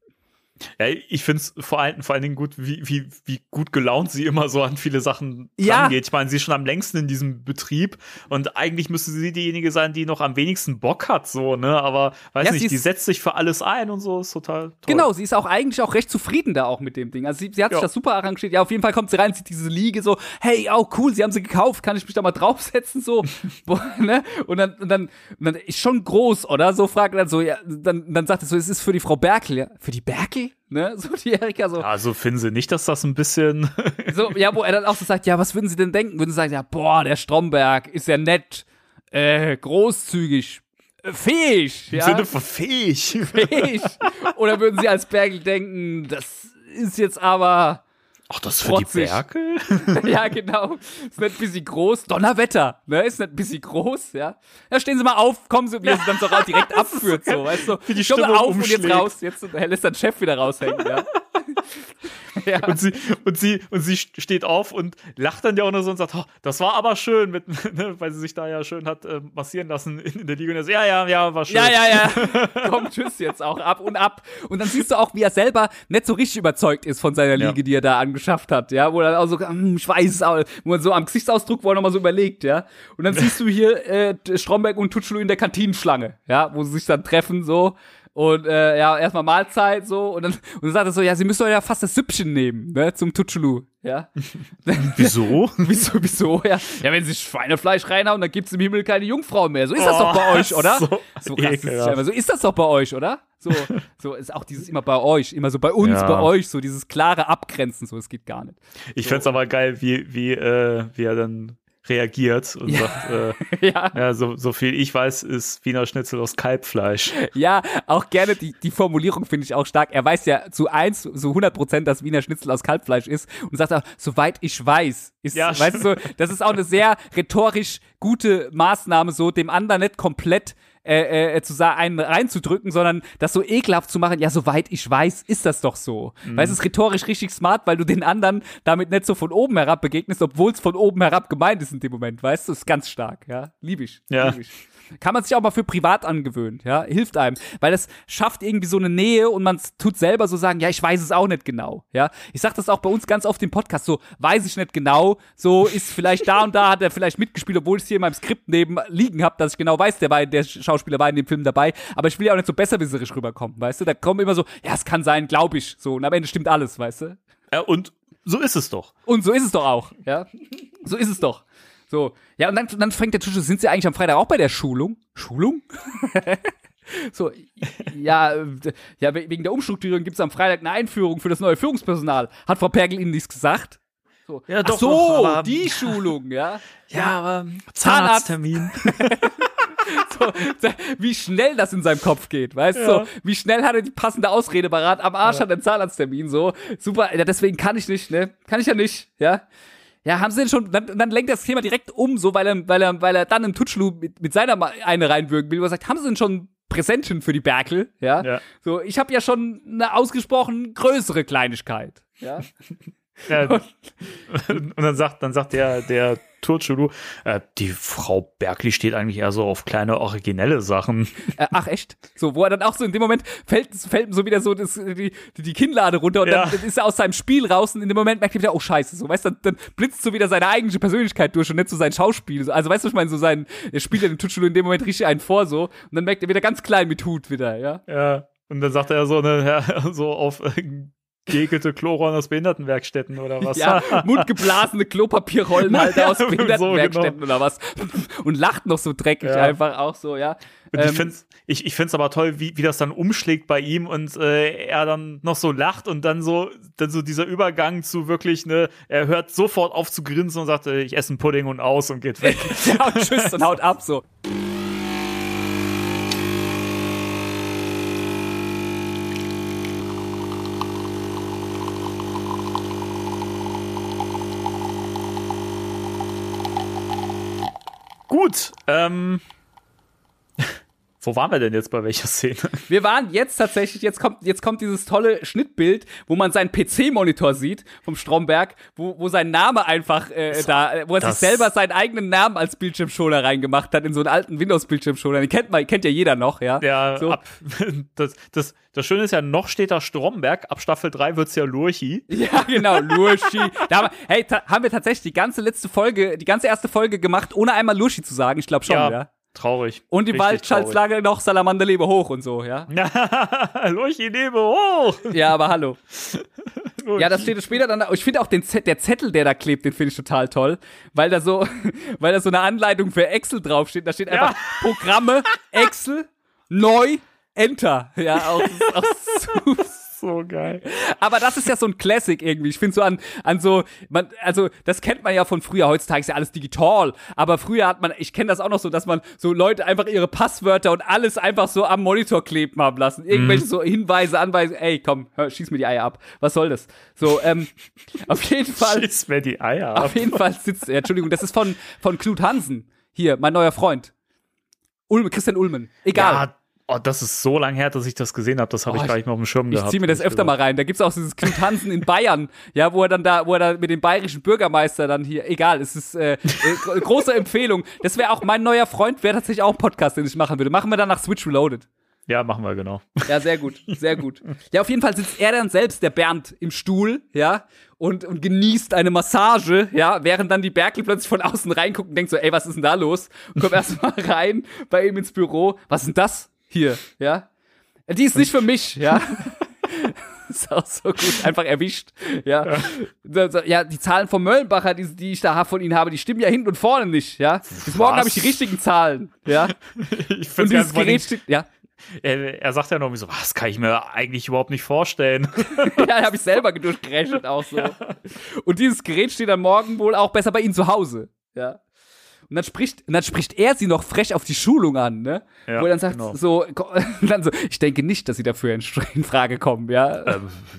Ja, ich finde es vor allen Dingen gut, wie gut gelaunt sie immer so an viele Sachen rangeht. Ich meine, sie ist schon am längsten in diesem Betrieb und eigentlich müsste sie diejenige sein, die noch am wenigsten Bock hat, so, ne? Aber weiß nicht, die setzt sich für alles ein und so, ist total toll. Genau, sie ist auch eigentlich auch recht zufrieden da auch mit dem Ding. Also sie hat sich das super arrangiert. Ja, auf jeden Fall kommt sie rein, sieht diese Liege so, hey, oh cool, sie haben sie gekauft, kann ich mich da mal draufsetzen, so, ne? Und dann ist schon groß, oder? So fragt er dann so, ja, dann sagt er so, es ist für die Frau Berkel, ja? Für die Berkel? Ne, so die Erika so. Ja, so finden sie nicht, dass das ein bisschen so, ja, wo er dann auch so sagt, ja, was würden sie denn denken? Würden sie sagen, ja, boah, der Stromberg ist ja nett, großzügig, fähig, ja. Im Sinne von fähig. Fähig. Oder würden sie als Berkel denken, das ist jetzt aber ach, das ist für die Berkel? Ja, genau. Ist nicht ein bisschen groß. Donnerwetter, ne? Ist nicht ein bisschen groß, ja. Ja, stehen Sie mal auf, kommen Sie, wie er sie dann so direkt abführt, so, weißt du. Wie die Stimme Stimmung auf umschlägt. und jetzt raus. Jetzt lässt der Chef wieder raushängen, ja. Ja. Und sie steht auf und lacht dann ja auch nur so und sagt, oh, das war aber schön, ne, weil sie sich da ja schön hat massieren lassen in der Liga. Und er so, ja, war schön. Ja. Komm, tschüss jetzt auch, ab. Und dann siehst du auch, wie er selber nicht so richtig überzeugt ist von seiner Liege, die er da angeschafft hat, ja. Wo er dann auch so, ich weiß es auch, wo man so am Gesichtsausdruck, wo er nochmal so überlegt, ja. Und dann siehst du hier Stromberg und Tutschlu in der Kantinenschlange, ja, wo sie sich dann treffen, so. Und erstmal Mahlzeit so und dann sagt er so, ja, sie müssen doch ja fast das Süppchen nehmen, ne, zum Tutschelu, ja. Wieso? Wieso, ja. Ja, wenn sie Schweinefleisch reinhauen, dann gibt's im Himmel keine Jungfrauen mehr. So ist das doch bei euch, oder? So ist das doch bei euch, oder? So ist auch dieses immer bei euch, immer so bei uns, bei euch, so dieses klare Abgrenzen, so, es geht gar nicht. Ich find's aber geil, wie er dann reagiert und sagt, so viel ich weiß, ist Wiener Schnitzel aus Kalbfleisch. Ja, auch gerne die Formulierung finde ich auch stark. Er weiß ja zu 100%, dass Wiener Schnitzel aus Kalbfleisch ist und sagt auch, soweit ich weiß, ist, weißt du, so, das ist auch eine sehr rhetorisch gute Maßnahme, so dem anderen nicht komplett einen reinzudrücken, sondern das so ekelhaft zu machen, ja, soweit ich weiß, ist das doch so. Weil es ist rhetorisch richtig smart, weil du den anderen damit nicht so von oben herab begegnest, obwohl es von oben herab gemeint ist in dem Moment, weißt du, ist ganz stark, ja, lieb ich. Kann man sich auch mal für privat angewöhnen, ja, hilft einem, weil das schafft irgendwie so eine Nähe und man tut selber so sagen, ja, ich weiß es auch nicht genau, ja. Ich sag das auch bei uns ganz oft im Podcast, so, weiß ich nicht genau, so ist vielleicht da und da hat er vielleicht mitgespielt, obwohl ich es hier in meinem Skript neben liegen habe, dass ich genau weiß, der Schauspieler war in dem Film dabei, aber ich will ja auch nicht so besserwisserisch rüberkommen, weißt du, da kommen immer so, ja, es kann sein, glaub ich, so, und am Ende stimmt alles, weißt du. Ja, und so ist es doch. Und so ist es doch auch, ja. So ist es doch. So, ja, und dann fängt der Tisch, sind sie eigentlich am Freitag auch bei der Schulung? Schulung? So, ja, wegen der Umstrukturierung gibt es am Freitag eine Einführung für das neue Führungspersonal. Hat Frau Pergel Ihnen nichts gesagt? So. Ja, doch, ach so, aber die Schulung, ja. Ja, aber Zahnarzttermin. So, wie schnell das in seinem Kopf geht, weißt du? So, wie schnell hat er die passende Ausrede parat, am Arsch hat er einen Zahnarzttermin, so. Super, ja, deswegen kann ich nicht, ne? Kann ich ja nicht, ja. Ja, haben sie denn schon, dann lenkt das Thema direkt um, so, weil er dann im Tutschlu mit seiner eine reinwirken will, wo er sagt, haben sie denn schon Präsentchen für die Berkel, ja? So, ich habe ja schon eine ausgesprochen größere Kleinigkeit, ja. Ja, und dann sagt der Turchulu, die Frau Bergli steht eigentlich eher so auf kleine, originelle Sachen. Ach, echt? So, wo er dann auch so in dem Moment fällt ihm so wieder so die Kinnlade runter und dann ist er aus seinem Spiel raus und in dem Moment merkt er wieder, oh Scheiße, so, weißt du, dann blitzt so wieder seine eigentliche Persönlichkeit durch und nicht so sein Schauspiel. Also, weißt du, ich meine, so er spielt ja den Turchulu in dem Moment richtig einen vor, so, und dann merkt er wieder ganz klein mit Hut wieder, ja. Ja, und dann sagt er so, ne, ja, so auf geekelte Chlorrollen aus Behindertenwerkstätten oder was? Ja, mundgeblasene Klopapierrollen halt aus Ja, Behindertenwerkstätten so, genau. oder was. Und lacht noch so dreckig einfach auch so, ja. Und ich find's aber toll, wie das dann umschlägt bei ihm und er dann noch so lacht und dann so dieser Übergang zu wirklich, ne, er hört sofort auf zu grinsen und sagt, ich esse einen Pudding und aus und geht weg. Ja, und tschüss und haut ab so. Gut, wo waren wir denn jetzt bei welcher Szene? Wir waren jetzt tatsächlich, jetzt kommt dieses tolle Schnittbild, wo man seinen PC-Monitor sieht vom Stromberg, wo sein Name einfach wo er sich selber seinen eigenen Namen als Bildschirmschoner reingemacht hat in so einen alten Windows-Bildschirmschoner. Den kennt ja jeder noch, ja. Ja, so. Das Schöne ist ja, noch steht da Stromberg, ab Staffel 3 wird's ja Lurchi. Ja, genau, Lurchi. Haben wir tatsächlich die ganze erste Folge gemacht, ohne einmal Lurchi zu sagen, ich glaube schon, ja. Traurig. Und im Waldschalzlager noch Salamander lebe hoch und so, ja. Lurchi lebe hoch. Ja, aber hallo. Ja, das steht später dann. Ich finde auch der Zettel, der da klebt, den finde ich total toll, weil da so eine Anleitung für Excel draufsteht. Da steht einfach Programme, Excel, neu, Enter. Ja, auch so geil. Aber das ist ja so ein Classic irgendwie. Ich finde so also das kennt man ja von früher. Heutzutage ist ja alles digital. Aber früher ich kenne das auch noch so, dass man so Leute einfach ihre Passwörter und alles einfach so am Monitor kleben haben lassen. Irgendwelche so Hinweise, Anweisungen. Ey, komm, schieß mir die Eier ab. Was soll das? So, auf jeden Fall. Schieß mir die Eier ab. Auf jeden Fall Entschuldigung, das ist von Knut Hansen. Hier, mein neuer Freund. Christian Ullmann. Egal. Ja. Oh, das ist so lang her, dass ich das gesehen habe. Das habe ich gar nicht mehr auf dem Schirm gehabt. Ich ziehe mir das öfter mal rein. Da gibt's auch dieses Knut Hansen in Bayern, ja, wo er da mit dem bayerischen Bürgermeister dann hier, egal, es ist große Empfehlung. Das wäre auch mein neuer Freund, wäre tatsächlich auch ein Podcast, den ich machen würde. Machen wir dann nach Switch Reloaded. Ja, machen wir, genau. Ja, sehr gut, sehr gut. Ja, auf jeden Fall sitzt er dann selbst, der Bernd, im Stuhl, ja, und genießt eine Massage, ja, während dann die Berkel plötzlich von außen reingucken und denkt so, ey, was ist denn da los? Und kommt erstmal rein bei ihm ins Büro. Was ist denn das? Hier, ja. Die ist nicht für mich, ja. Ist auch so gut, einfach erwischt, ja. Ja, die Zahlen von Möllenbacher, die ich da von Ihnen habe, die stimmen ja hinten und vorne nicht, ja. Bis morgen habe ich die richtigen Zahlen, ja. Ich und dieses Gerät steht, ja. Er sagt ja noch irgendwie so, was kann ich mir eigentlich überhaupt nicht vorstellen. Ja, habe ich selber durchgerechnet auch so. Ja. Und dieses Gerät steht dann morgen wohl auch besser bei Ihnen zu Hause, ja. Und dann spricht er sie noch frech auf die Schulung an, ne? Ja, wo er dann sagt, genau. Ich denke nicht, dass sie dafür in Frage kommen, ja.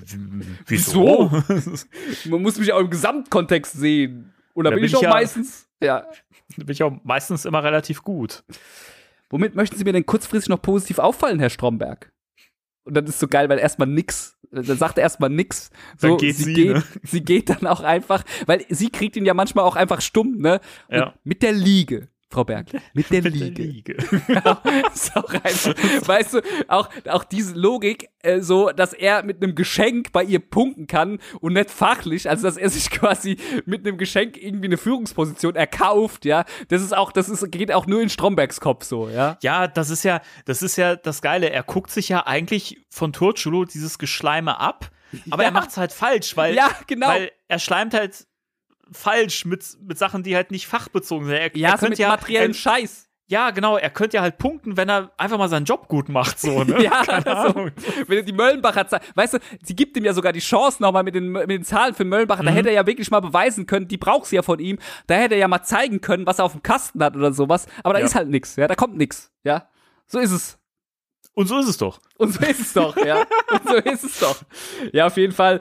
Wieso? Man muss mich auch im Gesamtkontext sehen. Und da bin ich auch meistens, Da bin ich auch meistens immer relativ gut. Womit möchten Sie mir denn kurzfristig noch positiv auffallen, Herr Stromberg? Und dann ist so geil, weil dann sagt er erstmal nix. So, dann geht sie geht dann auch einfach, weil sie kriegt ihn ja manchmal auch einfach stumm, ne? Ja. Mit der Liege, Frau Berg. Mit der Liege. Ja, ist auch einfach, weißt du, auch diese Logik, so, dass er mit einem Geschenk bei ihr punkten kann und nicht fachlich, also dass er sich quasi mit einem Geschenk irgendwie eine Führungsposition erkauft, ja. Geht auch nur in Strombergs Kopf so, ja. Ja, das ist ja das Geile. Er guckt sich ja eigentlich von Turtschulu dieses Geschleime ab, aber er macht's halt falsch, weil er schleimt halt falsch mit Sachen, die halt nicht fachbezogen sind. Er so mit materiellem Scheiß. Ja, genau, er könnte ja halt punkten, wenn er einfach mal seinen Job gut macht, so, ne? Ja, keine Ahnung. Wenn er die Möllenbacher weißt du, sie gibt ihm ja sogar die Chance nochmal mit den Zahlen für Möllenbacher, da hätte er ja wirklich mal beweisen können, die braucht sie ja von ihm, da hätte er ja mal zeigen können, was er auf dem Kasten hat oder sowas, aber da ist halt nix, ja, da kommt nix, ja. So ist es. Und so ist es doch. Und so ist es doch, ja. Und so ist es doch. Ja, auf jeden Fall,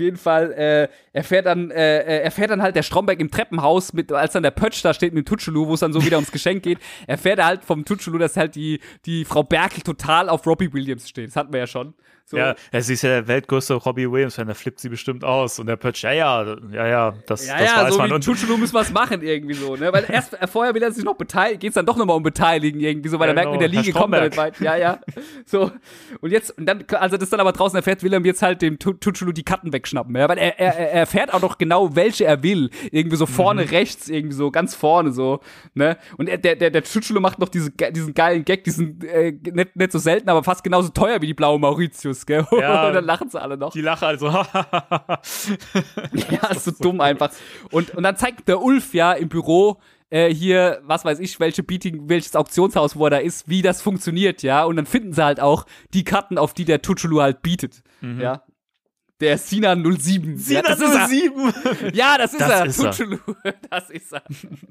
erfährt dann halt der Stromberg im Treppenhaus, als dann der Pötsch da steht mit dem Tutschulu, wo es dann so wieder ums Geschenk geht, erfährt er halt vom Tutschulu, dass halt die Frau Berkel total auf Robbie Williams steht. Das hatten wir ja schon. So. Ja, sie ist ja der weltgrößte Robbie Williams-Fan, der flippt sie bestimmt aus. Und der Pötsch, das weiß so man. Und Tutschulu muss was machen irgendwie so, ne? Weil vorher will er sich noch beteiligen, geht's dann doch nochmal um Beteiligen irgendwie so, weil er merkt, mit der Liege kommt er nicht weit. Ja. So. Und dann, als er das dann aber draußen erfährt, will er jetzt halt dem Tuchulu die Karten wegschnappen, ja, weil er erfährt auch noch genau, welche er will. Irgendwie so vorne rechts, irgendwie so ganz vorne so, ne? Und der Tuchulu macht noch diesen geilen Gag, diesen nicht so selten, aber fast genauso teuer wie die blaue Mauritius, gell? Ja, und dann lachen sie alle noch. Die lachen also. Ja, ist so dumm einfach. Und dann zeigt der Ulf ja im Büro hier, was weiß ich, welches Auktionshaus, wo er da ist, wie das funktioniert, ja. Und dann finden sie halt auch die Karten, auf die der Tuchulu halt bietet, ja. Der Sinan 07. Sinan 07! Ja, das ist er. Tuchulu. Das ist er.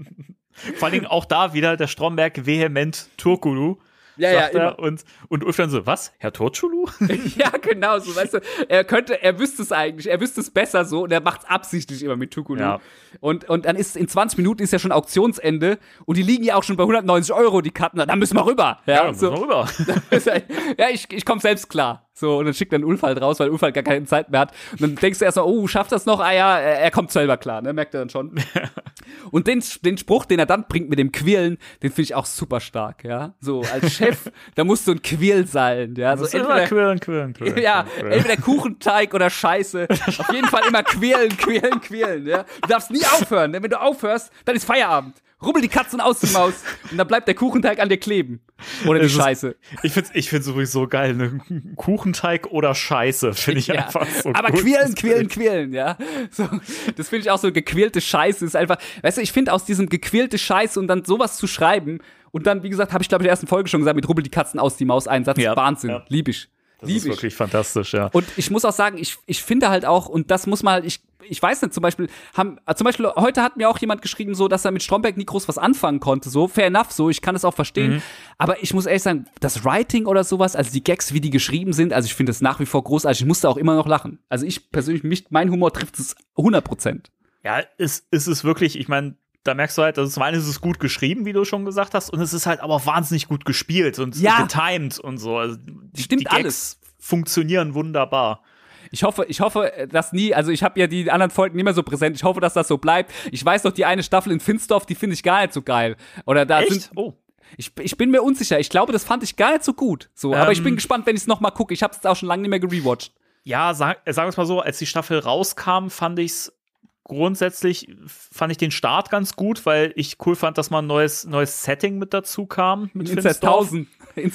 Vor allem auch da wieder der Stromberg vehement Turkulu. Ja, immer. Und Ulf dann so, was? Herr Turkulu? Ja, genau so, weißt du, er wüsste es eigentlich, er wüsste es besser so und er macht's absichtlich immer mit Turkulu. Ja. Und dann ist in 20 Minuten ist ja schon Auktionsende und die liegen ja auch schon bei 190 €, die Karten, dann müssen wir rüber. Ja, müssen wir rüber. Ja, ich komm selbst klar. So, und dann schickt dann Ulf halt raus, weil Ulf halt gar keine Zeit mehr hat. Und dann denkst du erst mal, oh, schafft das noch? Ah ja, er kommt selber klar, ne? Merkt er dann schon. Und den Spruch, den er dann bringt mit dem Quirlen, den finde ich auch super stark, ja? So, als Chef, da musst du ein Quirl sein, ja? So entweder quirlen. Ja, entweder Kuchenteig oder Scheiße. Auf jeden Fall immer quirlen, ja? Du darfst nie aufhören, denn wenn du aufhörst, dann ist Feierabend. Rubbel die Katzen aus die Maus und dann bleibt der Kuchenteig an dir kleben. Oder die Scheiße. Ich find's übrigens so geil, ne? Kuchenteig oder Scheiße, finde ich einfach so aber gut. quirlen, ja. So, das finde ich auch so, gequälte Scheiße ist einfach, weißt du, ich finde aus diesem gequälte Scheiße und dann sowas zu schreiben und dann, wie gesagt, habe ich glaube ich in der ersten Folge schon gesagt, mit Rubbel die Katzen aus die Maus Einsatz, Wahnsinn, lieb ich. Das ist wirklich fantastisch, ja. Und ich muss auch sagen, ich finde halt auch, und das muss man halt, ich weiß nicht, zum Beispiel heute hat mir auch jemand geschrieben, so, dass er mit Stromberg nie groß was anfangen konnte, so, fair enough, so, ich kann das auch verstehen, aber ich muss ehrlich sagen, das Writing oder sowas, also die Gags, wie die geschrieben sind, also ich finde das nach wie vor großartig, ich musste auch immer noch lachen. Also ich persönlich, mein Humor trifft es 100%. Ja, es ist wirklich, ich meine, da merkst du halt, also zum einen ist es gut geschrieben, wie du schon gesagt hast, und es ist halt aber auch wahnsinnig gut gespielt und getimed und so. Also Stimmt, die Gags alles funktionieren wunderbar. Ich hoffe, dass nie, also ich habe ja die anderen Folgen nicht mehr so präsent, ich hoffe, dass das so bleibt. Ich weiß noch, die eine Staffel in Finzdorf, die finde ich gar nicht so geil. Oder da Echt? Ich bin mir unsicher, ich glaube, das fand ich gar nicht so gut. So, aber ich bin gespannt, wenn ich es nochmal gucke. Ich habe es auch schon lange nicht mehr gerewatcht. Ja, sagen wir es mal so, als die Staffel rauskam, fand ich den Start ganz gut, weil ich cool fand, dass mal ein neues Setting mit dazu kam. Mit Inzesthausen,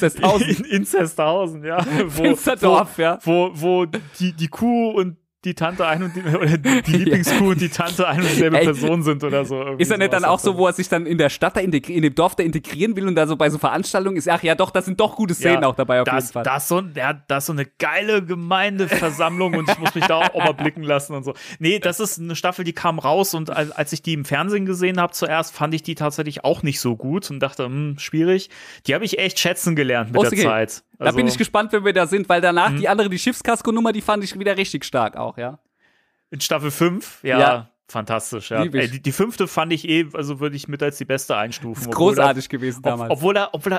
ja. Finsterdorf, ja. Wo die Kuh und die Tante oder die Lieblingskuh und die Tante eine und dieselbe Person sind oder so. Ist er nicht dann auch so, wo er sich dann in der Stadt in dem Dorf da integrieren will und da so bei so Veranstaltungen ist, ach ja doch, das sind doch gute Szenen auch dabei auf jeden Fall. Da ist so eine geile Gemeindeversammlung und ich muss mich da auch mal blicken lassen und so. Nee, das ist eine Staffel, die kam raus und als ich die im Fernsehen gesehen habe zuerst, fand ich die tatsächlich auch nicht so gut und dachte, schwierig. Die habe ich echt schätzen gelernt mit der Zeit. Da bin ich gespannt, wenn wir da sind, weil danach die Schiffskasko-Nummer, die fand ich wieder richtig stark auch, ja. In Staffel 5, ja. Fantastisch, ja. Die 5. fand ich also würde ich mit als die beste einstufen. Ist großartig gewesen damals. Obwohl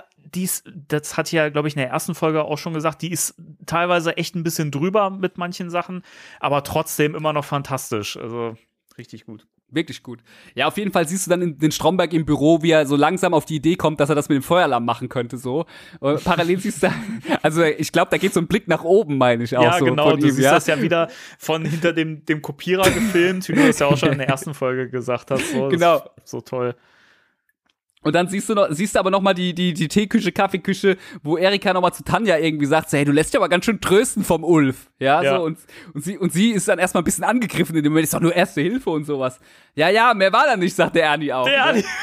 das hatte ich ja, glaube ich, in der ersten Folge auch schon gesagt, die ist teilweise echt ein bisschen drüber mit manchen Sachen, aber trotzdem immer noch fantastisch. Also richtig gut. Wirklich gut. Ja, auf jeden Fall siehst du dann den Stromberg im Büro, wie er so langsam auf die Idee kommt, dass er das mit dem Feueralarm machen könnte, so. Und parallel siehst du, also ich glaube, da geht so ein Blick nach oben, meine ich auch. Ja, so genau, du siehst das ja wieder von hinter dem Kopierer gefilmt, wie du das ja auch schon in der ersten Folge gesagt hast. So. Genau. So toll. Und dann siehst du aber noch mal die Teeküche, Kaffeeküche, wo Erika noch mal zu Tanja irgendwie sagt, hey, du lässt dich aber ganz schön trösten vom Ulf. Ja. So, und sie ist dann erstmal ein bisschen angegriffen in dem Moment, ist doch nur Erste Hilfe und sowas. Ja, mehr war da nicht, sagt der Ernie auch. Der Ernie.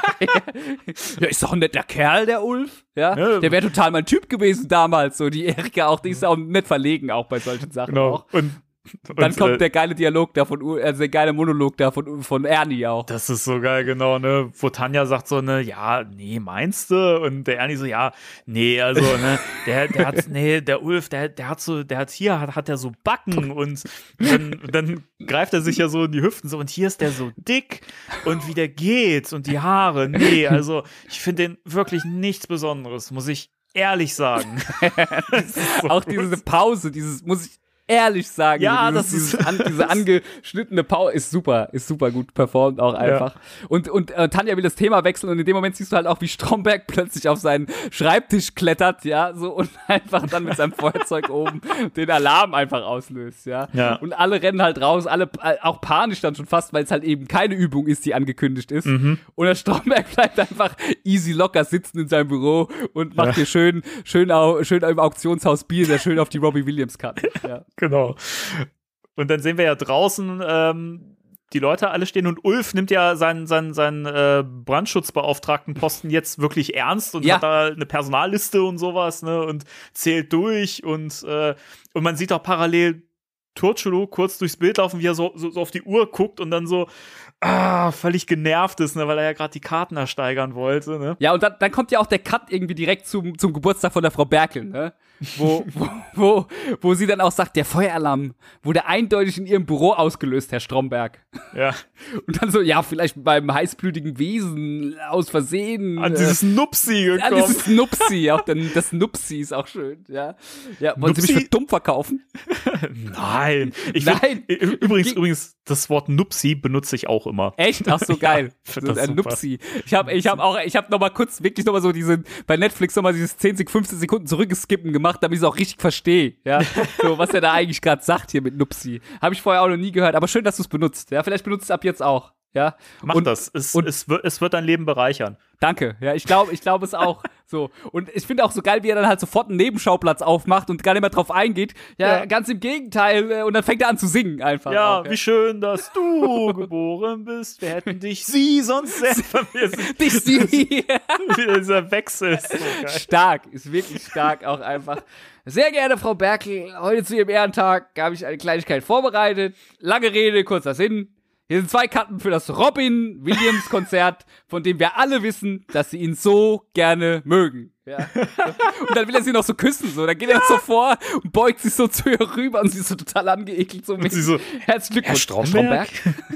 Ja, ist doch ein netter Kerl, der Ulf. Ja. Der wäre total mein Typ gewesen damals. So, die Erika auch, die ist auch nicht verlegen auch bei solchen Sachen. Genau. Auch. Und dann kommt der geile Dialog da der geile Monolog da von Ernie auch. Das ist so geil, genau, ne, wo Tanja sagt so, ne, ja, nee, meinst du? Und der Ernie so, ja, nee, also, ne, der Ulf, der hat so Backen und dann greift er sich ja so in die Hüften so und hier ist der so dick und wie der geht und die Haare, nee, also ich finde den wirklich nichts Besonderes, muss ich ehrlich sagen. Auch diese Pause, ehrlich sagen. Ja, diese angeschnittene Power ist super gut performt auch einfach. Ja. Und Tanja will das Thema wechseln und in dem Moment siehst du halt auch, wie Stromberg plötzlich auf seinen Schreibtisch klettert, ja, so und einfach dann mit seinem Feuerzeug oben den Alarm einfach auslöst, ja. Und alle rennen halt raus, alle auch panisch dann schon fast, weil es halt eben keine Übung ist, die angekündigt ist. Und der Stromberg bleibt einfach easy locker sitzen in seinem Büro und macht hier schön im Auktionshaus Bier, der schön auf die Robbie Williams kann. Ja. Genau. Und dann sehen wir ja draußen, die Leute alle stehen und Ulf nimmt ja seinen Brandschutzbeauftragtenposten jetzt wirklich ernst und hat da eine Personalliste und sowas, ne, und zählt durch und man sieht auch parallel Turciulu kurz durchs Bild laufen, wie er so auf die Uhr guckt und dann so völlig genervt ist, ne, weil er ja gerade die Karten ersteigern wollte, ne? Ja, und dann kommt ja auch der Cut irgendwie direkt zum Geburtstag von der Frau Berkel, ne? Wo sie dann auch sagt, der Feueralarm wurde eindeutig in ihrem Büro ausgelöst, Herr Stromberg. Ja. Und dann so, ja, vielleicht beim heißblütigen Wesen aus Versehen. An dieses Nupsi gekommen. An dieses Nupsi, auch das Nupsi ist auch schön, ja. Ja, wollen Sie mich für dumm verkaufen? Nein. Übrigens, das Wort Nupsi benutze ich auch immer. Echt? Ach so, geil. So ein Nupsi. Ich hab noch mal kurz, wirklich noch mal so bei Netflix noch mal dieses 15 Sekunden zurückgeskippen gemacht, damit ich es auch richtig verstehe, ja, so, was er da eigentlich gerade sagt hier mit Nupsi. Habe ich vorher auch noch nie gehört, aber schön, dass du es benutzt, ja, vielleicht benutzt es ab jetzt auch, ja. Mach das, es wird dein Leben bereichern. Danke, ja, ich glaube es auch, so. Und ich finde auch so geil, wie er dann halt sofort einen Nebenschauplatz aufmacht und gar nicht mehr drauf eingeht, ja. Ganz im Gegenteil, und dann fängt er an zu singen einfach. Ja, auch, wie schön, dass du geboren bist, wir hätten sie sonst sehr vermisst. Sie. Dieser Wechsel ist so geil. Stark, ist wirklich stark auch einfach. Sehr geehrte Frau Berkel, heute zu Ihrem Ehrentag habe ich eine Kleinigkeit vorbereitet. Lange Rede, kurzer Sinn. Hier sind 2 Karten für das Robin Williams Konzert, von dem wir alle wissen, dass sie ihn so gerne mögen. Ja. Und dann will er sie noch so küssen, so. Dann geht er so vor und beugt sich so zu ihr rüber und sie ist so total angeekelt. So und sie so, herzlichen Glückwunsch, Herr Stromberg.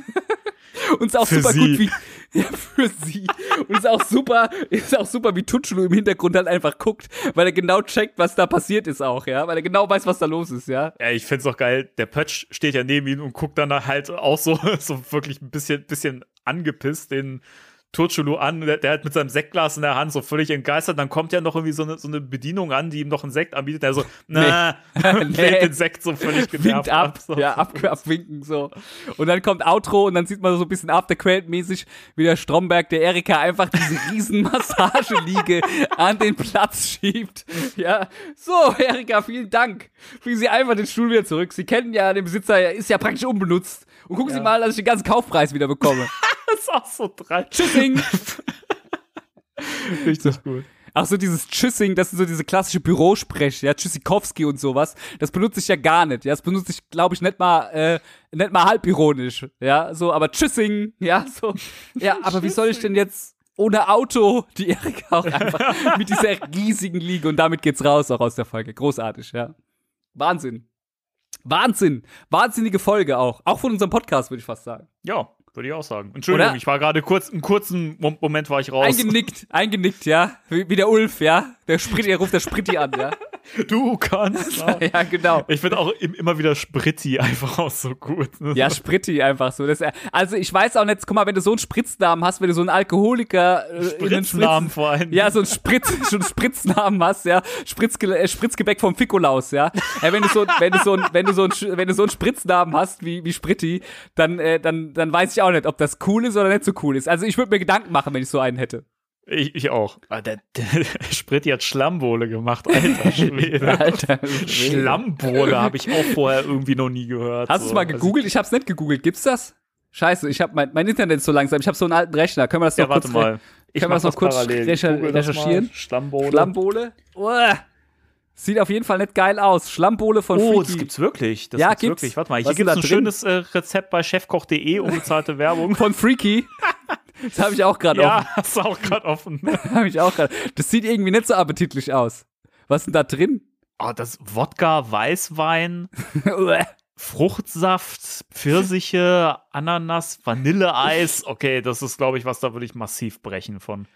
Und ist auch für super sie. gut wie, ja, für sie. Und ist auch super, wie Turciulu im Hintergrund halt einfach guckt, weil er genau checkt, was da passiert ist auch, ja. Weil er genau weiß, was da los ist, ja. Ja, ich find's auch geil. Der Pötsch steht ja neben ihm und guckt dann halt auch so wirklich ein bisschen angepisst den Turciulu an, der hat mit seinem Sektglas in der Hand so völlig entgeistert, dann kommt ja noch irgendwie so eine Bedienung an, die ihm noch einen Sekt anbietet, der so, lehnt den Sekt so völlig genervt ab. So. Ja, abwinken so. Und dann kommt Outro und dann sieht man so ein bisschen After-Credit-mäßig, wie der Stromberg der Erika einfach diese riesen Massageliege an den Platz schiebt. Ja, so, Erika, vielen Dank. Bringen Sie einfach den Stuhl wieder zurück. Sie kennen ja den Besitzer, er ist ja praktisch unbenutzt. Und gucken Sie mal, dass ich den ganzen Kaufpreis wieder bekomme. Das ist auch so drei. Tschüssing. Richtig gut. Ach so, dieses Tschüssing, das ist so diese klassische Bürosprech, ja, Tschüssikowski und sowas. Das benutze ich ja gar nicht, ja. Das benutze ich, glaube ich, nicht mal halb ironisch, ja. So, aber Tschüssing, ja, so. Ja, aber wie soll ich denn jetzt ohne Auto die Erika auch einfach mit dieser riesigen Liege und damit geht's raus auch aus der Folge. Großartig, ja. Wahnsinn. Wahnsinnige Folge auch. Auch von unserem Podcast, würde ich fast sagen. Ja, würde ich auch sagen. Entschuldigung, ich war gerade einen kurzen Moment war ich raus. Eingenickt, ja. Wie der Ulf, ja. Der ruft der Spritti an, ja. Du kannst. Ja, genau. Ich finde auch immer wieder Spritti einfach auch so gut. Ne? Ja, Spritti einfach so. Also ich weiß auch nicht, guck mal, wenn du so einen Spritznamen hast, wenn du so einen Alkoholiker Spritznamen vor allem. Ja, so einen Spritznamen hast, ja. Spritzgebäck vom Fikolaus, ja. Wenn du so einen Spritznamen hast wie Spritti, dann weiß ich auch nicht, ob das cool ist oder nicht so cool ist. Also ich würde mir Gedanken machen, wenn ich so einen hätte. Ich auch. Der Spritti hat Schlammbohle gemacht, alter Schwede. Alter Schlammbohle habe ich auch vorher irgendwie noch nie gehört. Hast du es mal gegoogelt? Ich hab's nicht gegoogelt. Gibt's das? Scheiße, ich habe mein Internet ist so langsam. Ich habe so einen alten Rechner. Können wir das noch kurz recherchieren? Schlammbohle? Sieht auf jeden Fall nicht geil aus. Schlammbohle von Freaky. Oh, das gibt's wirklich. Das gibt's wirklich. Warte mal, hier gibt's ein schönes Rezept bei chefkoch.de, unbezahlte Werbung. Von Freaky. Das habe ich auch gerade offen. Ja, hast du auch gerade offen. Habe ich auch gerade. Das sieht irgendwie nicht so appetitlich aus. Was ist denn da drin? Oh, das Wodka, Weißwein, Fruchtsaft, Pfirsiche, Ananas, Vanilleeis. Okay, das ist, glaube ich, was, da würde ich massiv brechen von.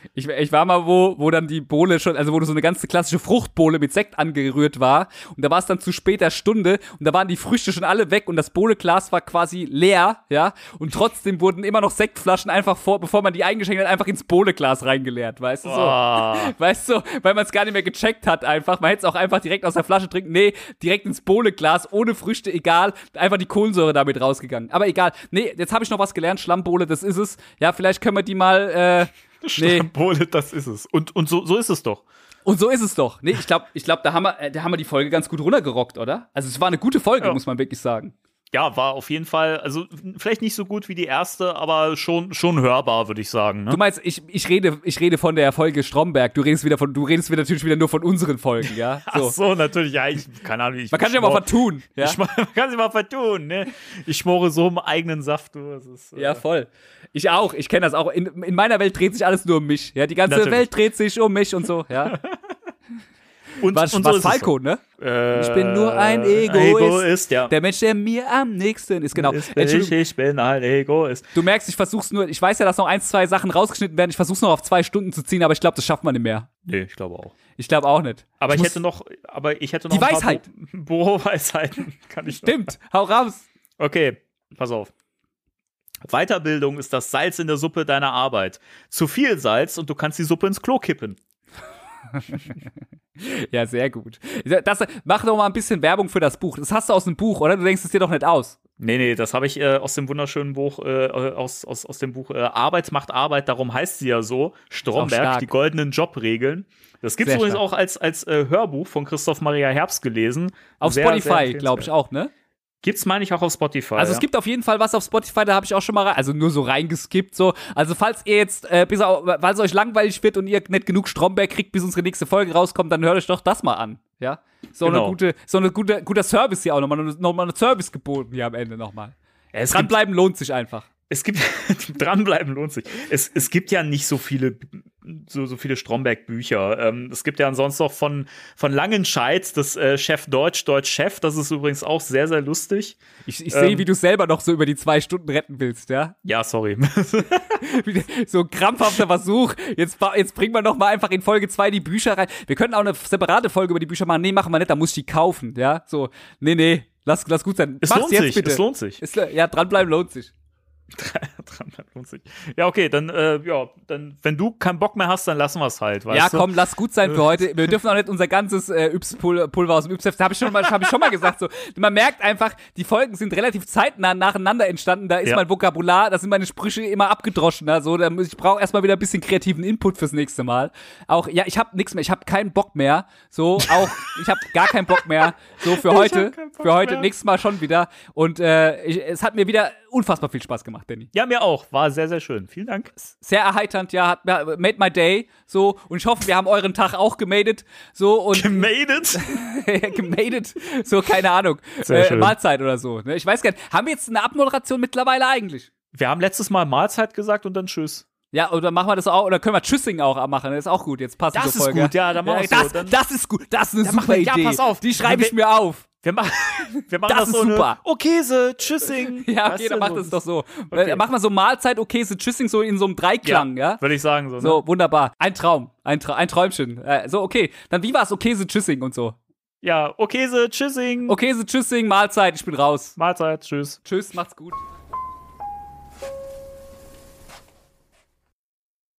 Ich war mal wo dann die Bohle schon, also wo so eine ganze klassische Fruchtbohle mit Sekt angerührt war und da war es dann zu später Stunde und da waren die Früchte schon alle weg und das Bohleglas war quasi leer, ja, und trotzdem wurden immer noch Sektflaschen einfach bevor man die eingeschenkt hat, einfach ins Bohleglas reingeleert, weißt du so. Weißt du, weil man es gar nicht mehr gecheckt hat einfach, man hätte es auch einfach direkt aus der Flasche trinken, nee, direkt ins Bohleglas, ohne Früchte, egal, einfach die Kohlensäure damit rausgegangen. Aber egal, nee, jetzt habe ich noch was gelernt, Schlammbohle, das ist es, ja, vielleicht können wir die mal, Schlammbohle, das ist es. Und so ist es doch. Und so ist es doch. Nee, ich glaub, da haben wir die Folge ganz gut runtergerockt, oder? Also es war eine gute Folge, muss man wirklich sagen. Ja, war auf jeden Fall, also vielleicht nicht so gut wie die erste, aber schon hörbar, würde ich sagen. Ne? Du meinst, ich rede von der Folge Stromberg. Du redest natürlich wieder nur von unseren Folgen, ja? So. Ach so, natürlich, ja, keine Ahnung. Man kann sich aber vertun, ja? Man kann sich mal vertun, ne? Ich schmore so im eigenen Saft, du. Das ist, ja, voll. Ich auch, ich kenne das auch. In meiner Welt dreht sich alles nur um mich, ja? Die ganze natürlich. Welt dreht sich um mich und so, ja? Und so Falco, ne? Ich bin nur ein Egoist, ja. Der Mensch, der mir am nächsten ist, genau. Ich bin ein Egoist. Du merkst, ich weiß ja, dass noch 1, 2 Sachen rausgeschnitten werden, ich versuch's noch auf 2 Stunden zu ziehen, aber ich glaube, das schafft man nicht mehr. Nee, ich glaube auch. Ich glaube auch nicht. Aber ich hätte noch die Weisheit. Büroweisheiten kann ich noch. Stimmt, hau raus. Okay, pass auf. Weiterbildung ist das Salz in der Suppe deiner Arbeit. Zu viel Salz und du kannst die Suppe ins Klo kippen. Ja, sehr gut. Mach doch mal ein bisschen Werbung für das Buch. Das hast du aus dem Buch, oder? Du denkst es dir doch nicht aus. Nee, das habe ich aus dem wunderschönen Buch, aus dem Buch Arbeit macht Arbeit, darum heißt sie ja so, Stromberg, die goldenen Jobregeln. Das gibt es übrigens auch als Hörbuch von Christoph Maria Herbst gelesen. Auf Spotify, glaube ich auch, ne? Gibt's, meine ich, auch auf Spotify. Also es gibt auf jeden Fall was auf Spotify, da habe ich auch schon mal also nur so reingeskippt, so. Also falls ihr jetzt, weil es euch langweilig wird und ihr nicht genug Stromberg kriegt, bis unsere nächste Folge rauskommt, dann hört euch doch das mal an, ja? Guter Service hier auch nochmal eine Service geboten hier am Ende nochmal. Ja, dranbleiben lohnt sich einfach. Dranbleiben lohnt sich. Es gibt ja nicht so viele Stromberg-Bücher. Es gibt ja ansonsten noch von Langenscheidt das Chef Deutsch Chef. Das ist übrigens auch sehr, sehr lustig. Ich sehe, wie du selber noch so über die 2 Stunden retten willst, ja? Ja, sorry. So ein krampfhafter Versuch. Jetzt bringen wir noch mal einfach in Folge 2 die Bücher rein. Wir könnten auch eine separate Folge über die Bücher machen. Nee, machen wir nicht, da muss ich die kaufen, ja? So, nee. Lass gut sein. Es lohnt sich. Ja, dranbleiben lohnt sich. Ja, okay, dann, wenn du keinen Bock mehr hast, dann lassen wir es halt, weißt du? Ja, komm, lass gut sein für heute. Wir dürfen auch nicht unser ganzes Pulver aus dem Yps-Heft, hab ich schon mal gesagt, so. Man merkt einfach, die Folgen sind relativ zeitnah nacheinander entstanden, da ist mein Vokabular, da sind meine Sprüche immer abgedroschen, also, ich brauche erstmal wieder ein bisschen kreativen Input fürs nächste Mal. Auch, ja, ich hab nichts mehr, ich hab keinen Bock mehr, so, auch, ich hab gar keinen Bock mehr, so, für heute, nächstes Mal schon wieder und, es hat mir wieder unfassbar viel Spaß gemacht, Danny. Ja, mir auch. War sehr, sehr schön. Vielen Dank. Sehr erheiternd, ja. Made my day. So. Und ich hoffe, wir haben euren Tag auch gemadet. So. Und gemadet? gemadet. So, keine Ahnung. Mahlzeit oder so. Ne? Ich weiß gar nicht. Haben wir jetzt eine Abmoderation mittlerweile eigentlich? Wir haben letztes Mal Mahlzeit gesagt und dann Tschüss. Ja, oder machen wir das auch, oder können wir Tschüssing auch machen, das ist auch gut, jetzt passt die Folge. Das ist gut, ja, dann machen wir so. Das ist gut, das ist eine super Idee. Ja, pass auf. Die schreibe ich mir auf. Wir machen das so super. Okese, Tschüssing. Ja, okay, dann macht das doch so. Okay. Machen wir so Mahlzeit, Okese, Tschüssing so in so einem Dreiklang, ja? Würde ich sagen so. Ne? So, wunderbar. Ein Traum, ein Träumchen. So, okay. Dann wie war's? Okese, Tschüssing und so. Ja, Okese, Tschüssing. Okese, Tschüssing, Mahlzeit, ich bin raus. Mahlzeit, tschüss. Tschüss, macht's gut.